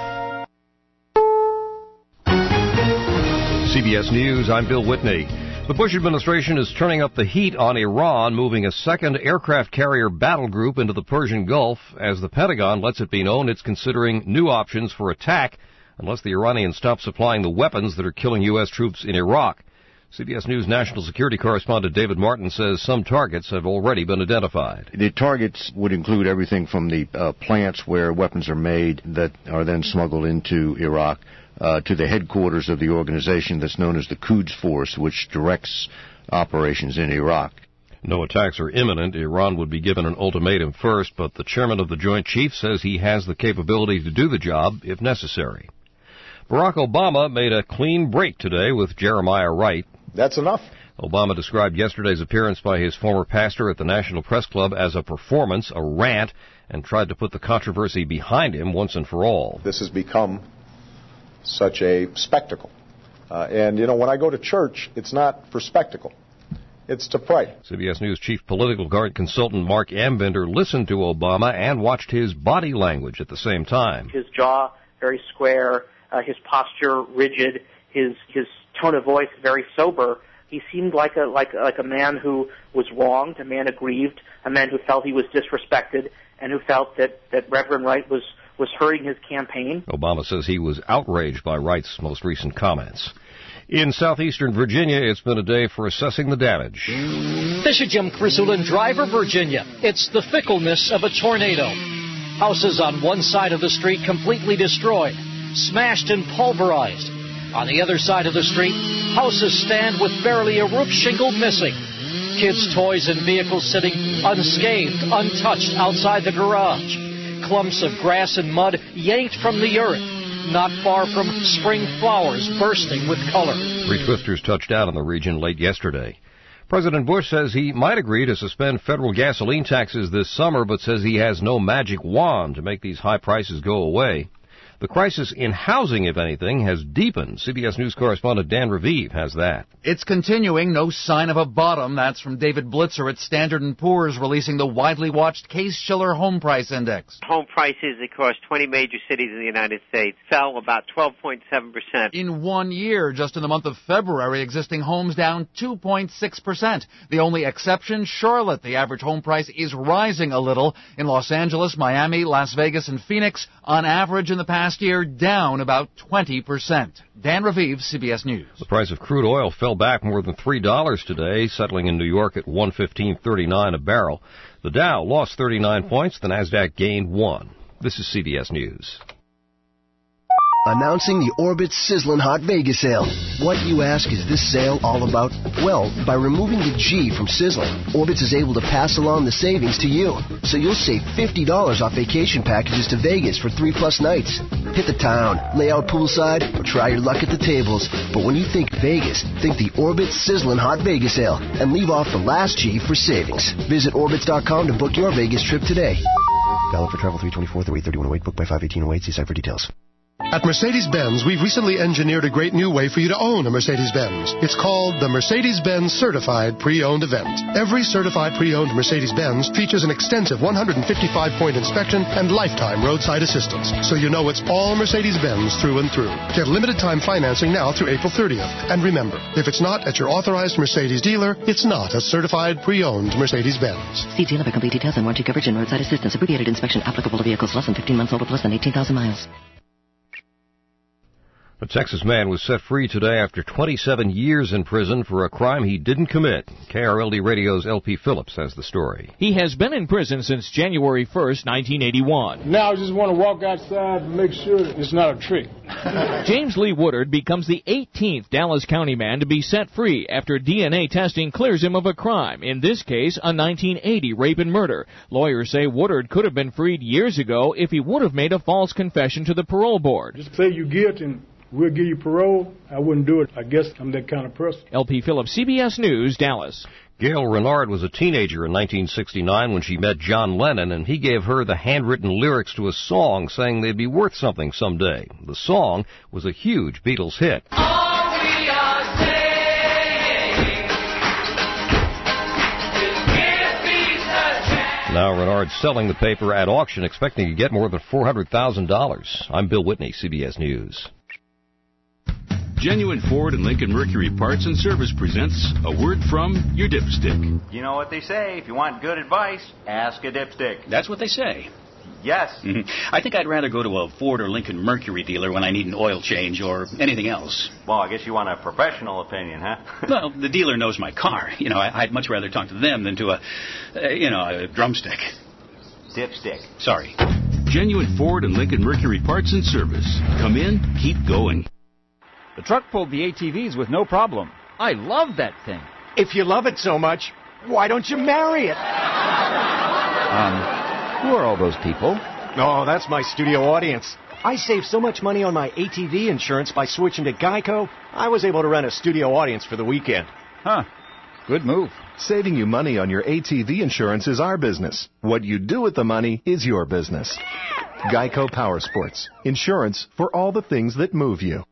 CBS News, I'm Bill Whitney. The Bush administration is turning up the heat on Iran, moving a second aircraft carrier battle group into the Persian Gulf, as the Pentagon lets it be known it's considering new options for attack unless the Iranians stop supplying the weapons that are killing U.S. troops in Iraq. CBS News national security correspondent David Martin says some targets have already been identified. The targets would include everything from the plants where weapons are made that are then smuggled into Iraq, to the headquarters of the organization that's known as the Quds Force, which directs operations in Iraq. No attacks are imminent. Iran would be given an ultimatum first, but the chairman of the Joint Chiefs says he has the capability to do the job if necessary. Barack Obama made a clean break today with Jeremiah Wright. That's enough. Obama described yesterday's appearance by his former pastor at the National Press Club as a performance, a rant, and tried to put the controversy behind him once and for all. This has become such a spectacle. And, when I go to church, it's not for spectacle. It's to pray. CBS News chief political guard consultant Mark Ambender listened to Obama and watched his body language at the same time. His jaw very square, his posture rigid, his tone of voice very sober. He seemed like a man who was wronged, a man aggrieved, a man who felt he was disrespected, and who felt that Reverend Wright was was hurting his campaign. Obama says he was outraged by Wright's most recent comments. In southeastern Virginia, it's been a day for assessing the damage. This is Jim Crisel in Driver, Virginia. It's the fickleness of a tornado. Houses on one side of the street completely destroyed, smashed and pulverized. On the other side of the street, houses stand with barely a roof shingle missing. Kids' toys and vehicles sitting unscathed, untouched outside the garage. Clumps of grass and mud yanked from the earth. Not far from spring flowers bursting with color. 3 twisters touched down in the region late yesterday. President Bush says he might agree to suspend federal gasoline taxes this summer, but says he has no magic wand to make these high prices go away. The crisis in housing, if anything, has deepened. CBS News correspondent Dan Raviv has that. It's continuing. No sign of a bottom. That's from David Blitzer at Standard & Poor's, releasing the widely watched Case-Shiller Home Price Index. Home prices across 20 major cities in the United States fell about 12.7%. In 1 year, just in the month of February, existing homes down 2.6%. The only exception, Charlotte. The average home price is rising a little. In Los Angeles, Miami, Las Vegas, and Phoenix, on average in the past year, down about 20%. Dan Raviv, CBS News. The price of crude oil fell back more than $3 today, settling in New York at $115.39 a barrel. The Dow lost 39 points. The Nasdaq gained 1. This is CBS News. Announcing the Orbit Sizzlin' Hot Vegas sale. What, you ask, is this sale all about? Well, by removing the G from sizzling, Orbitz is able to pass along the savings to you. So you'll save $50 off vacation packages to Vegas for 3+ nights. Hit the town, lay out poolside, or try your luck at the tables. But when you think Vegas, think the Orbit Sizzlin' Hot Vegas sale and leave off the last G for savings. Visit Orbitz.com to book your Vegas trip today. Valid for travel 3/24 through 8/31/08. Book by 5/18/08. See site for details. At Mercedes-Benz, we've recently engineered a great new way for you to own a Mercedes-Benz. It's called the Mercedes-Benz Certified Pre-Owned Event. Every certified pre-owned Mercedes-Benz features an extensive 155-point inspection and lifetime roadside assistance, so you know it's all Mercedes-Benz through and through. Get limited-time financing now through April 30th. And remember, if it's not at your authorized Mercedes dealer, it's not a certified pre-owned Mercedes-Benz. See dealer for complete details and warranty coverage and roadside assistance. Abbreviated inspection applicable to vehicles less than 15 months old with less than 18,000 miles. A Texas man was set free today after 27 years in prison for a crime he didn't commit. KRLD Radio's L.P. Phillips has the story. He has been in prison since January 1st, 1981. Now I just want to walk outside and make sure that it's not a trick. James Lee Woodard becomes the 18th Dallas County man to be set free after DNA testing clears him of a crime, in this case a 1980 rape and murder. Lawyers say Woodard could have been freed years ago if he would have made a false confession to the parole board. Just say you're guilty and we'll give you parole. I wouldn't do it. I guess I'm that kind of person. L.P. Phillips, CBS News, Dallas. Gail Renard was a teenager in 1969 when she met John Lennon, and he gave her the handwritten lyrics to a song saying they'd be worth something someday. The song was a huge Beatles hit. All we are saying is give peace a chance. Now Renard's selling the paper at auction, expecting to get more than $400,000. I'm Bill Whitney, CBS News. Genuine Ford and Lincoln Mercury Parts and Service presents a word from your dipstick. You know what they say, if you want good advice, ask a dipstick. That's what they say. Yes. I think I'd rather go to a Ford or Lincoln Mercury dealer when I need an oil change or anything else. Well, I guess you want a professional opinion, huh? Well, the dealer knows my car. You know, I'd much rather talk to them than to a drumstick. Dipstick. Sorry. Genuine Ford and Lincoln Mercury Parts and Service. Come in, keep going. The truck pulled the ATVs with no problem. I love that thing. If you love it so much, why don't you marry it? Who are all those people? Oh, that's my studio audience. I saved so much money on my ATV insurance by switching to Geico, I was able to rent a studio audience for the weekend. Huh. Good move. Saving you money on your ATV insurance is our business. What you do with the money is your business. Geico Power Sports. Insurance for all the things that move you.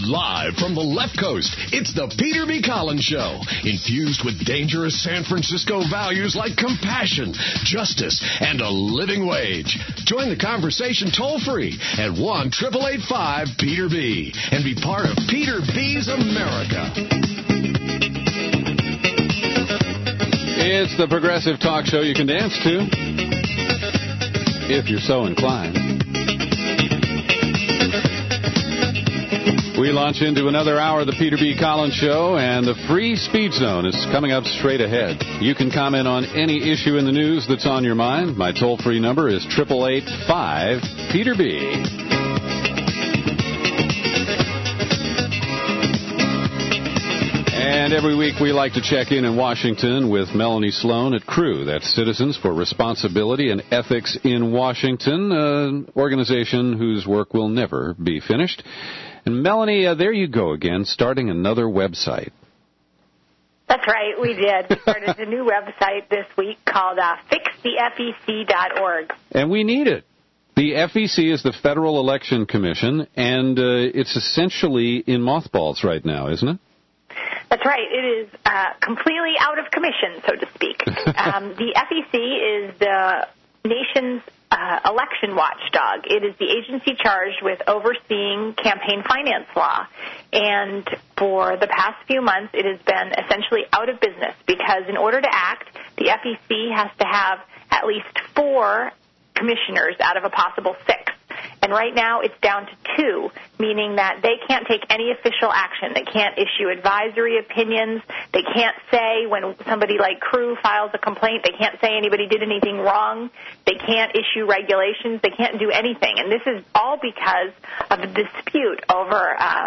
Live from the left coast, it's the Peter B. Collins Show, infused with dangerous San Francisco values like compassion, justice, and a living wage. Join the conversation toll-free at 1-888-5-PETER-B and be part of Peter B's America. It's the Progressive Talk Show you can dance to, if you're so inclined. We launch into another hour of the Peter B. Collins Show, and the free speed zone is coming up straight ahead. You can comment on any issue in the news that's on your mind. My toll-free number is 888-5-PETER-B. And every week we like to check in Washington with Melanie Sloan at CREW. That's Citizens for Responsibility and Ethics in Washington, an organization whose work will never be finished. And Melanie, there you go again, starting another website. That's right, we did. We started a new website this week called fixthefec.org. And we need it. The FEC is the Federal Election Commission, and it's essentially in mothballs right now, isn't it? That's right. It is completely out of commission, so to speak. The FEC is the nation's election watchdog. It is the agency charged with overseeing campaign finance law. And for the past few months, it has been essentially out of business because in order to act, the FEC has to have at least 4 commissioners out of a possible 6. And right now it's down to 2, meaning that they can't take any official action. They can't issue advisory opinions. They can't say when somebody like CREW files a complaint, they can't say anybody did anything wrong. They can't issue regulations. They can't do anything. And this is all because of a dispute over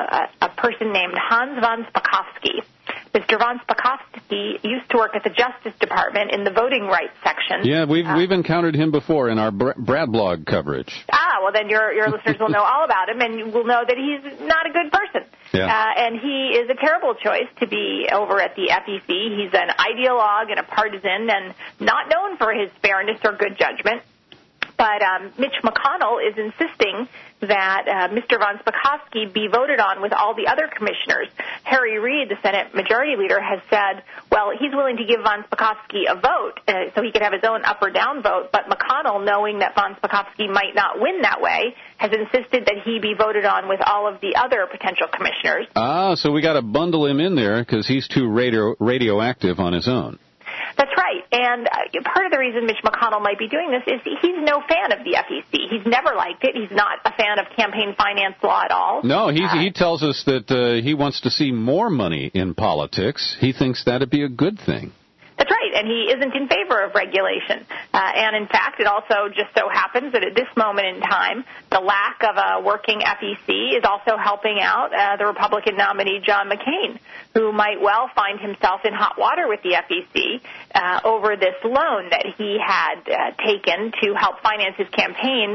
a person named Hans von Spakovsky. Mr. von Spakovsky used to work at the Justice Department in the voting rights section. Yeah, we've encountered him before in our Brad blog coverage. Well, then your listeners will know all about him, and you will know that he's not a good person. Yeah. And he is a terrible choice to be over at the FEC. He's an ideologue and a partisan and not known for his fairness or good judgment. But Mitch McConnell is insisting that Mr. von Spakovsky be voted on with all the other commissioners. Harry Reid, the Senate Majority Leader, has said, well, he's willing to give von Spakovsky a vote so he could have his own up or down vote. But McConnell, knowing that von Spakovsky might not win that way, has insisted that he be voted on with all of the other potential commissioners. So we got to bundle him in there because he's too radioactive on his own. That's right. And part of the reason Mitch McConnell might be doing this is he's no fan of the FEC. He's never liked it. He's not a fan of campaign finance law at all. No, he tells us that he wants to see more money in politics. He thinks that'd be a good thing. That's right, and he isn't in favor of regulation. And, in fact, it also just so happens that at this moment in time, the lack of a working FEC is also helping out the Republican nominee, John McCain, who might well find himself in hot water with the FEC over this loan that he had taken to help finance his campaign.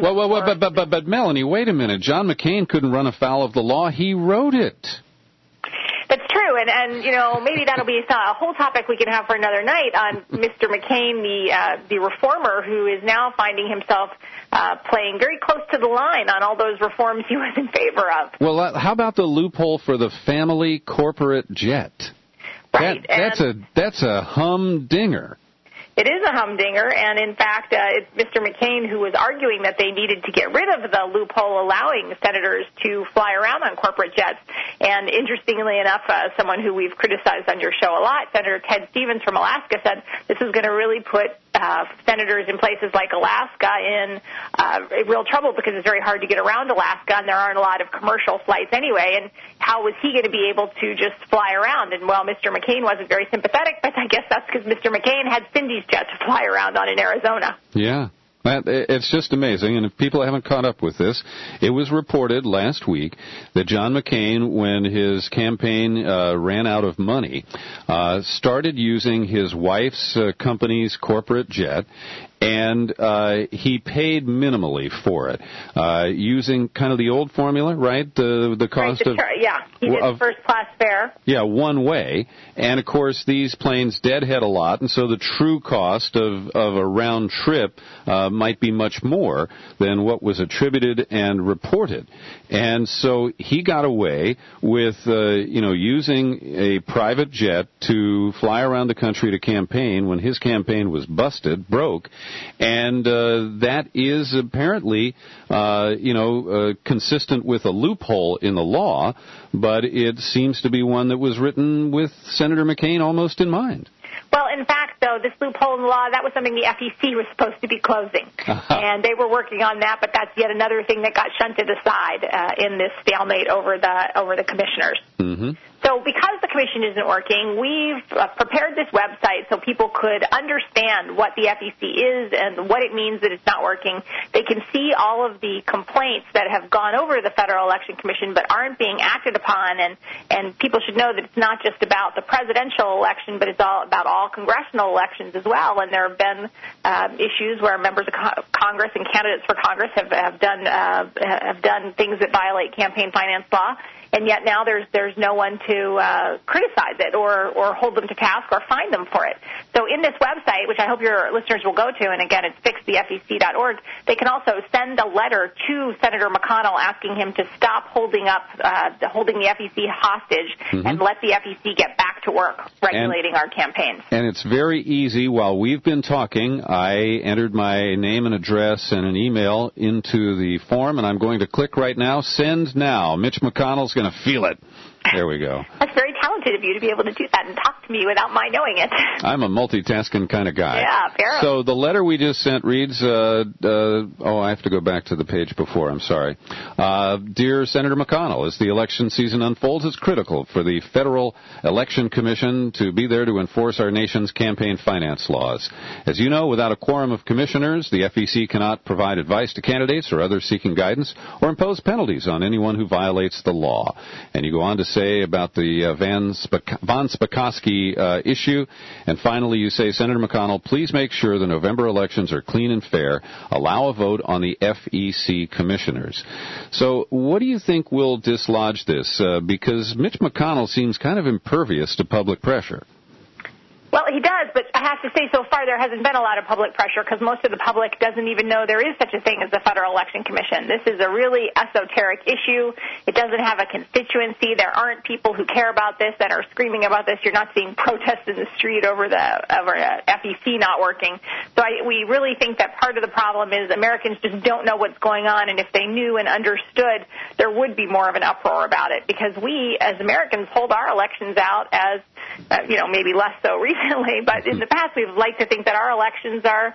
But Melanie, wait a minute. John McCain couldn't run afoul of the law. He wrote it. That's true, and you know, maybe that'll be a whole topic we can have for another night on Mr. McCain, the reformer, who is now finding himself playing very close to the line on all those reforms he was in favor of. Well, how about the loophole for the family corporate jet? Right, that's a humdinger. It is a humdinger, and in fact, it's Mr. McCain who was arguing that they needed to get rid of the loophole allowing senators to fly around on corporate jets. And interestingly enough, someone who we've criticized on your show a lot, Senator Ted Stevens from Alaska, said this is going to really put senators in places like Alaska in real trouble because it's very hard to get around Alaska, and there aren't a lot of commercial flights anyway. And how was he going to be able to just fly around? And, well, Mr. McCain wasn't very sympathetic, but I guess that's because Mr. McCain had Cindy's jet to fly around on in Arizona. Yeah. It's just amazing, and if people haven't caught up with this, it was reported last week that John McCain, when his campaign ran out of money, started using his wife's company's corporate jet and he paid minimally for it, using kind of the old formula, right? The cost of he did first class fare. Yeah, one way, and of course these planes deadhead a lot, and so the true cost of a round trip might be much more than what was attributed and reported. And so he got away with, using a private jet to fly around the country to campaign when his campaign was busted, broke, and that is apparently, consistent with a loophole in the law, but it seems to be one that was written with Senator McCain almost in mind. Well, in fact, though, this loophole in the law, that was something the FEC was supposed to be closing. And they were working on that, but that's yet another thing that got shunted aside in this stalemate over the commissioners. Mm-hmm. So because the commission isn't working, we've prepared this website so people could understand what the FEC is and what it means that it's not working. They can see all of the complaints that have gone over to the Federal Election Commission but aren't being acted upon, and people should know that it's not just about the presidential election, but it's all about all congressional elections as well. And there have been issues where members of Congress and candidates for Congress have done things that violate campaign finance law. And yet now there's no one to criticize it or hold them to task or fine them for it. So in this website, which I hope your listeners will go to, and again, it's fixthefec.org, they can also send a letter to Senator McConnell asking him to stop holding the FEC hostage and let the FEC get back to work regulating our campaigns. And it's very easy. While we've been talking, I entered my name and address and an email into the form, and I'm going to click right now, send now. Mitch McConnell's going to feel it. There we go. That's very talented of you to be able to do that and talk to me without my knowing it. I'm a multitasking kind of guy. Yeah, apparently. So the letter we just sent reads, I have to go back to the page before, I'm sorry. Dear Senator McConnell, as the election season unfolds, it's critical for the Federal Election Commission to be there to enforce our nation's campaign finance laws. As you know, without a quorum of commissioners, the FEC cannot provide advice to candidates or others seeking guidance or impose penalties on anyone who violates the law. And you go on to say about the Von Spakovsky issue. And finally, you say, Senator McConnell, please make sure the November elections are clean and fair. Allow a vote on the FEC commissioners. So what do you think will dislodge this? Because Mitch McConnell seems kind of impervious to public pressure. Well, he does, but I have to say so far there hasn't been a lot of public pressure because most of the public doesn't even know there is such a thing as the Federal Election Commission. This is a really esoteric issue. It doesn't have a constituency. There aren't people who care about this that are screaming about this. You're not seeing protests in the street over FEC not working. So we really think that part of the problem is Americans just don't know what's going on, and if they knew and understood, there would be more of an uproar about it because we, as Americans, hold our elections out as, maybe less so recently, but in the past we've liked to think that our elections are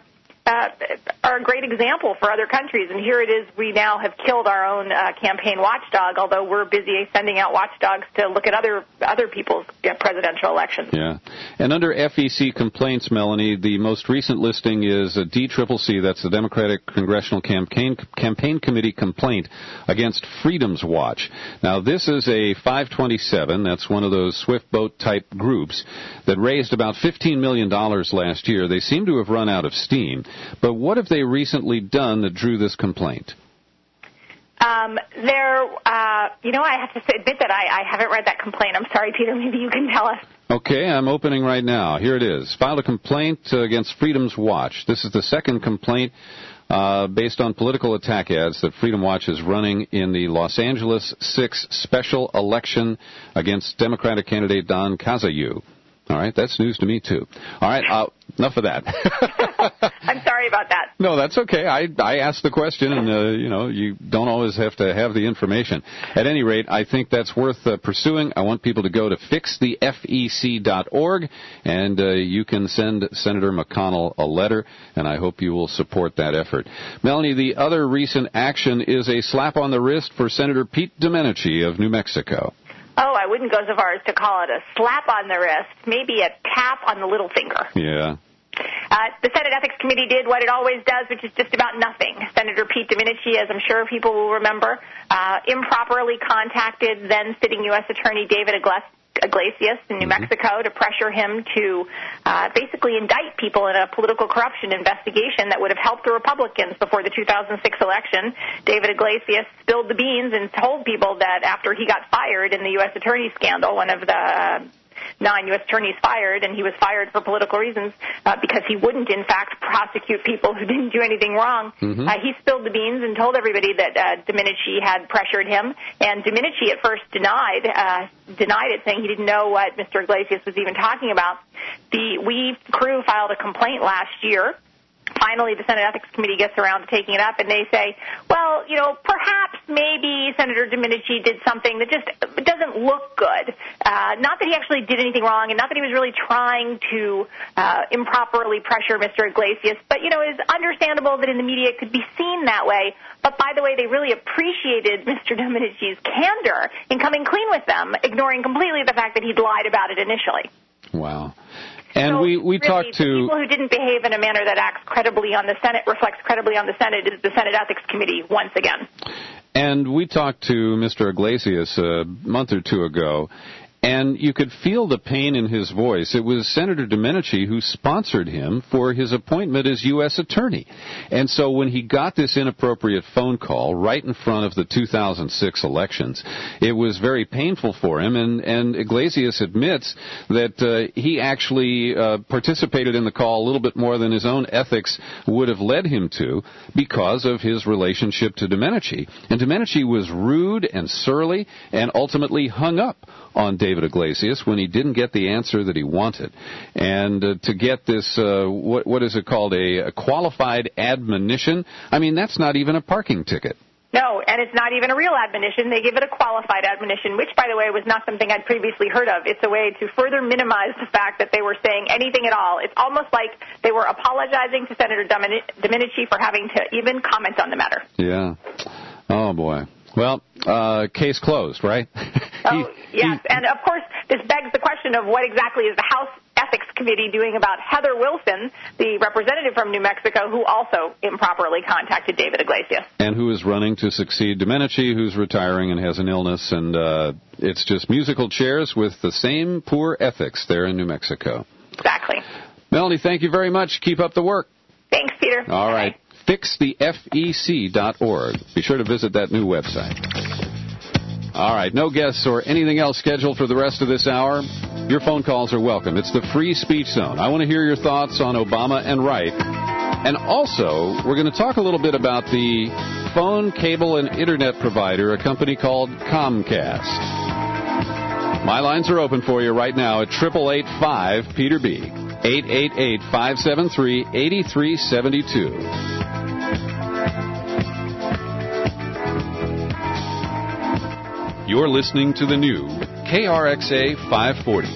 a great example for other countries. And here it is, we now have killed our own campaign watchdog, although we're busy sending out watchdogs to look at other people's presidential elections. Yeah. And under FEC complaints, Melanie, the most recent listing is a DCCC, that's the Democratic Congressional Campaign Committee complaint against Freedom's Watch. Now, this is a 527, that's one of those Swift Boat type groups that raised about $15 million last year. They seem to have run out of steam. But what have they recently done that drew this complaint? I have to admit that I haven't read that complaint. I'm sorry, Peter. Maybe you can tell us. Okay, I'm opening right now. Here it is. Filed a complaint against Freedom's Watch. This is the second complaint based on political attack ads that Freedom Watch is running in the Los Angeles 6 special election against Democratic candidate Don Cazayoux. All right, that's news to me, too. All right, enough of that. I'm sorry about that. No, that's okay. I asked the question, and, you don't always have to have the information. At any rate, I think that's worth pursuing. I want people to go to fixthefec.org, and you can send Senator McConnell a letter, and I hope you will support that effort. Melanie, the other recent action is a slap on the wrist for Senator Pete Domenici of New Mexico. Oh, I wouldn't go so far as to call it a slap on the wrist, maybe a tap on the little finger. Yeah. The Senate Ethics Committee did what it always does, which is just about nothing. Senator Pete Domenici, as I'm sure people will remember, improperly contacted then-sitting U.S. Attorney David Iglesias in New Mexico to pressure him to basically indict people in a political corruption investigation that would have helped the Republicans before the 2006 election. David Iglesias spilled the beans and told people that after he got fired in the U.S. Attorney scandal, one of the 9 U.S. attorneys fired, and he was fired for political reasons because he wouldn't, in fact, prosecute people who didn't do anything wrong. He spilled the beans and told everybody that Domenici had pressured him, and Domenici at first denied it, saying he didn't know what Mr. Iglesias was even talking about. The We crew filed a complaint last year. Finally, the Senate Ethics Committee gets around to taking it up, and they say, well, perhaps maybe Senator Domenici did something that just doesn't look good. Not that he actually did anything wrong, and not that he was really trying to improperly pressure Mr. Iglesias, but, it's understandable that in the media it could be seen that way. But, by the way, they really appreciated Mr. Domenici's candor in coming clean with them, ignoring completely the fact that he'd lied about it initially. Wow. And so we really, talked to the people who didn't behave in a manner that acts credibly on the Senate, reflects credibly on the Senate, is the Senate Ethics Committee once again. And we talked to Mr. Iglesias a month or two ago, and you could feel the pain in his voice. It was Senator Domenici who sponsored him for his appointment as U.S. Attorney. And so when he got this inappropriate phone call right in front of the 2006 elections, it was very painful for him. And Iglesias admits that he actually participated in the call a little bit more than his own ethics would have led him to because of his relationship to Domenici. And Domenici was rude and surly and ultimately hung up on David Iglesias when he didn't get the answer that he wanted. And to get this, what is it called, a qualified admonition, I mean, that's not even a parking ticket. No, and it's not even a real admonition. They give it a qualified admonition, which, by the way, was not something I'd previously heard of. It's a way to further minimize the fact that they were saying anything at all. It's almost like they were apologizing to Senator Domenici for having to even comment on the matter. Yeah. Oh, boy. Well, case closed, right? Yes, and of course, this begs the question of what exactly is the House Ethics Committee doing about Heather Wilson, the representative from New Mexico, who also improperly contacted David Iglesias. And who is running to succeed Domenici, who's retiring and has an illness, and it's just musical chairs with the same poor ethics there in New Mexico. Exactly. Melanie, thank you very much. Keep up the work. Thanks, Peter. All right. FixTheFEC.org. Be sure to visit that new website. All right, no guests or anything else scheduled for the rest of this hour. Your phone calls are welcome. It's the Free Speech Zone. I want to hear your thoughts on Obama and Wright. And also, we're going to talk a little bit about the phone, cable, and internet provider, a company called Comcast. My lines are open for you right now at 888-5-PETER-B, 888-573-8372. You're listening to the new KRXA 540.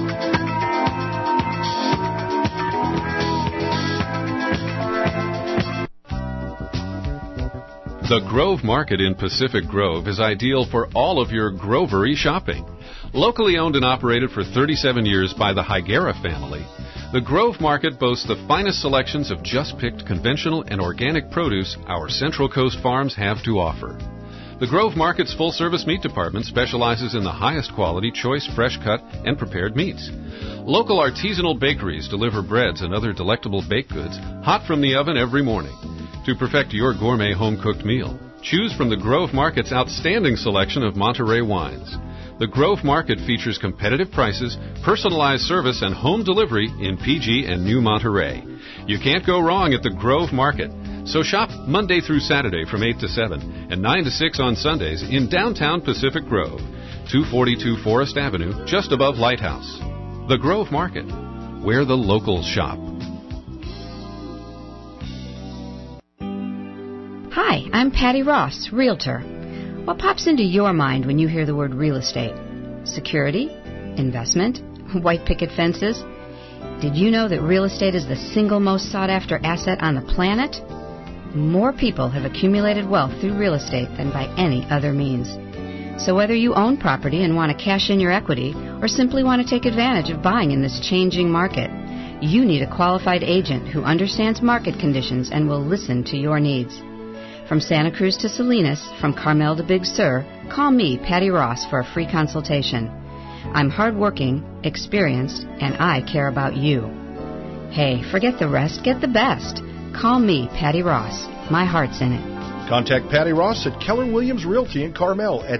The Grove Market in Pacific Grove is ideal for all of your grovery shopping. Locally owned and operated for 37 years by the Higuera family, the Grove Market boasts the finest selections of just-picked conventional and organic produce our Central Coast farms have to offer. The Grove Market's full-service meat department specializes in the highest quality, choice, fresh-cut, and prepared meats. Local artisanal bakeries deliver breads and other delectable baked goods hot from the oven every morning. To perfect your gourmet home-cooked meal, choose from the Grove Market's outstanding selection of Monterey wines. The Grove Market features competitive prices, personalized service, and home delivery in PG and New Monterey. You can't go wrong at the Grove Market. So shop Monday through Saturday from 8 to 7 and 9 to 6 on Sundays in downtown Pacific Grove, 242 Forest Avenue, just above Lighthouse. The Grove Market, where the locals shop. Hi, I'm Patty Ross, Realtor. What pops into your mind when you hear the word real estate? Security? Investment? White picket fences? Did you know that real estate is the single most sought-after asset on the planet? More people have accumulated wealth through real estate than by any other means. So whether you own property and want to cash in your equity or simply want to take advantage of buying in this changing market, you need a qualified agent who understands market conditions and will listen to your needs. From Santa Cruz to Salinas, from Carmel to Big Sur, call me, Patty Ross, for a free consultation. I'm hardworking, experienced, and I care about you. Hey, forget the rest, get the best. Call me, Patty Ross. My heart's in it. Contact Patty Ross at Keller Williams Realty in Carmel at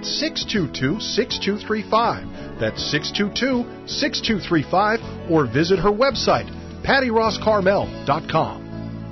622-6235. That's 622-6235, or visit her website, pattyrosscarmel.com.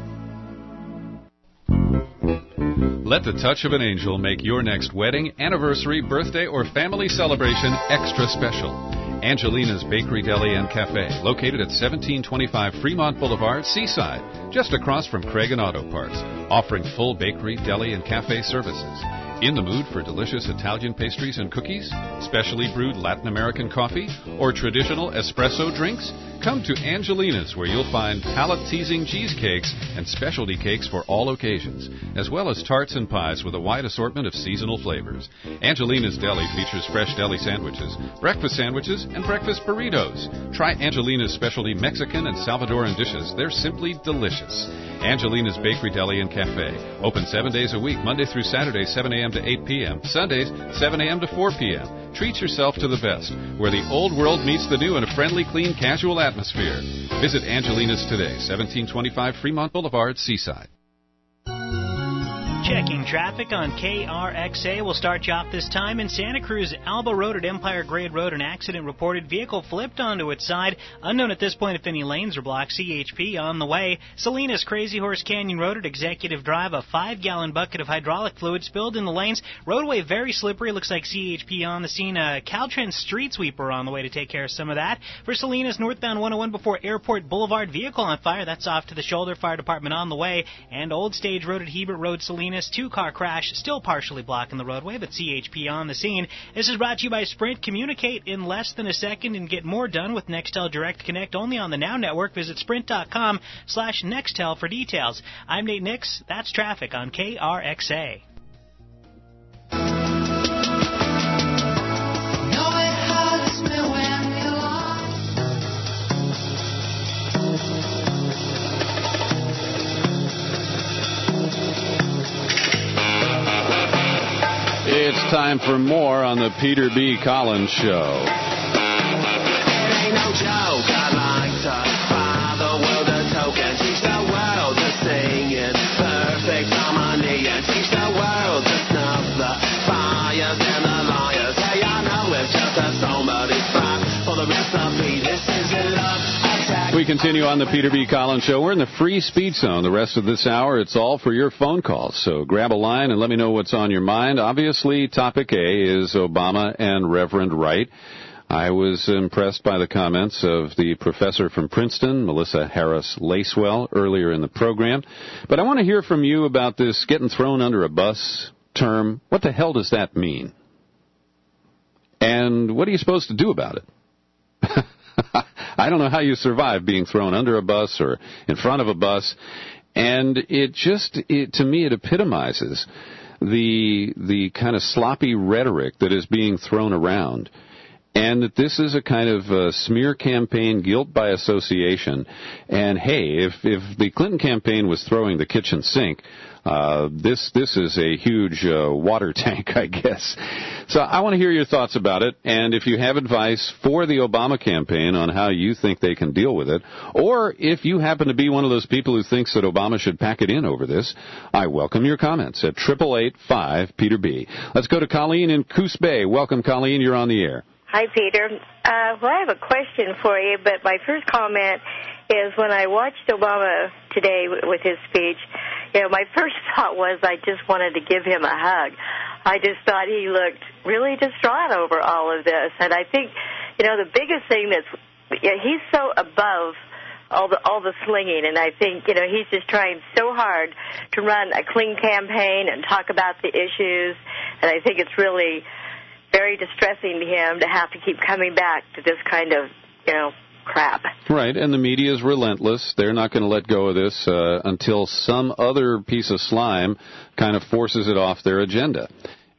Let the touch of an angel make your next wedding, anniversary, birthday, or family celebration extra special. Angelina's Bakery, Deli, and Cafe, located at 1725 Fremont Boulevard, Seaside, just across from Craig and Auto Parts, offering full bakery, deli, and cafe services. In the mood for delicious Italian pastries and cookies, specially brewed Latin American coffee, or traditional espresso drinks? Come to Angelina's, where you'll find palate-teasing cheesecakes and specialty cakes for all occasions, as well as tarts and pies with a wide assortment of seasonal flavors. Angelina's Deli features fresh deli sandwiches, breakfast sandwiches, and breakfast burritos. Try Angelina's specialty Mexican and Salvadoran dishes. They're simply delicious. Angelina's Bakery, Deli, and Cafe. Open 7 days a week, Monday through Saturday, 7 a.m. to 8 p.m. Sundays, 7 a.m. to 4 p.m. Treat yourself to the best, where the old world meets the new in a friendly, clean, casual atmosphere. Visit Angelina's today, 1725 Fremont Boulevard, Seaside. Checking traffic on KRXA. We'll start you off this time in Santa Cruz, Alba Road at Empire Grade Road. An accident reported. Vehicle flipped onto its side. Unknown at this point if any lanes are blocked. CHP on the way. Salinas, Crazy Horse Canyon Road at Executive Drive. A 5-gallon bucket of hydraulic fluid spilled in the lanes. Roadway very slippery. Looks like CHP on the scene. Caltrans street sweeper on the way to take care of some of that. For Salinas, northbound 101 before Airport Boulevard. Vehicle on fire. That's off to the shoulder. Fire department on the way. And Old Stage Road at Hebert Road, Salinas. 2-car crash, still partially blocking the roadway, but CHP on the scene. This is brought to you by Sprint. Communicate in less than a second and get more done with Nextel Direct Connect only on the Now Network. Visit sprint.com/Nextel for details. I'm Nate Nix. That's traffic on KRXA. It's time for more on the Peter B. Collins Show. It ain't no joke. I like to buy the world a token. Teach the world to sing in perfect harmony. And teach the world to snuff the fires and the liars. Hey, I know it's just a song, but it's fine. For the rest of me, this is a love attack. We continue on the Peter B. Collins Show. We're in the free speed zone. The rest of this hour, it's all for your phone calls. So grab a line and let me know what's on your mind. Obviously, topic A is Obama and Reverend Wright. I was impressed by the comments of the professor from Princeton, Melissa Harris Lacewell, earlier in the program. But I want to hear from you about this getting thrown under a bus term. What the hell does that mean? And what are you supposed to do about it? I don't know how you survive being thrown under a bus or in front of a bus. And to me, it epitomizes the kind of sloppy rhetoric that is being thrown around. And that this is a kind of smear campaign, guilt by association. And hey, if the Clinton campaign was throwing the kitchen sink, this is a huge water tank, I guess. So I want to hear your thoughts about it. And if you have advice for the Obama campaign on how you think they can deal with it, or if you happen to be one of those people who thinks that Obama should pack it in over this, I welcome your comments at 888-5-PETER-B. Let's go to Colleen in Coos Bay. Welcome, Colleen. You're on the air. Hi, Peter. Well, I have a question for you, but my first comment is when I watched Obama today with his speech, my first thought was I just wanted to give him a hug. I just thought he looked really distraught over all of this. And I think, the biggest thing he's so above all the slinging, and I think, he's just trying so hard to run a clean campaign and talk about the issues, and I think it's really very distressing to him to have to keep coming back to this kind of, crap. Right, and the media is relentless. They're not going to let go of this until some other piece of slime kind of forces it off their agenda.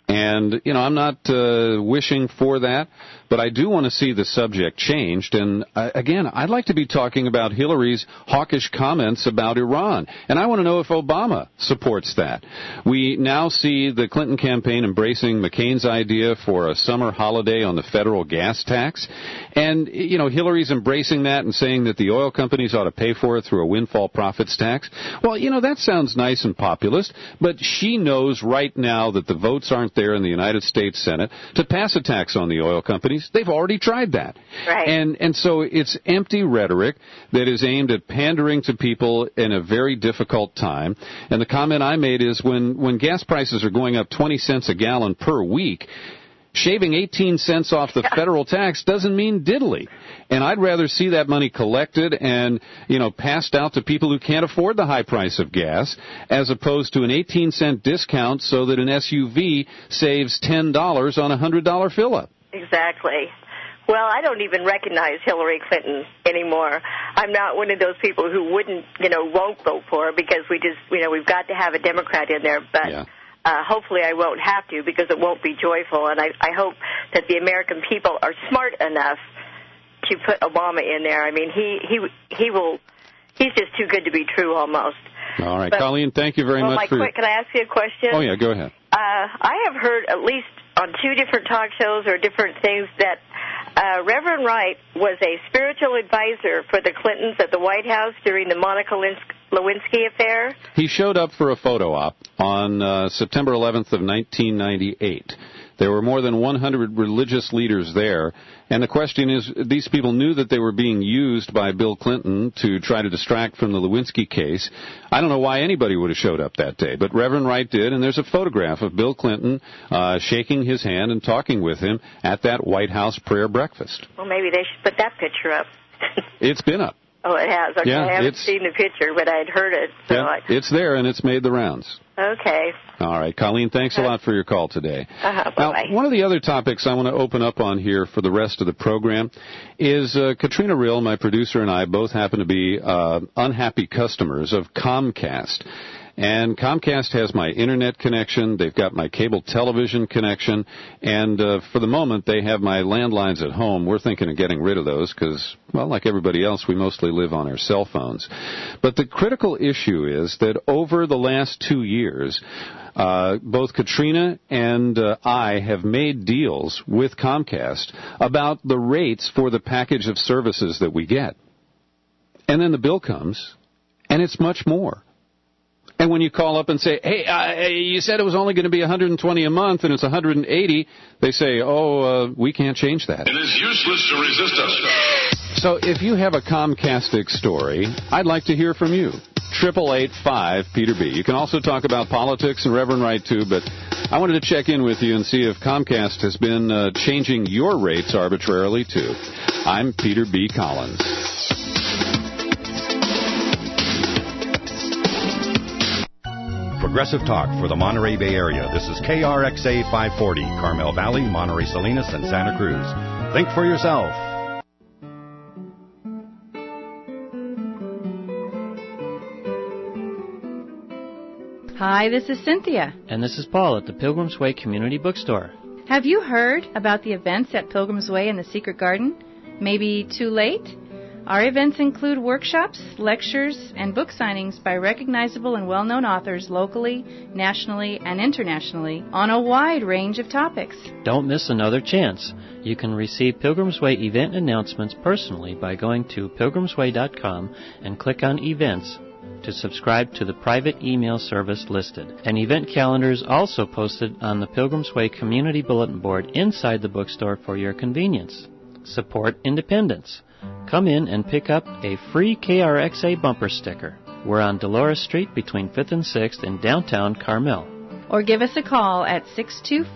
And, I'm not wishing for that, but I do want to see the subject changed. And, again, I'd like to be talking about Hillary's hawkish comments about Iran. And I want to know if Obama supports that. We now see the Clinton campaign embracing McCain's idea for a summer holiday on the federal gas tax. And, Hillary's embracing that and saying that the oil companies ought to pay for it through a windfall profits tax. Well, that sounds nice and populist, but she knows right now that the votes aren't there in the United States Senate to pass a tax on the oil companies. They've already tried that. Right. And so it's empty rhetoric that is aimed at pandering to people in a very difficult time. And the comment I made is when gas prices are going up 20 cents a gallon per week, shaving 18 cents off the federal tax doesn't mean diddly. And I'd rather see that money collected and, passed out to people who can't afford the high price of gas, as opposed to an 18-cent discount so that an SUV saves $10 on a $100 fill-up. Exactly. Well, I don't even recognize Hillary Clinton anymore. I'm not one of those people who won't vote for her because we've got to have a Democrat in there. But yeah. Hopefully I won't have to because it won't be joyful. And I hope that the American people are smart enough to put Obama in there. I mean, he's just too good to be true almost. All right. But, Colleen, thank you very much for Can I ask you a question? Oh, yeah, go ahead. I have heard at least on 2 different talk shows or different things that Reverend Wright was a spiritual advisor for the Clintons at the White House during the Monica Lewinsky affair. He showed up for a photo op on September 11th of 1998. There were more than 100 religious leaders there. And the question is, these people knew that they were being used by Bill Clinton to try to distract from the Lewinsky case. I don't know why anybody would have showed up that day, but Reverend Wright did, and there's a photograph of Bill Clinton shaking his hand and talking with him at that White House prayer breakfast. Well, maybe they should put that picture up. It's been up. Oh, it has. Okay, yeah, I haven't seen the picture, but I had heard it. So yeah, it's there, and it's made the rounds. Okay. All right, Colleen, thanks a lot for your call today. Bye-bye. Now, one of the other topics I want to open up on here for the rest of the program is Katrina Rill, my producer, and I both happen to be unhappy customers of Comcast. And Comcast has my internet connection, they've got my cable television connection, and for the moment they have my landlines at home. We're thinking of getting rid of those because, well, like everybody else, we mostly live on our cell phones. But the critical issue is that over the last 2 years, both Katrina and I have made deals with Comcast about the rates for the package of services that we get. And then the bill comes, and it's much more. And when you call up and say, hey, you said it was only going to be $120 a month and it's $180, they say, we can't change that. It is useless to resist us. So if you have a Comcastic story, I'd like to hear from you. 888-5-PETER-B. You can also talk about politics and Reverend Wright, too, but I wanted to check in with you and see if Comcast has been changing your rates arbitrarily, too. I'm Peter B. Collins. Progressive Talk for the Monterey Bay Area. This is KRXA 540, Carmel Valley, Monterey Salinas, and Santa Cruz. Think for yourself. Hi, this is Cynthia. And this is Paul at the Pilgrim's Way Community Bookstore. Have you heard about the events at Pilgrim's Way and the Secret Garden? Maybe too late? Our events include workshops, lectures, and book signings by recognizable and well-known authors locally, nationally, and internationally on a wide range of topics. Don't miss another chance. You can receive Pilgrim's Way event announcements personally by going to pilgrimsway.com and click on Events to subscribe to the private email service listed. An event calendar is also posted on the Pilgrim's Way Community Bulletin Board inside the bookstore for your convenience. Support independence. Come in and pick up a free KRXA bumper sticker. We're on Dolores Street between 5th and 6th in downtown Carmel. Or give us a call at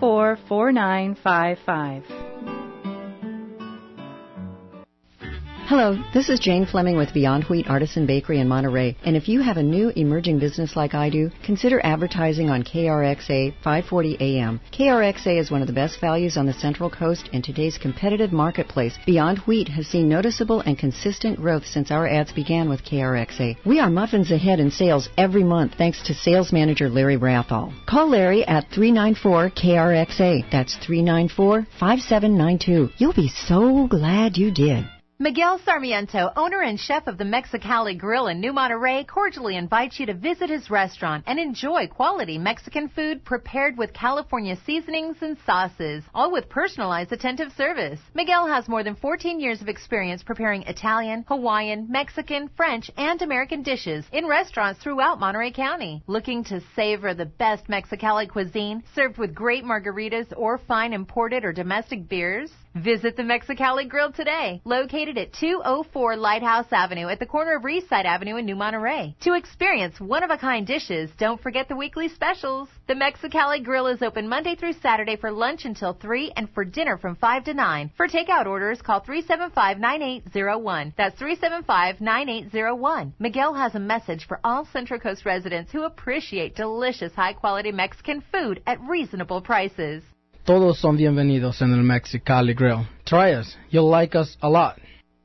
624-4955. Hello, this is Jane Fleming with Beyond Wheat Artisan Bakery in Monterey. And if you have a new emerging business like I do, consider advertising on KRXA 540 AM. KRXA is one of the best values on the Central Coast in today's competitive marketplace. Beyond Wheat has seen noticeable and consistent growth since our ads began with KRXA. We are muffins ahead in sales every month thanks to sales manager Larry Rathall. Call Larry at 394-KRXA. That's 394-5792. You'll be so glad you did. Miguel Sarmiento, owner and chef of the Mexicali Grill in New Monterey, cordially invites you to visit his restaurant and enjoy quality Mexican food prepared with California seasonings and sauces, all with personalized attentive service. Miguel has more than 14 years of experience preparing Italian, Hawaiian, Mexican, French, and American dishes in restaurants throughout Monterey County. Looking to savor the best Mexicali cuisine served with great margaritas or fine imported or domestic beers? Visit the Mexicali Grill today, located at 204 Lighthouse Avenue at the corner of Eastside Avenue in New Monterey. To experience one-of-a-kind dishes, don't forget the weekly specials. The Mexicali Grill is open Monday through Saturday for lunch until 3 and for dinner from 5 to 9. For takeout orders, call 375-9801. That's 375-9801. Miguel has a message for all Central Coast residents who appreciate delicious, high-quality Mexican food at reasonable prices. Todos son bienvenidos en el Mexicali Grill. Try us. You'll like us a lot.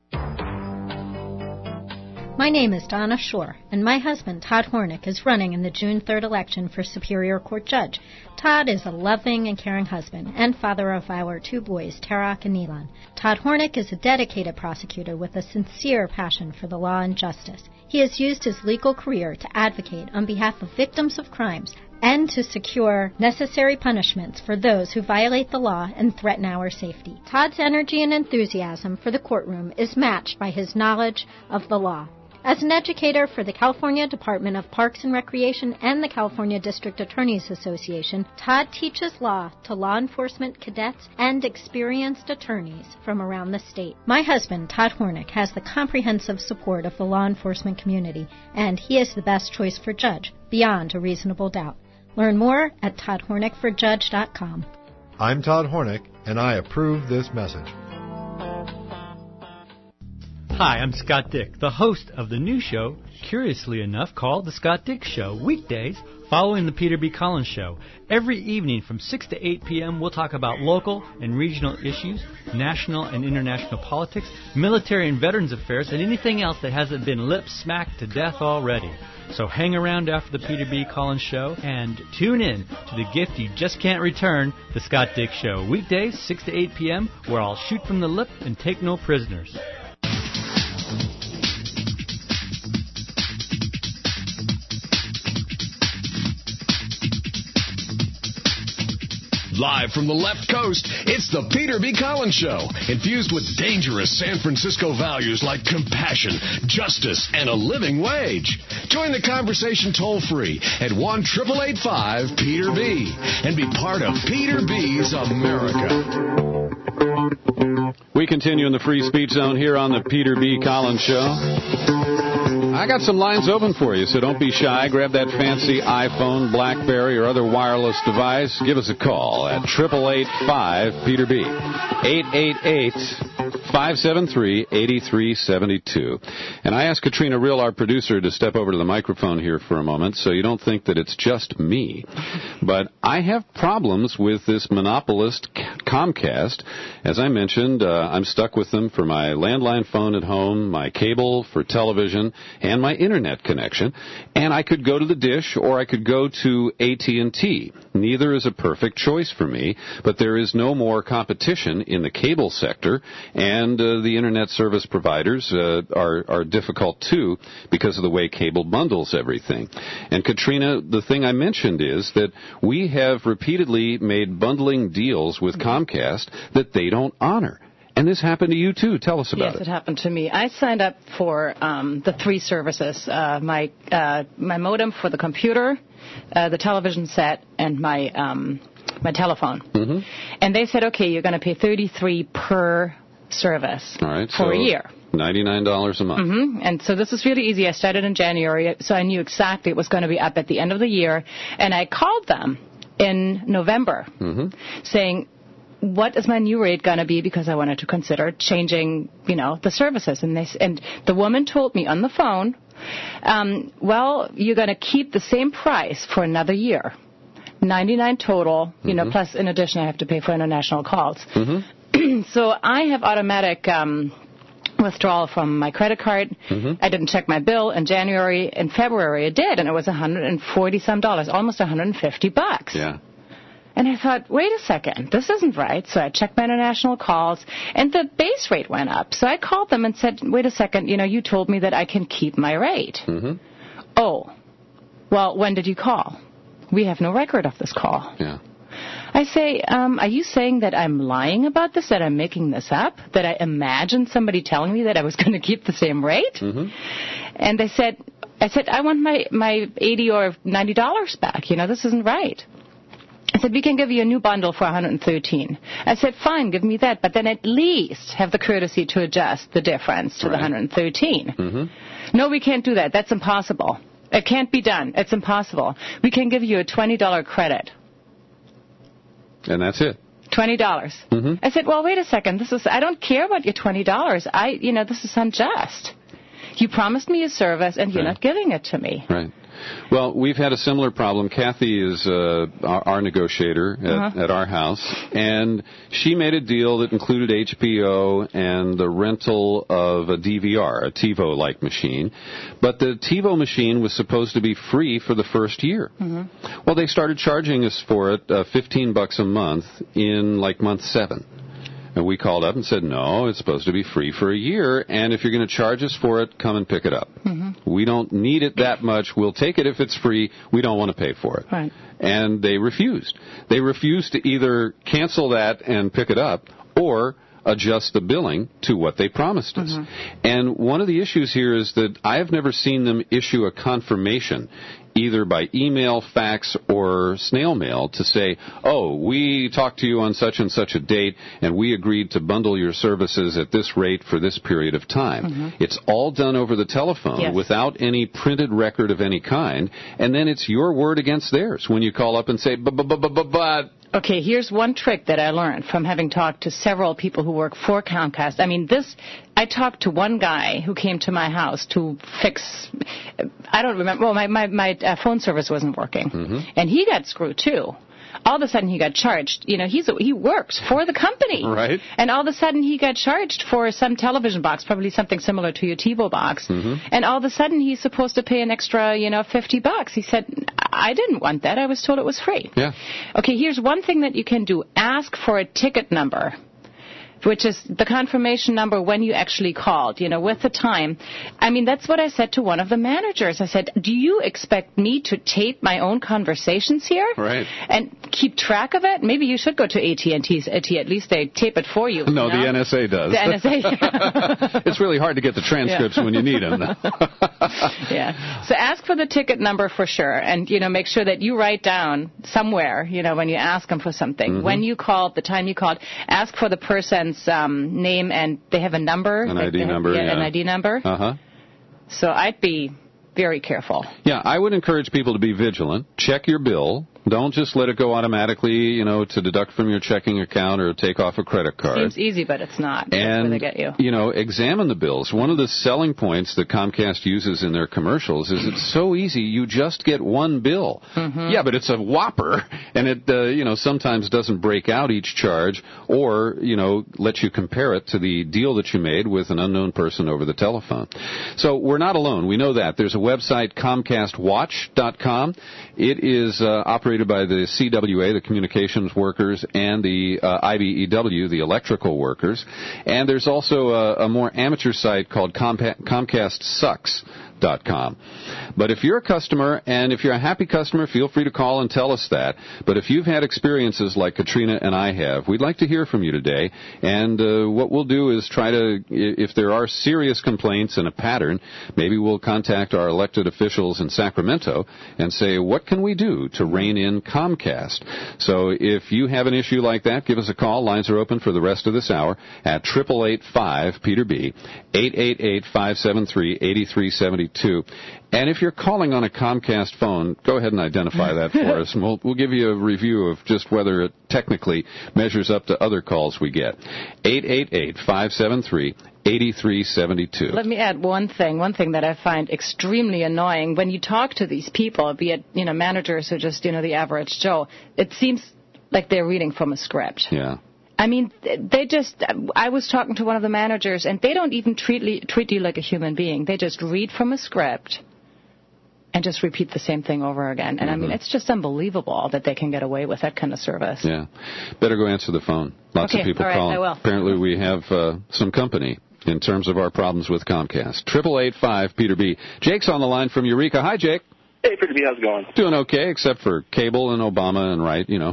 My name is Donna Shore, and my husband, Todd Hornick, is running in the June 3rd election for Superior Court Judge. Todd is a loving and caring husband and father of our 2 boys, Tarak and Elon. Todd Hornick is a dedicated prosecutor with a sincere passion for the law and justice. He has used his legal career to advocate on behalf of victims of crimes and to secure necessary punishments for those who violate the law and threaten our safety. Todd's energy and enthusiasm for the courtroom is matched by his knowledge of the law. As an educator for the California Department of Parks and Recreation and the California District Attorneys Association, Todd teaches law to law enforcement cadets and experienced attorneys from around the state. My husband, Todd Hornick, has the comprehensive support of the law enforcement community, and he is the best choice for judge, beyond a reasonable doubt. Learn more at ToddHornickForJudge.com. I'm Todd Hornick, and I approve this message. Hi, I'm Scott Dick, the host of the new show, curiously enough, called The Scott Dick Show, weekdays following the Peter B. Collins Show. Every evening from 6 to 8 p.m., we'll talk about local and regional issues, national and international politics, military and veterans affairs, and anything else that hasn't been lip-smacked to death already. So hang around after the Peter B. Collins Show and tune in to the gift you just can't return, The Scott Dick Show, weekdays 6 to 8 p.m., where I'll shoot from the lip and take no prisoners. Live from the left coast, it's the Peter B. Collins Show, infused with dangerous San Francisco values like compassion, justice, and a living wage. Join the conversation toll-free at 1-888-5-PETER-B and be part of Peter B.'s America. We continue in the free speech zone here on the Peter B. Collins Show. I got some lines open for you, so don't be shy. Grab that fancy iPhone, BlackBerry, or other wireless device. Give us a call at 888-5-PETER-B. 888-573-8372. And I asked Katrina Rill, our producer, to step over to the microphone here for a moment so you don't think that it's just me. But I have problems with this monopolist Comcast. As I mentioned, I'm stuck with them for my landline phone at home, my cable for television, and my internet connection. And I could go to the Dish or I could go to AT&T. Neither is a perfect choice for me, but there is no more competition in the cable sector, and the internet service providers are difficult too because of the way cable bundles everything. And Katrina, the thing I mentioned is that we have repeatedly made bundling deals with Comcast that they don't honor. And this happened to you, too. Tell us about it. Yes, it happened to me. I signed up for the 3 services, my modem for the computer, the television set, and my telephone. Mm-hmm. And they said, okay, you're going to pay $33 per service for a year. $99 a month. Mm-hmm. And so this is really easy. I started in January, so I knew exactly it was going to be up at the end of the year. And I called them in November saying, what is my new rate going to be, because I wanted to consider changing, the services. And the woman told me on the phone, well, you're going to keep the same price for another year. $99 total, plus in addition I have to pay for international calls. So I have automatic withdrawal from my credit card. I didn't check my bill in January. In February I did, and it was $140-some, almost $150. Yeah. And I thought, wait a second, this isn't right. So I checked my international calls, and the base rate went up. So I called them and said, wait a second, you told me that I can keep my rate. Oh, well, when did you call? We have no record of this call. Yeah. I say, are you saying that I'm lying about this, that I'm making this up, that I imagined somebody telling me that I was going to keep the same rate? And I said, I want my $80 or $90 back. This isn't right. I said, we can give you a new bundle for $113. I said, fine, give me that, but then at least have the courtesy to adjust the difference to the $113. No, we can't do that. That's impossible. It can't be done. It's impossible. We can give you a $20 credit. And that's it. $20. I said, well, wait a second. I don't care about your $20. This is unjust. You promised me a service, and you're not giving it to me. Right. Well, we've had a similar problem. Kathy is our negotiator at our house, and she made a deal that included HBO and the rental of a DVR, a TiVo-like machine. But the TiVo machine was supposed to be free for the first year. Well, they started charging us for it $15 a month in month 7. And we called up and said, no, it's supposed to be free for a year, and if you're going to charge us for it, come and pick it up. We don't need it that much. We'll take it if it's free. We don't want to pay for it. Right. And they refused. They refused to either cancel that and pick it up or adjust the billing to what they promised us. And one of the issues here is that I have never seen them issue a confirmation either by email, fax, or snail mail to say, oh, we talked to you on such and such a date, and we agreed to bundle your services at this rate for this period of time. It's all done over the telephone without any printed record of any kind, and then it's your word against theirs when you call up and say, but... Okay, here's one trick that I learned from having talked to several people who work for Comcast. I talked to one guy who came to my house to fix, I don't remember, well, my phone service wasn't working. And he got screwed, too. All of a sudden he got charged. He works for the company. Right. And all of a sudden he got charged for some television box, probably something similar to your TiVo box. And all of a sudden he's supposed to pay an extra, $50. He said, I didn't want that. I was told it was free. Yeah. Okay, here's one thing that you can do. Ask for a ticket number, which is the confirmation number when you actually called, with the time. That's what I said to one of the managers. I said, do you expect me to tape my own conversations here? Right. And keep track of it? Maybe you should go to AT&T's. At least they tape it for you. No, the NSA does. The NSA. It's really hard to get the transcripts when you need them. Yeah. So ask for the ticket number for sure. And, make sure that you write down somewhere, when you ask them for something. When you called, the time you called, ask for the person's name, and they have a number. An ID number. An ID number. So I'd be very careful. Yeah, I would encourage people to be vigilant. Check your bill. Don't just let it go automatically, to deduct from your checking account or take off a credit card. Seems easy, but it's not. That's where they get you. Examine the bills. One of the selling points that Comcast uses in their commercials is it's so easy, you just get one bill. Yeah, but it's a whopper, and it, sometimes doesn't break out each charge or, let you compare it to the deal that you made with an unknown person over the telephone. So we're not alone. We know that. There's a website, ComcastWatch.com. It is operated by the CWA, the communications workers, and the IBEW, the electrical workers. And there's also a more amateur site called ComcastSucks.com. But if you're a customer, and if you're a happy customer, feel free to call and tell us that. But if you've had experiences like Katrina and I have, we'd like to hear from you today. And what we'll do is try to, if there are serious complaints and a pattern, maybe we'll contact our elected officials in Sacramento and say, what can we do to rein in Comcast? So if you have an issue like that, give us a call. Lines are open for the rest of this hour at 888-5-PETER-B, 888-573-8373. 1042. And if you're calling on a Comcast phone, go ahead and identify that for us, and we'll give you a review of just whether it technically measures up to other calls we get. 888-573-8372. Let me add one thing that I find extremely annoying. When you talk to these people, be it, managers or just, the average Joe, it seems like they're reading from a script. Yeah. I mean, I was talking to one of the managers, and they don't even treat you like a human being. They just read from a script and just repeat the same thing over again. And, I mean, it's just unbelievable that they can get away with that kind of service. Yeah. Better go answer the phone. Lots of people calling. I will. Apparently we have some company in terms of our problems with Comcast. 888-5-PETER B. Jake's on the line from Eureka. Hi, Jake. Hey, Peter B, how's it going? Doing okay, except for cable and Obama and Wright, Yeah,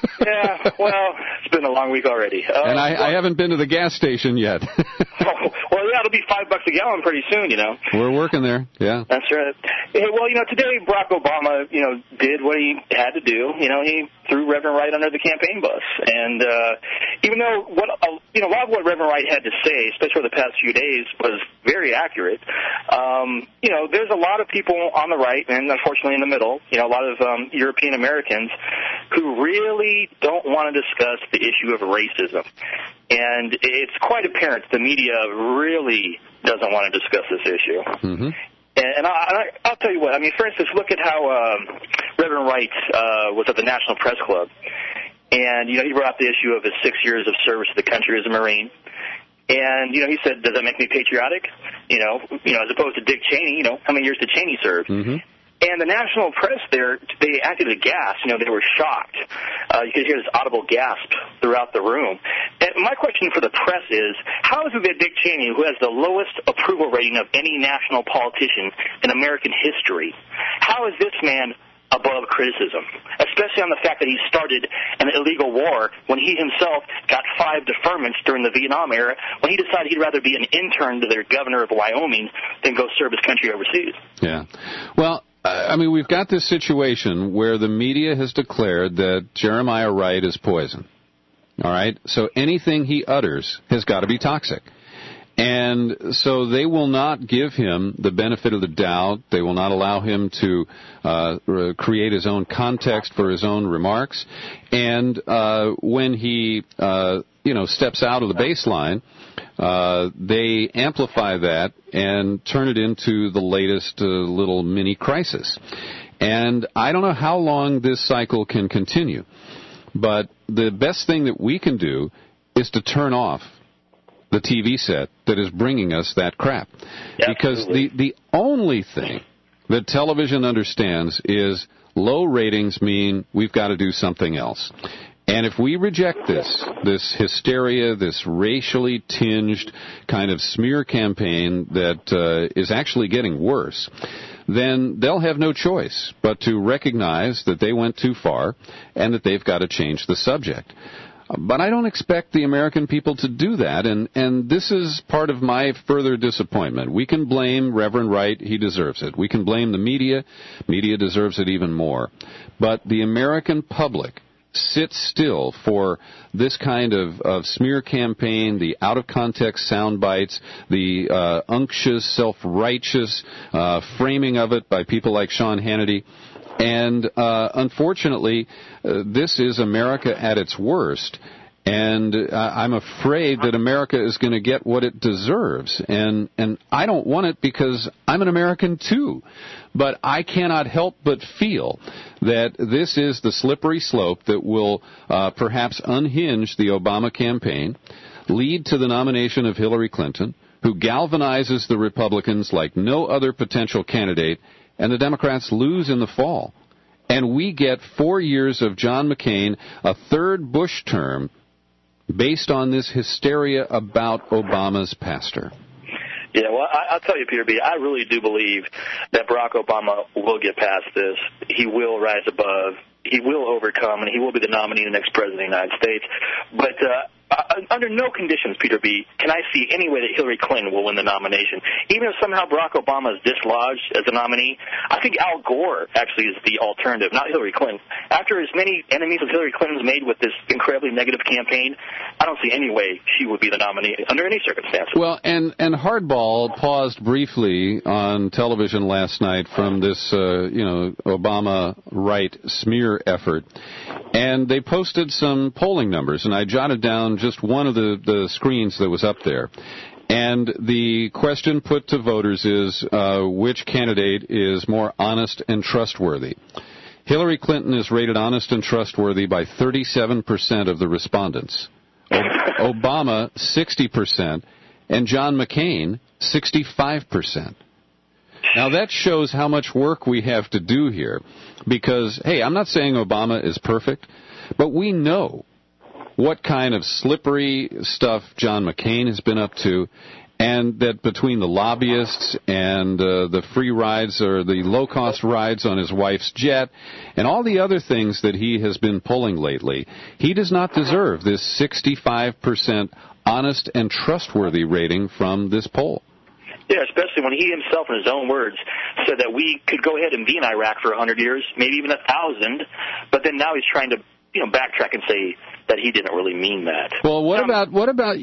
well, it's been a long week already. And I haven't been to the gas station yet. Well, yeah, it'll be $5 a gallon pretty soon, We're working there, yeah. That's right. Hey, well, today Barack Obama, did what he had to do. He threw Reverend Wright under the campaign bus. And even though a lot of what Reverend Wright had to say, especially over the past few days, was very accurate, there's a lot of people on the right and unfortunately in the middle, a lot of European Americans who really don't want to discuss the issue of racism. And it's quite apparent the media really doesn't want to discuss this issue. Mm-hmm. And I'll tell you what, for instance, look at how Reverend Wright was at the National Press Club. And, he brought up the issue of his 6 years of service to the country as a Marine. And, he said, does that make me patriotic? As opposed to Dick Cheney, how many years did Cheney serve? Mm-hmm. And the national press there, they acted aghast. They were shocked. You could hear this audible gasp throughout the room. And my question for the press is, how is it that Dick Cheney, who has the lowest approval rating of any national politician in American history, how is this man above criticism, especially on the fact that he started an illegal war when he himself got 5 deferments during the Vietnam era, when he decided he'd rather be an intern to their governor of Wyoming than go serve his country overseas? Yeah. Well, we've got this situation where the media has declared that Jeremiah Wright is poison. All right? So anything he utters has got to be toxic. And so they will not give him the benefit of the doubt. They will not allow him to create his own context for his own remarks. And when he, steps out of the baseline, they amplify that and turn it into the latest little mini crisis. And I don't know how long this cycle can continue. But the best thing that we can do is to turn off the TV set that is bringing us that crap. Yeah, because the only thing that television understands is low ratings mean we've got to do something else. And if we reject this hysteria, this racially tinged kind of smear campaign that is actually getting worse, then they'll have no choice but to recognize that they went too far and that they've got to change the subject. But I don't expect the American people to do that, and this is part of my further disappointment. We can blame Reverend Wright. He deserves it. We can blame the media. Media deserves it even more. But the American public sits still for this kind of smear campaign, the out-of-context sound bites, the unctuous, self-righteous framing of it by people like Sean Hannity. And unfortunately, this is America at its worst. And I'm afraid that America is going to get what it deserves. And I don't want it because I'm an American too. But I cannot help but feel that this is the slippery slope that will perhaps unhinge the Obama campaign, lead to the nomination of Hillary Clinton, who galvanizes the Republicans like no other potential candidate, and the Democrats lose in the fall. And we get 4 years of John McCain, a third Bush term, based on this hysteria about Obama's pastor. Yeah, well, I'll tell you, Peter B., I really do believe that Barack Obama will get past this. He will rise above. He will overcome, and he will be the nominee of the next president of the United States. But under no conditions, Peter B., can I see any way that Hillary Clinton will win the nomination. Even if somehow Barack Obama is dislodged as a nominee, I think Al Gore actually is the alternative, not Hillary Clinton. After as many enemies as Hillary Clinton's made with this incredibly negative campaign, I don't see any way she would be the nominee under any circumstances. Well, and Hardball paused briefly on television last night from this, Obama right smear effort, and they posted some polling numbers, and I jotted down just one of the screens that was up there. And the question put to voters is, which candidate is more honest and trustworthy? Hillary Clinton is rated honest and trustworthy by 37% of the respondents. Obama, 60%, and John McCain, 65%. Now, that shows how much work we have to do here because, hey, I'm not saying Obama is perfect, but we know what kind of slippery stuff John McCain has been up to, and that between the lobbyists and the free rides or the low-cost rides on his wife's jet and all the other things that he has been pulling lately, he does not deserve this 65% honest and trustworthy rating from this poll. Yeah, especially when he himself, in his own words, said that we could go ahead and be in Iraq for 100 years, maybe even 1,000, but then now he's trying to backtrack and say that he didn't really mean that. Well, what about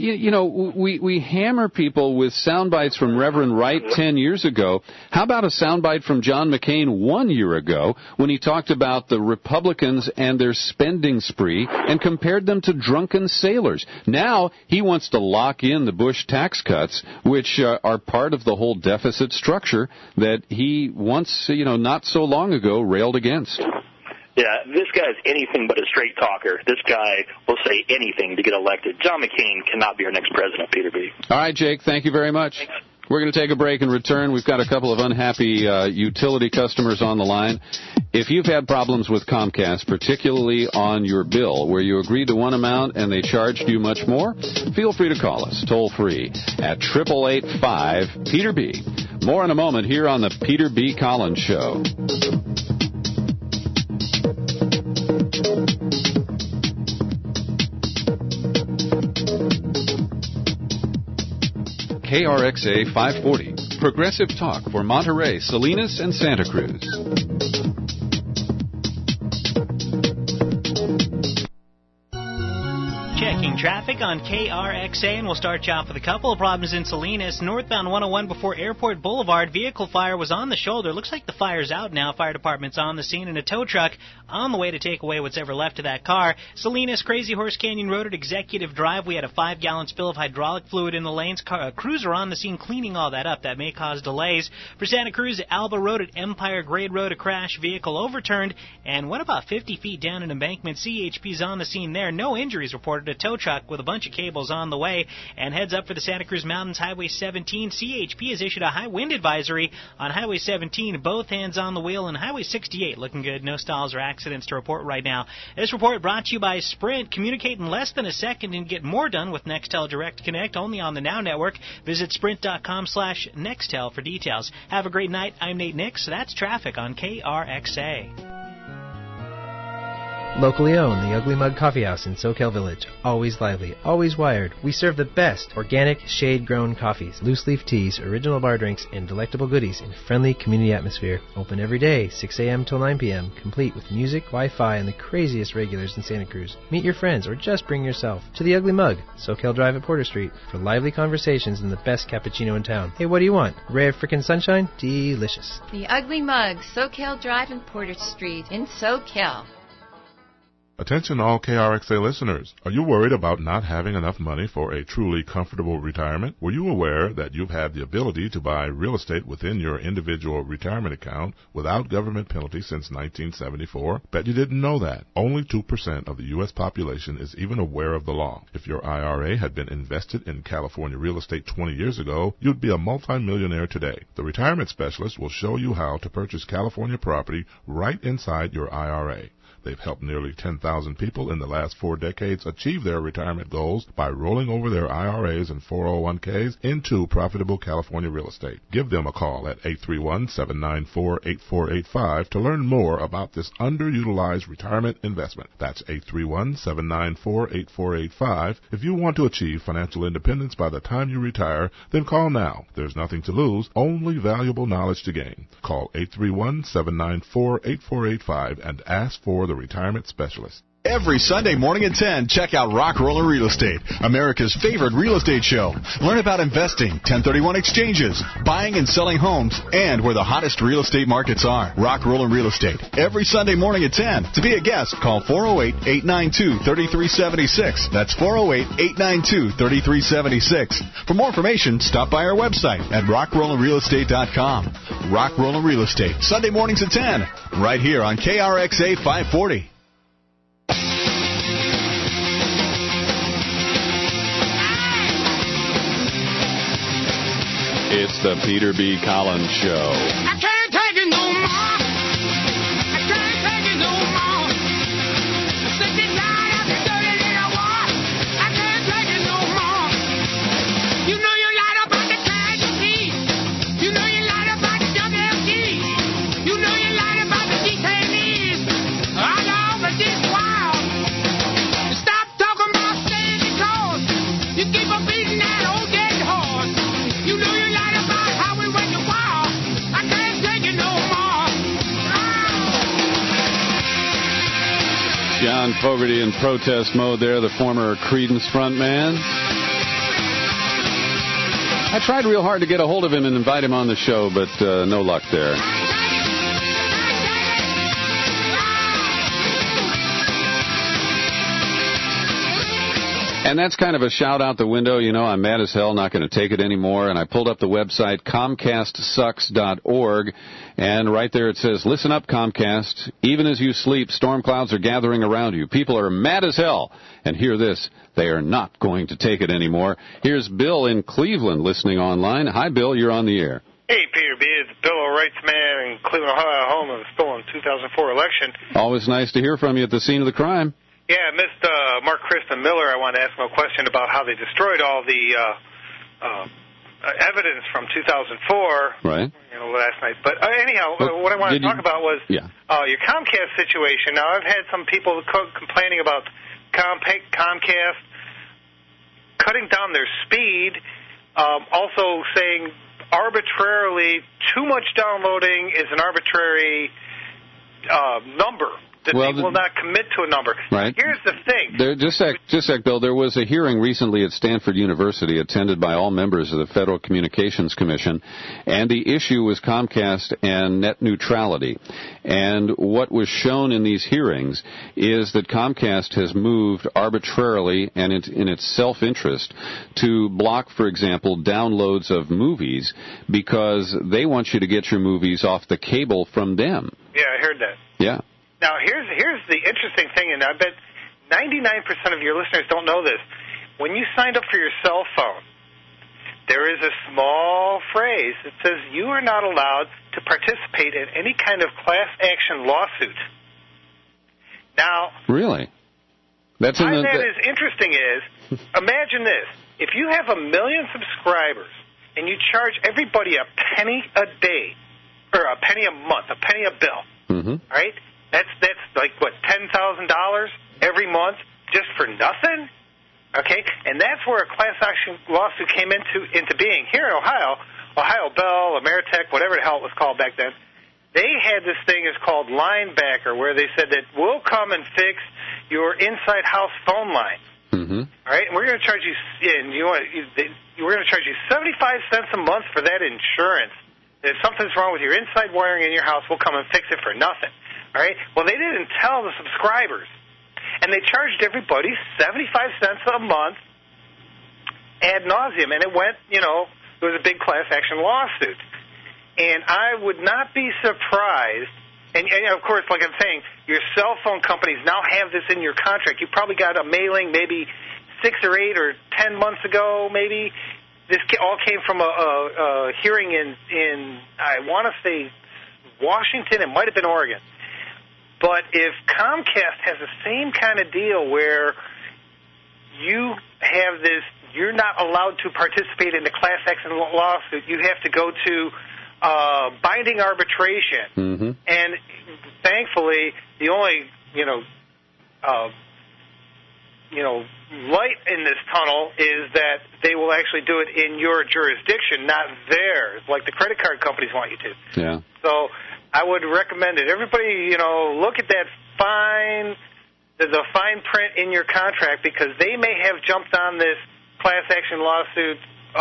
we hammer people with sound bites from Reverend Wright 10 years ago. How about a soundbite from John McCain 1 year ago when he talked about the Republicans and their spending spree and compared them to drunken sailors? Now he wants to lock in the Bush tax cuts, which are part of the whole deficit structure that he once, not so long ago railed against. Yeah, this guy's anything but a straight talker. This guy will say anything to get elected. John McCain cannot be our next president, Peter B. All right, Jake, thank you very much. Thanks. We're going to take a break and return. We've got a couple of unhappy utility customers on the line. If you've had problems with Comcast, particularly on your bill, where you agreed to one amount and they charged you much more, feel free to call us toll-free at 888-5-PETER-B. More in a moment here on the Peter B. Collins Show. KRXA 540, Progressive Talk for Monterey, Salinas, and Santa Cruz. Checking traffic on KRXA, and we'll start you off with a couple of problems in Salinas. Northbound 101 before Airport Boulevard, vehicle fire was on the shoulder. Looks like the fire's out now. Fire department's on the scene, and a tow truck on the way to take away what's ever left of that car. Salinas, Crazy Horse Canyon Road at Executive Drive. We had a 5-gallon spill of hydraulic fluid in the lanes. Cruiser on the scene cleaning all that up. That may cause delays. For Santa Cruz, Alba Road at Empire Grade Road, a crash, vehicle overturned. And what about 50 feet down an embankment? CHP's on the scene there. No injuries reported. A tow truck with a bunch of cables on the way. And heads up for the Santa Cruz Mountains, Highway 17. CHP has issued a high wind advisory on Highway 17. Both hands on the wheel. And Highway 68 looking good. No stalls or accidents to report right now. This report brought to you by Sprint. Communicate in less than a second and get more done with Nextel Direct Connect only on the Now Network. Visit sprint.com/Nextel for details. Have a great night. I'm Nate Nix. That's traffic on KRXA. Locally owned, the Ugly Mug Coffee House in Soquel Village. Always lively, always wired. We serve the best organic, shade-grown coffees, loose-leaf teas, original bar drinks, and delectable goodies in a friendly community atmosphere. Open every day, 6 a.m. till 9 p.m., complete with music, Wi-Fi, and the craziest regulars in Santa Cruz. Meet your friends or just bring yourself to the Ugly Mug, Soquel Drive at Porter Street, for lively conversations and the best cappuccino in town. Hey, what do you want? A ray of frickin' sunshine? Delicious. The Ugly Mug, Soquel Drive and Porter Street in Soquel. Attention all KRXA listeners. Are you worried about not having enough money for a truly comfortable retirement? Were you aware that you've had the ability to buy real estate within your individual retirement account without government penalty since 1974? Bet you didn't know that. Only 2% of the U.S. population is even aware of the law. If your IRA had been invested in California real estate 20 years ago, you'd be a multimillionaire today. The Retirement Specialist will show you how to purchase California property right inside your IRA. They've helped nearly 10,000 people in the last 4 decades achieve their retirement goals by rolling over their IRAs and 401ks into profitable California real estate. Give them a call at 831-794-8485 to learn more about this underutilized retirement investment. That's 831-794-8485. If you want to achieve financial independence by the time you retire, then call now. There's nothing to lose, only valuable knowledge to gain. Call 831-794-8485 and ask for the retirement specialist. Every Sunday morning at 10, check out Rock Roller Real Estate, America's favorite real estate show. Learn about investing, 1031 exchanges, buying and selling homes, and where the hottest real estate markets are. Rock Roller Real Estate, every Sunday morning at 10. To be a guest, call 408-892-3376. That's 408-892-3376. For more information, stop by our website at rockrollerrealestate.com. Rock Roller Real Estate, Sunday mornings at 10, right here on KRXA 540. It's the Peter B. Collins Show. I can't take it no more. I can't take it no more. Sick and tired of the dirty little war. I can't take it no more. You know you lied about the casualties. You know you lied about the WFG. You know you lied about the detainees. All over this world. Stop talking about Santa Claus. You keep on beating that old dead horse. You know you lied about how we went to war. I can't take it no more. John Fogerty in protest mode there, the former Creedence frontman. I tried real hard to get a hold of him and invite him on the show, but no luck there. And that's kind of a shout out the window. You know, I'm mad as hell, not going to take it anymore. And I pulled up the website, ComcastSucks.org. And right there it says, listen up, Comcast. Even as you sleep, storm clouds are gathering around you. People are mad as hell. And hear this, they are not going to take it anymore. Here's Bill in Cleveland listening online. Hi, Bill, you're on the air. Hey, Peter B. It's Bill O'Reitz-man in Cleveland, Ohio, home of the stolen 2004 election. Always nice to hear from you at the scene of the crime. Yeah, I missed Mark Crispin Miller. I wanted to ask him a question about how they destroyed all the evidence from 2004. Right. Last night. But anyhow, what I wanted to talk about was your Comcast situation. Now, I've had some people complaining about Comcast cutting down their speed, also saying arbitrarily too much downloading is an arbitrary number. That they will not commit to a number. Right. Here's the thing. Just a sec, Bill. There was a hearing recently at Stanford University attended by all members of the Federal Communications Commission, and the issue was Comcast and net neutrality. And what was shown in these hearings is that Comcast has moved arbitrarily and in its self-interest to block, for example, downloads of movies because they want you to get your movies off the cable from them. Yeah, I heard that. Yeah. Now, here's the interesting thing, and I bet 99% of your listeners don't know this. When you signed up for your cell phone, there is a small phrase that says you are not allowed to participate in any kind of class action lawsuit. Now, really? That's why that is interesting is, imagine this. If you have 1 million subscribers and you charge everybody a penny a day, or a penny a month, a penny a bill, right? That's like, what, $10,000 every month just for nothing? Okay? And that's where a class action lawsuit came into being. Here in Ohio, Ohio Bell, Ameritech, whatever the hell it was called back then, they had this thing that's called Linebacker, where they said that we'll come and fix your inside house phone line. All right? And we're going to charge you, we're going to charge you 75 cents a month for that insurance. If something's wrong with your inside wiring in your house, we'll come and fix it for nothing. All right? Well, they didn't tell the subscribers. And they charged everybody 75 cents a month ad nauseum. And it went, it was a big class action lawsuit. And I would not be surprised, and of course, like I'm saying, your cell phone companies now have this in your contract. You probably got a mailing maybe 6 or 8 or 10 months ago, maybe. This all came from a hearing in I want to say Washington. It might have been Oregon. But if Comcast has the same kind of deal where you have this, you're not allowed to participate in the class action lawsuit, you have to go to binding arbitration. And thankfully, the only, light in this tunnel is that they will actually do it in your jurisdiction, not theirs, like the credit card companies want you to. Yeah. So I would recommend it. Everybody, look at that the fine print in your contract, because they may have jumped on this class action lawsuit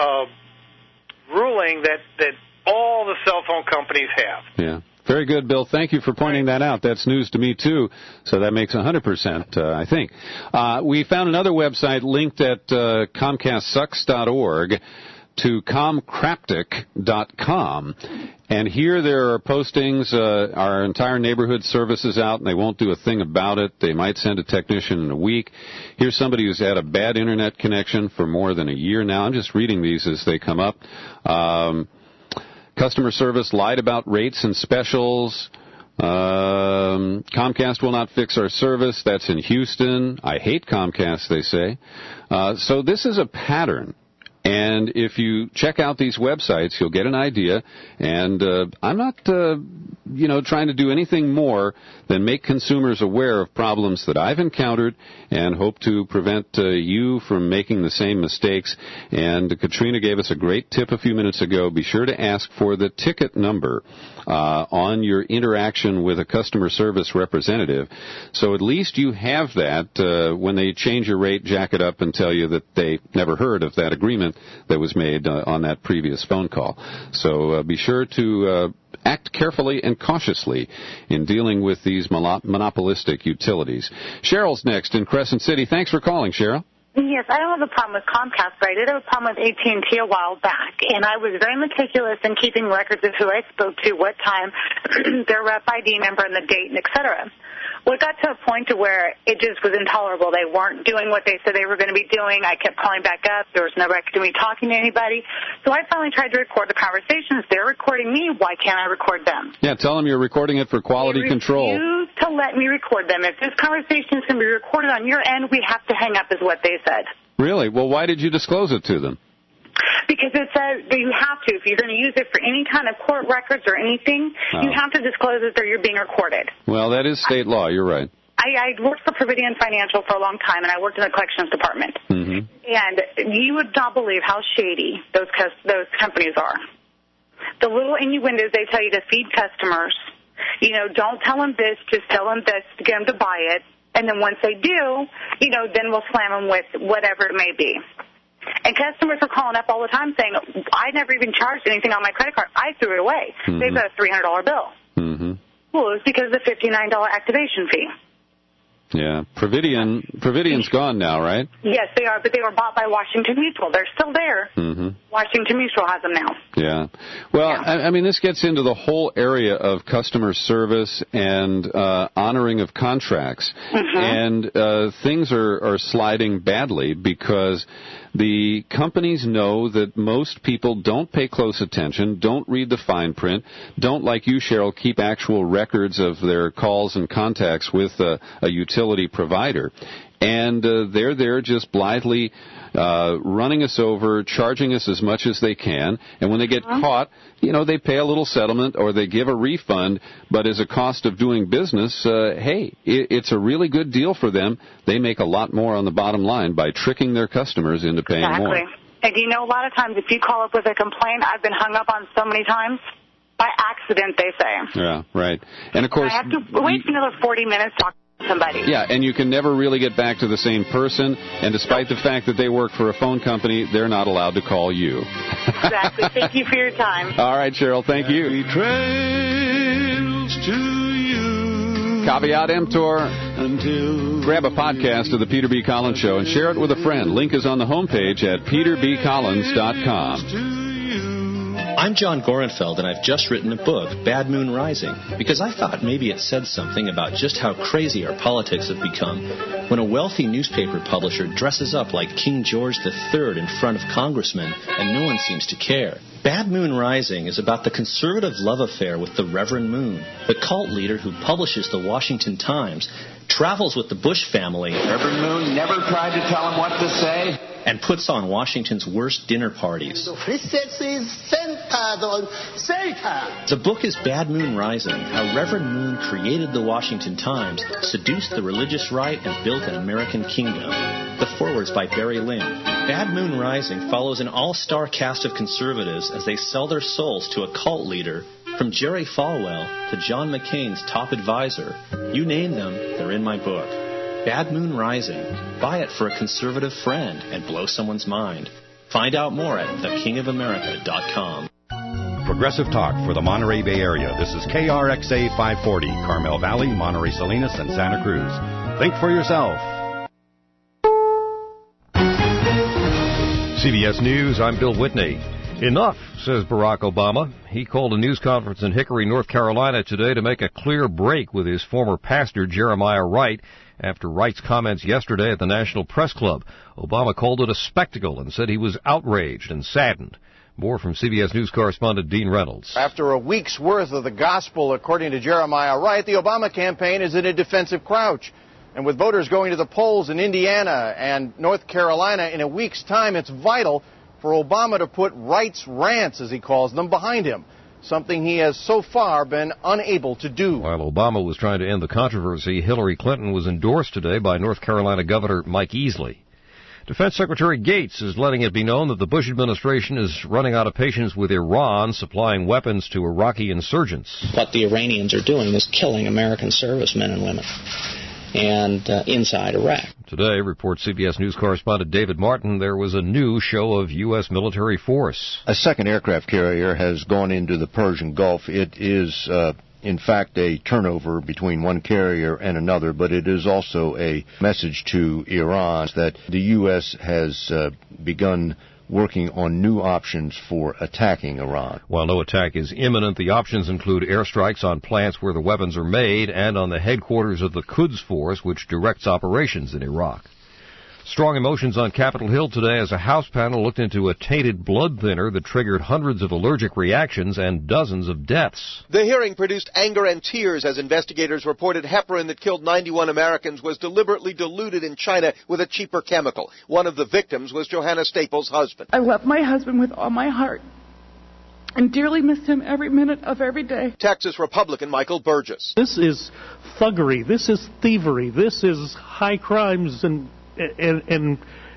ruling that all the cell phone companies have. Yeah. Very good, Bill. Thank you for pointing that out. That's news to me, too, so that makes 100%, I think. We found another website linked at ComcastSucks.org to comcraptic.com. And here there are postings. Our entire neighborhood services out, and they won't do a thing about it. They might send a technician in a week. Here's somebody who's had a bad Internet connection for more than a year now. I'm just reading these as they come up. Customer service lied about rates and specials. Comcast will not fix our service. That's in Houston. I hate Comcast, they say. So this is a pattern. And if you check out these websites, you'll get an idea. And I'm not, trying to do anything more than make consumers aware of problems that I've encountered and hope to prevent you from making the same mistakes. And Katrina gave us a great tip a few minutes ago. Be sure to ask for the ticket number on your interaction with a customer service representative. So at least you have that when they change your rate, jack it up and tell you that they never heard of that agreement that was made on that previous phone call. So be sure to act carefully and cautiously in dealing with these monopolistic utilities. Cheryl's next in Crescent City. Thanks for calling, Cheryl. Yes, I don't have a problem with Comcast, but I did have a problem with AT&T a while back, and I was very meticulous in keeping records of who I spoke to, what time, their rep ID number, and the date, and et cetera. Well, it got to a point to where it just was intolerable. They weren't doing what they said they were going to be doing. I kept calling back up. There was no record of me talking to anybody. So I finally tried to record the conversations. They're recording me. Why can't I record them? Yeah, tell them you're recording it for quality control. They refuse to let me record them. If this conversation is going to be recorded on your end, we have to hang up is what they said. Really? Well, why did you disclose it to them? Because it says that you have to. If you're going to use it for any kind of court records or anything, you have to disclose it that you're being recorded. Well, that is state law. You're right. I worked for Providian Financial for a long time, and I worked in the collections department. And you would not believe how shady those companies are. The little innuendos they tell you to feed customers, don't tell them this, just tell them this to get them to buy it. And then once they do, then we'll slam them with whatever it may be. And customers are calling up all the time saying, I never even charged anything on my credit card. I threw it away. They've got a $300 bill. Well, it was because of the $59 activation fee. Yeah. Providian's gone now, right? Yes, they are, but they were bought by Washington Mutual. They're still there. Washington Mutual has them now. Yeah. Well, I mean, this gets into the whole area of customer service and honoring of contracts. And things are sliding badly because the companies know that most people don't pay close attention, don't read the fine print, don't, like you, Cheryl, keep actual records of their calls and contacts with a utility provider. And they're there just blithely running us over, charging us as much as they can. And when they get caught, they pay a little settlement or they give a refund. But as a cost of doing business, it's a really good deal for them. They make a lot more on the bottom line by tricking their customers into paying more. And a lot of times if you call up with a complaint, I've been hung up on so many times. By accident, they say. Yeah, right. And, of course, I have to wait another 40 minutes to talk to somebody. Yeah, and you can never really get back to the same person, and despite the fact that they work for a phone company, they're not allowed to call you. Exactly. Thank you for your time. All right, Cheryl, thank you. Trails to you. Caveat emptor. Grab a podcast of the Peter B. Collins Show and share it with a friend. Link is on the homepage at peterbcollins.com. I'm John Gorenfeld, and I've just written a book, Bad Moon Rising, because I thought maybe it said something about just how crazy our politics have become when a wealthy newspaper publisher dresses up like King George III in front of congressmen and no one seems to care. Bad Moon Rising is about the conservative love affair with the Reverend Moon, the cult leader who publishes the Washington Times, travels with the Bush family. Reverend Moon never tried to tell him what to say. And puts on Washington's worst dinner parties. The book is Bad Moon Rising, how Reverend Moon created the Washington Times, seduced the religious right, and built an American kingdom. The foreword's by Barry Lynn. Bad Moon Rising follows an all-star cast of conservatives as they sell their souls to a cult leader, from Jerry Falwell to John McCain's top advisor. You name them, they're in my book. Bad Moon Rising. Buy it for a conservative friend and blow someone's mind. Find out more at thekingofamerica.com. Progressive talk for the Monterey Bay Area. This is KRXA 540, Carmel Valley, Monterey Salinas, and Santa Cruz. Think for yourself. CBS News, I'm Bill Whitney. Enough, says Barack Obama. He called a news conference in Hickory, North Carolina today to make a clear break with his former pastor, Jeremiah Wright, after Wright's comments yesterday at the National Press Club. Obama called it a spectacle and said he was outraged and saddened. More from CBS News correspondent Dean Reynolds. After a week's worth of the gospel, according to Jeremiah Wright, the Obama campaign is in a defensive crouch. And with voters going to the polls in Indiana and North Carolina in a week's time, it's vital for Obama to put Wright's rants, as he calls them, behind him, something he has so far been unable to do. While Obama was trying to end the controversy, Hillary Clinton was endorsed today by North Carolina Governor Mike Easley. Defense Secretary Gates is letting it be known that the Bush administration is running out of patience with Iran supplying weapons to Iraqi insurgents. What the Iranians are doing is killing American servicemen and women and inside Iraq. Today, reports CBS News correspondent David Martin, there was a new show of U.S. military force. A second aircraft carrier has gone into the Persian Gulf. It is, in fact, a turnover between one carrier and another, but it is also a message to Iran that the U.S. has begun working on new options for attacking Iran. While no attack is imminent, the options include airstrikes on plants where the weapons are made and on the headquarters of the Quds Force, which directs operations in Iraq. Strong emotions on Capitol Hill today as a House panel looked into a tainted blood thinner that triggered hundreds of allergic reactions and dozens of deaths. The hearing produced anger and tears as investigators reported heparin that killed 91 Americans was deliberately diluted in China with a cheaper chemical. One of the victims was Johanna Staples' husband. I love my husband with all my heart and dearly miss him every minute of every day. Texas Republican Michael Burgess. This is thuggery. This is thievery. This is high crimes and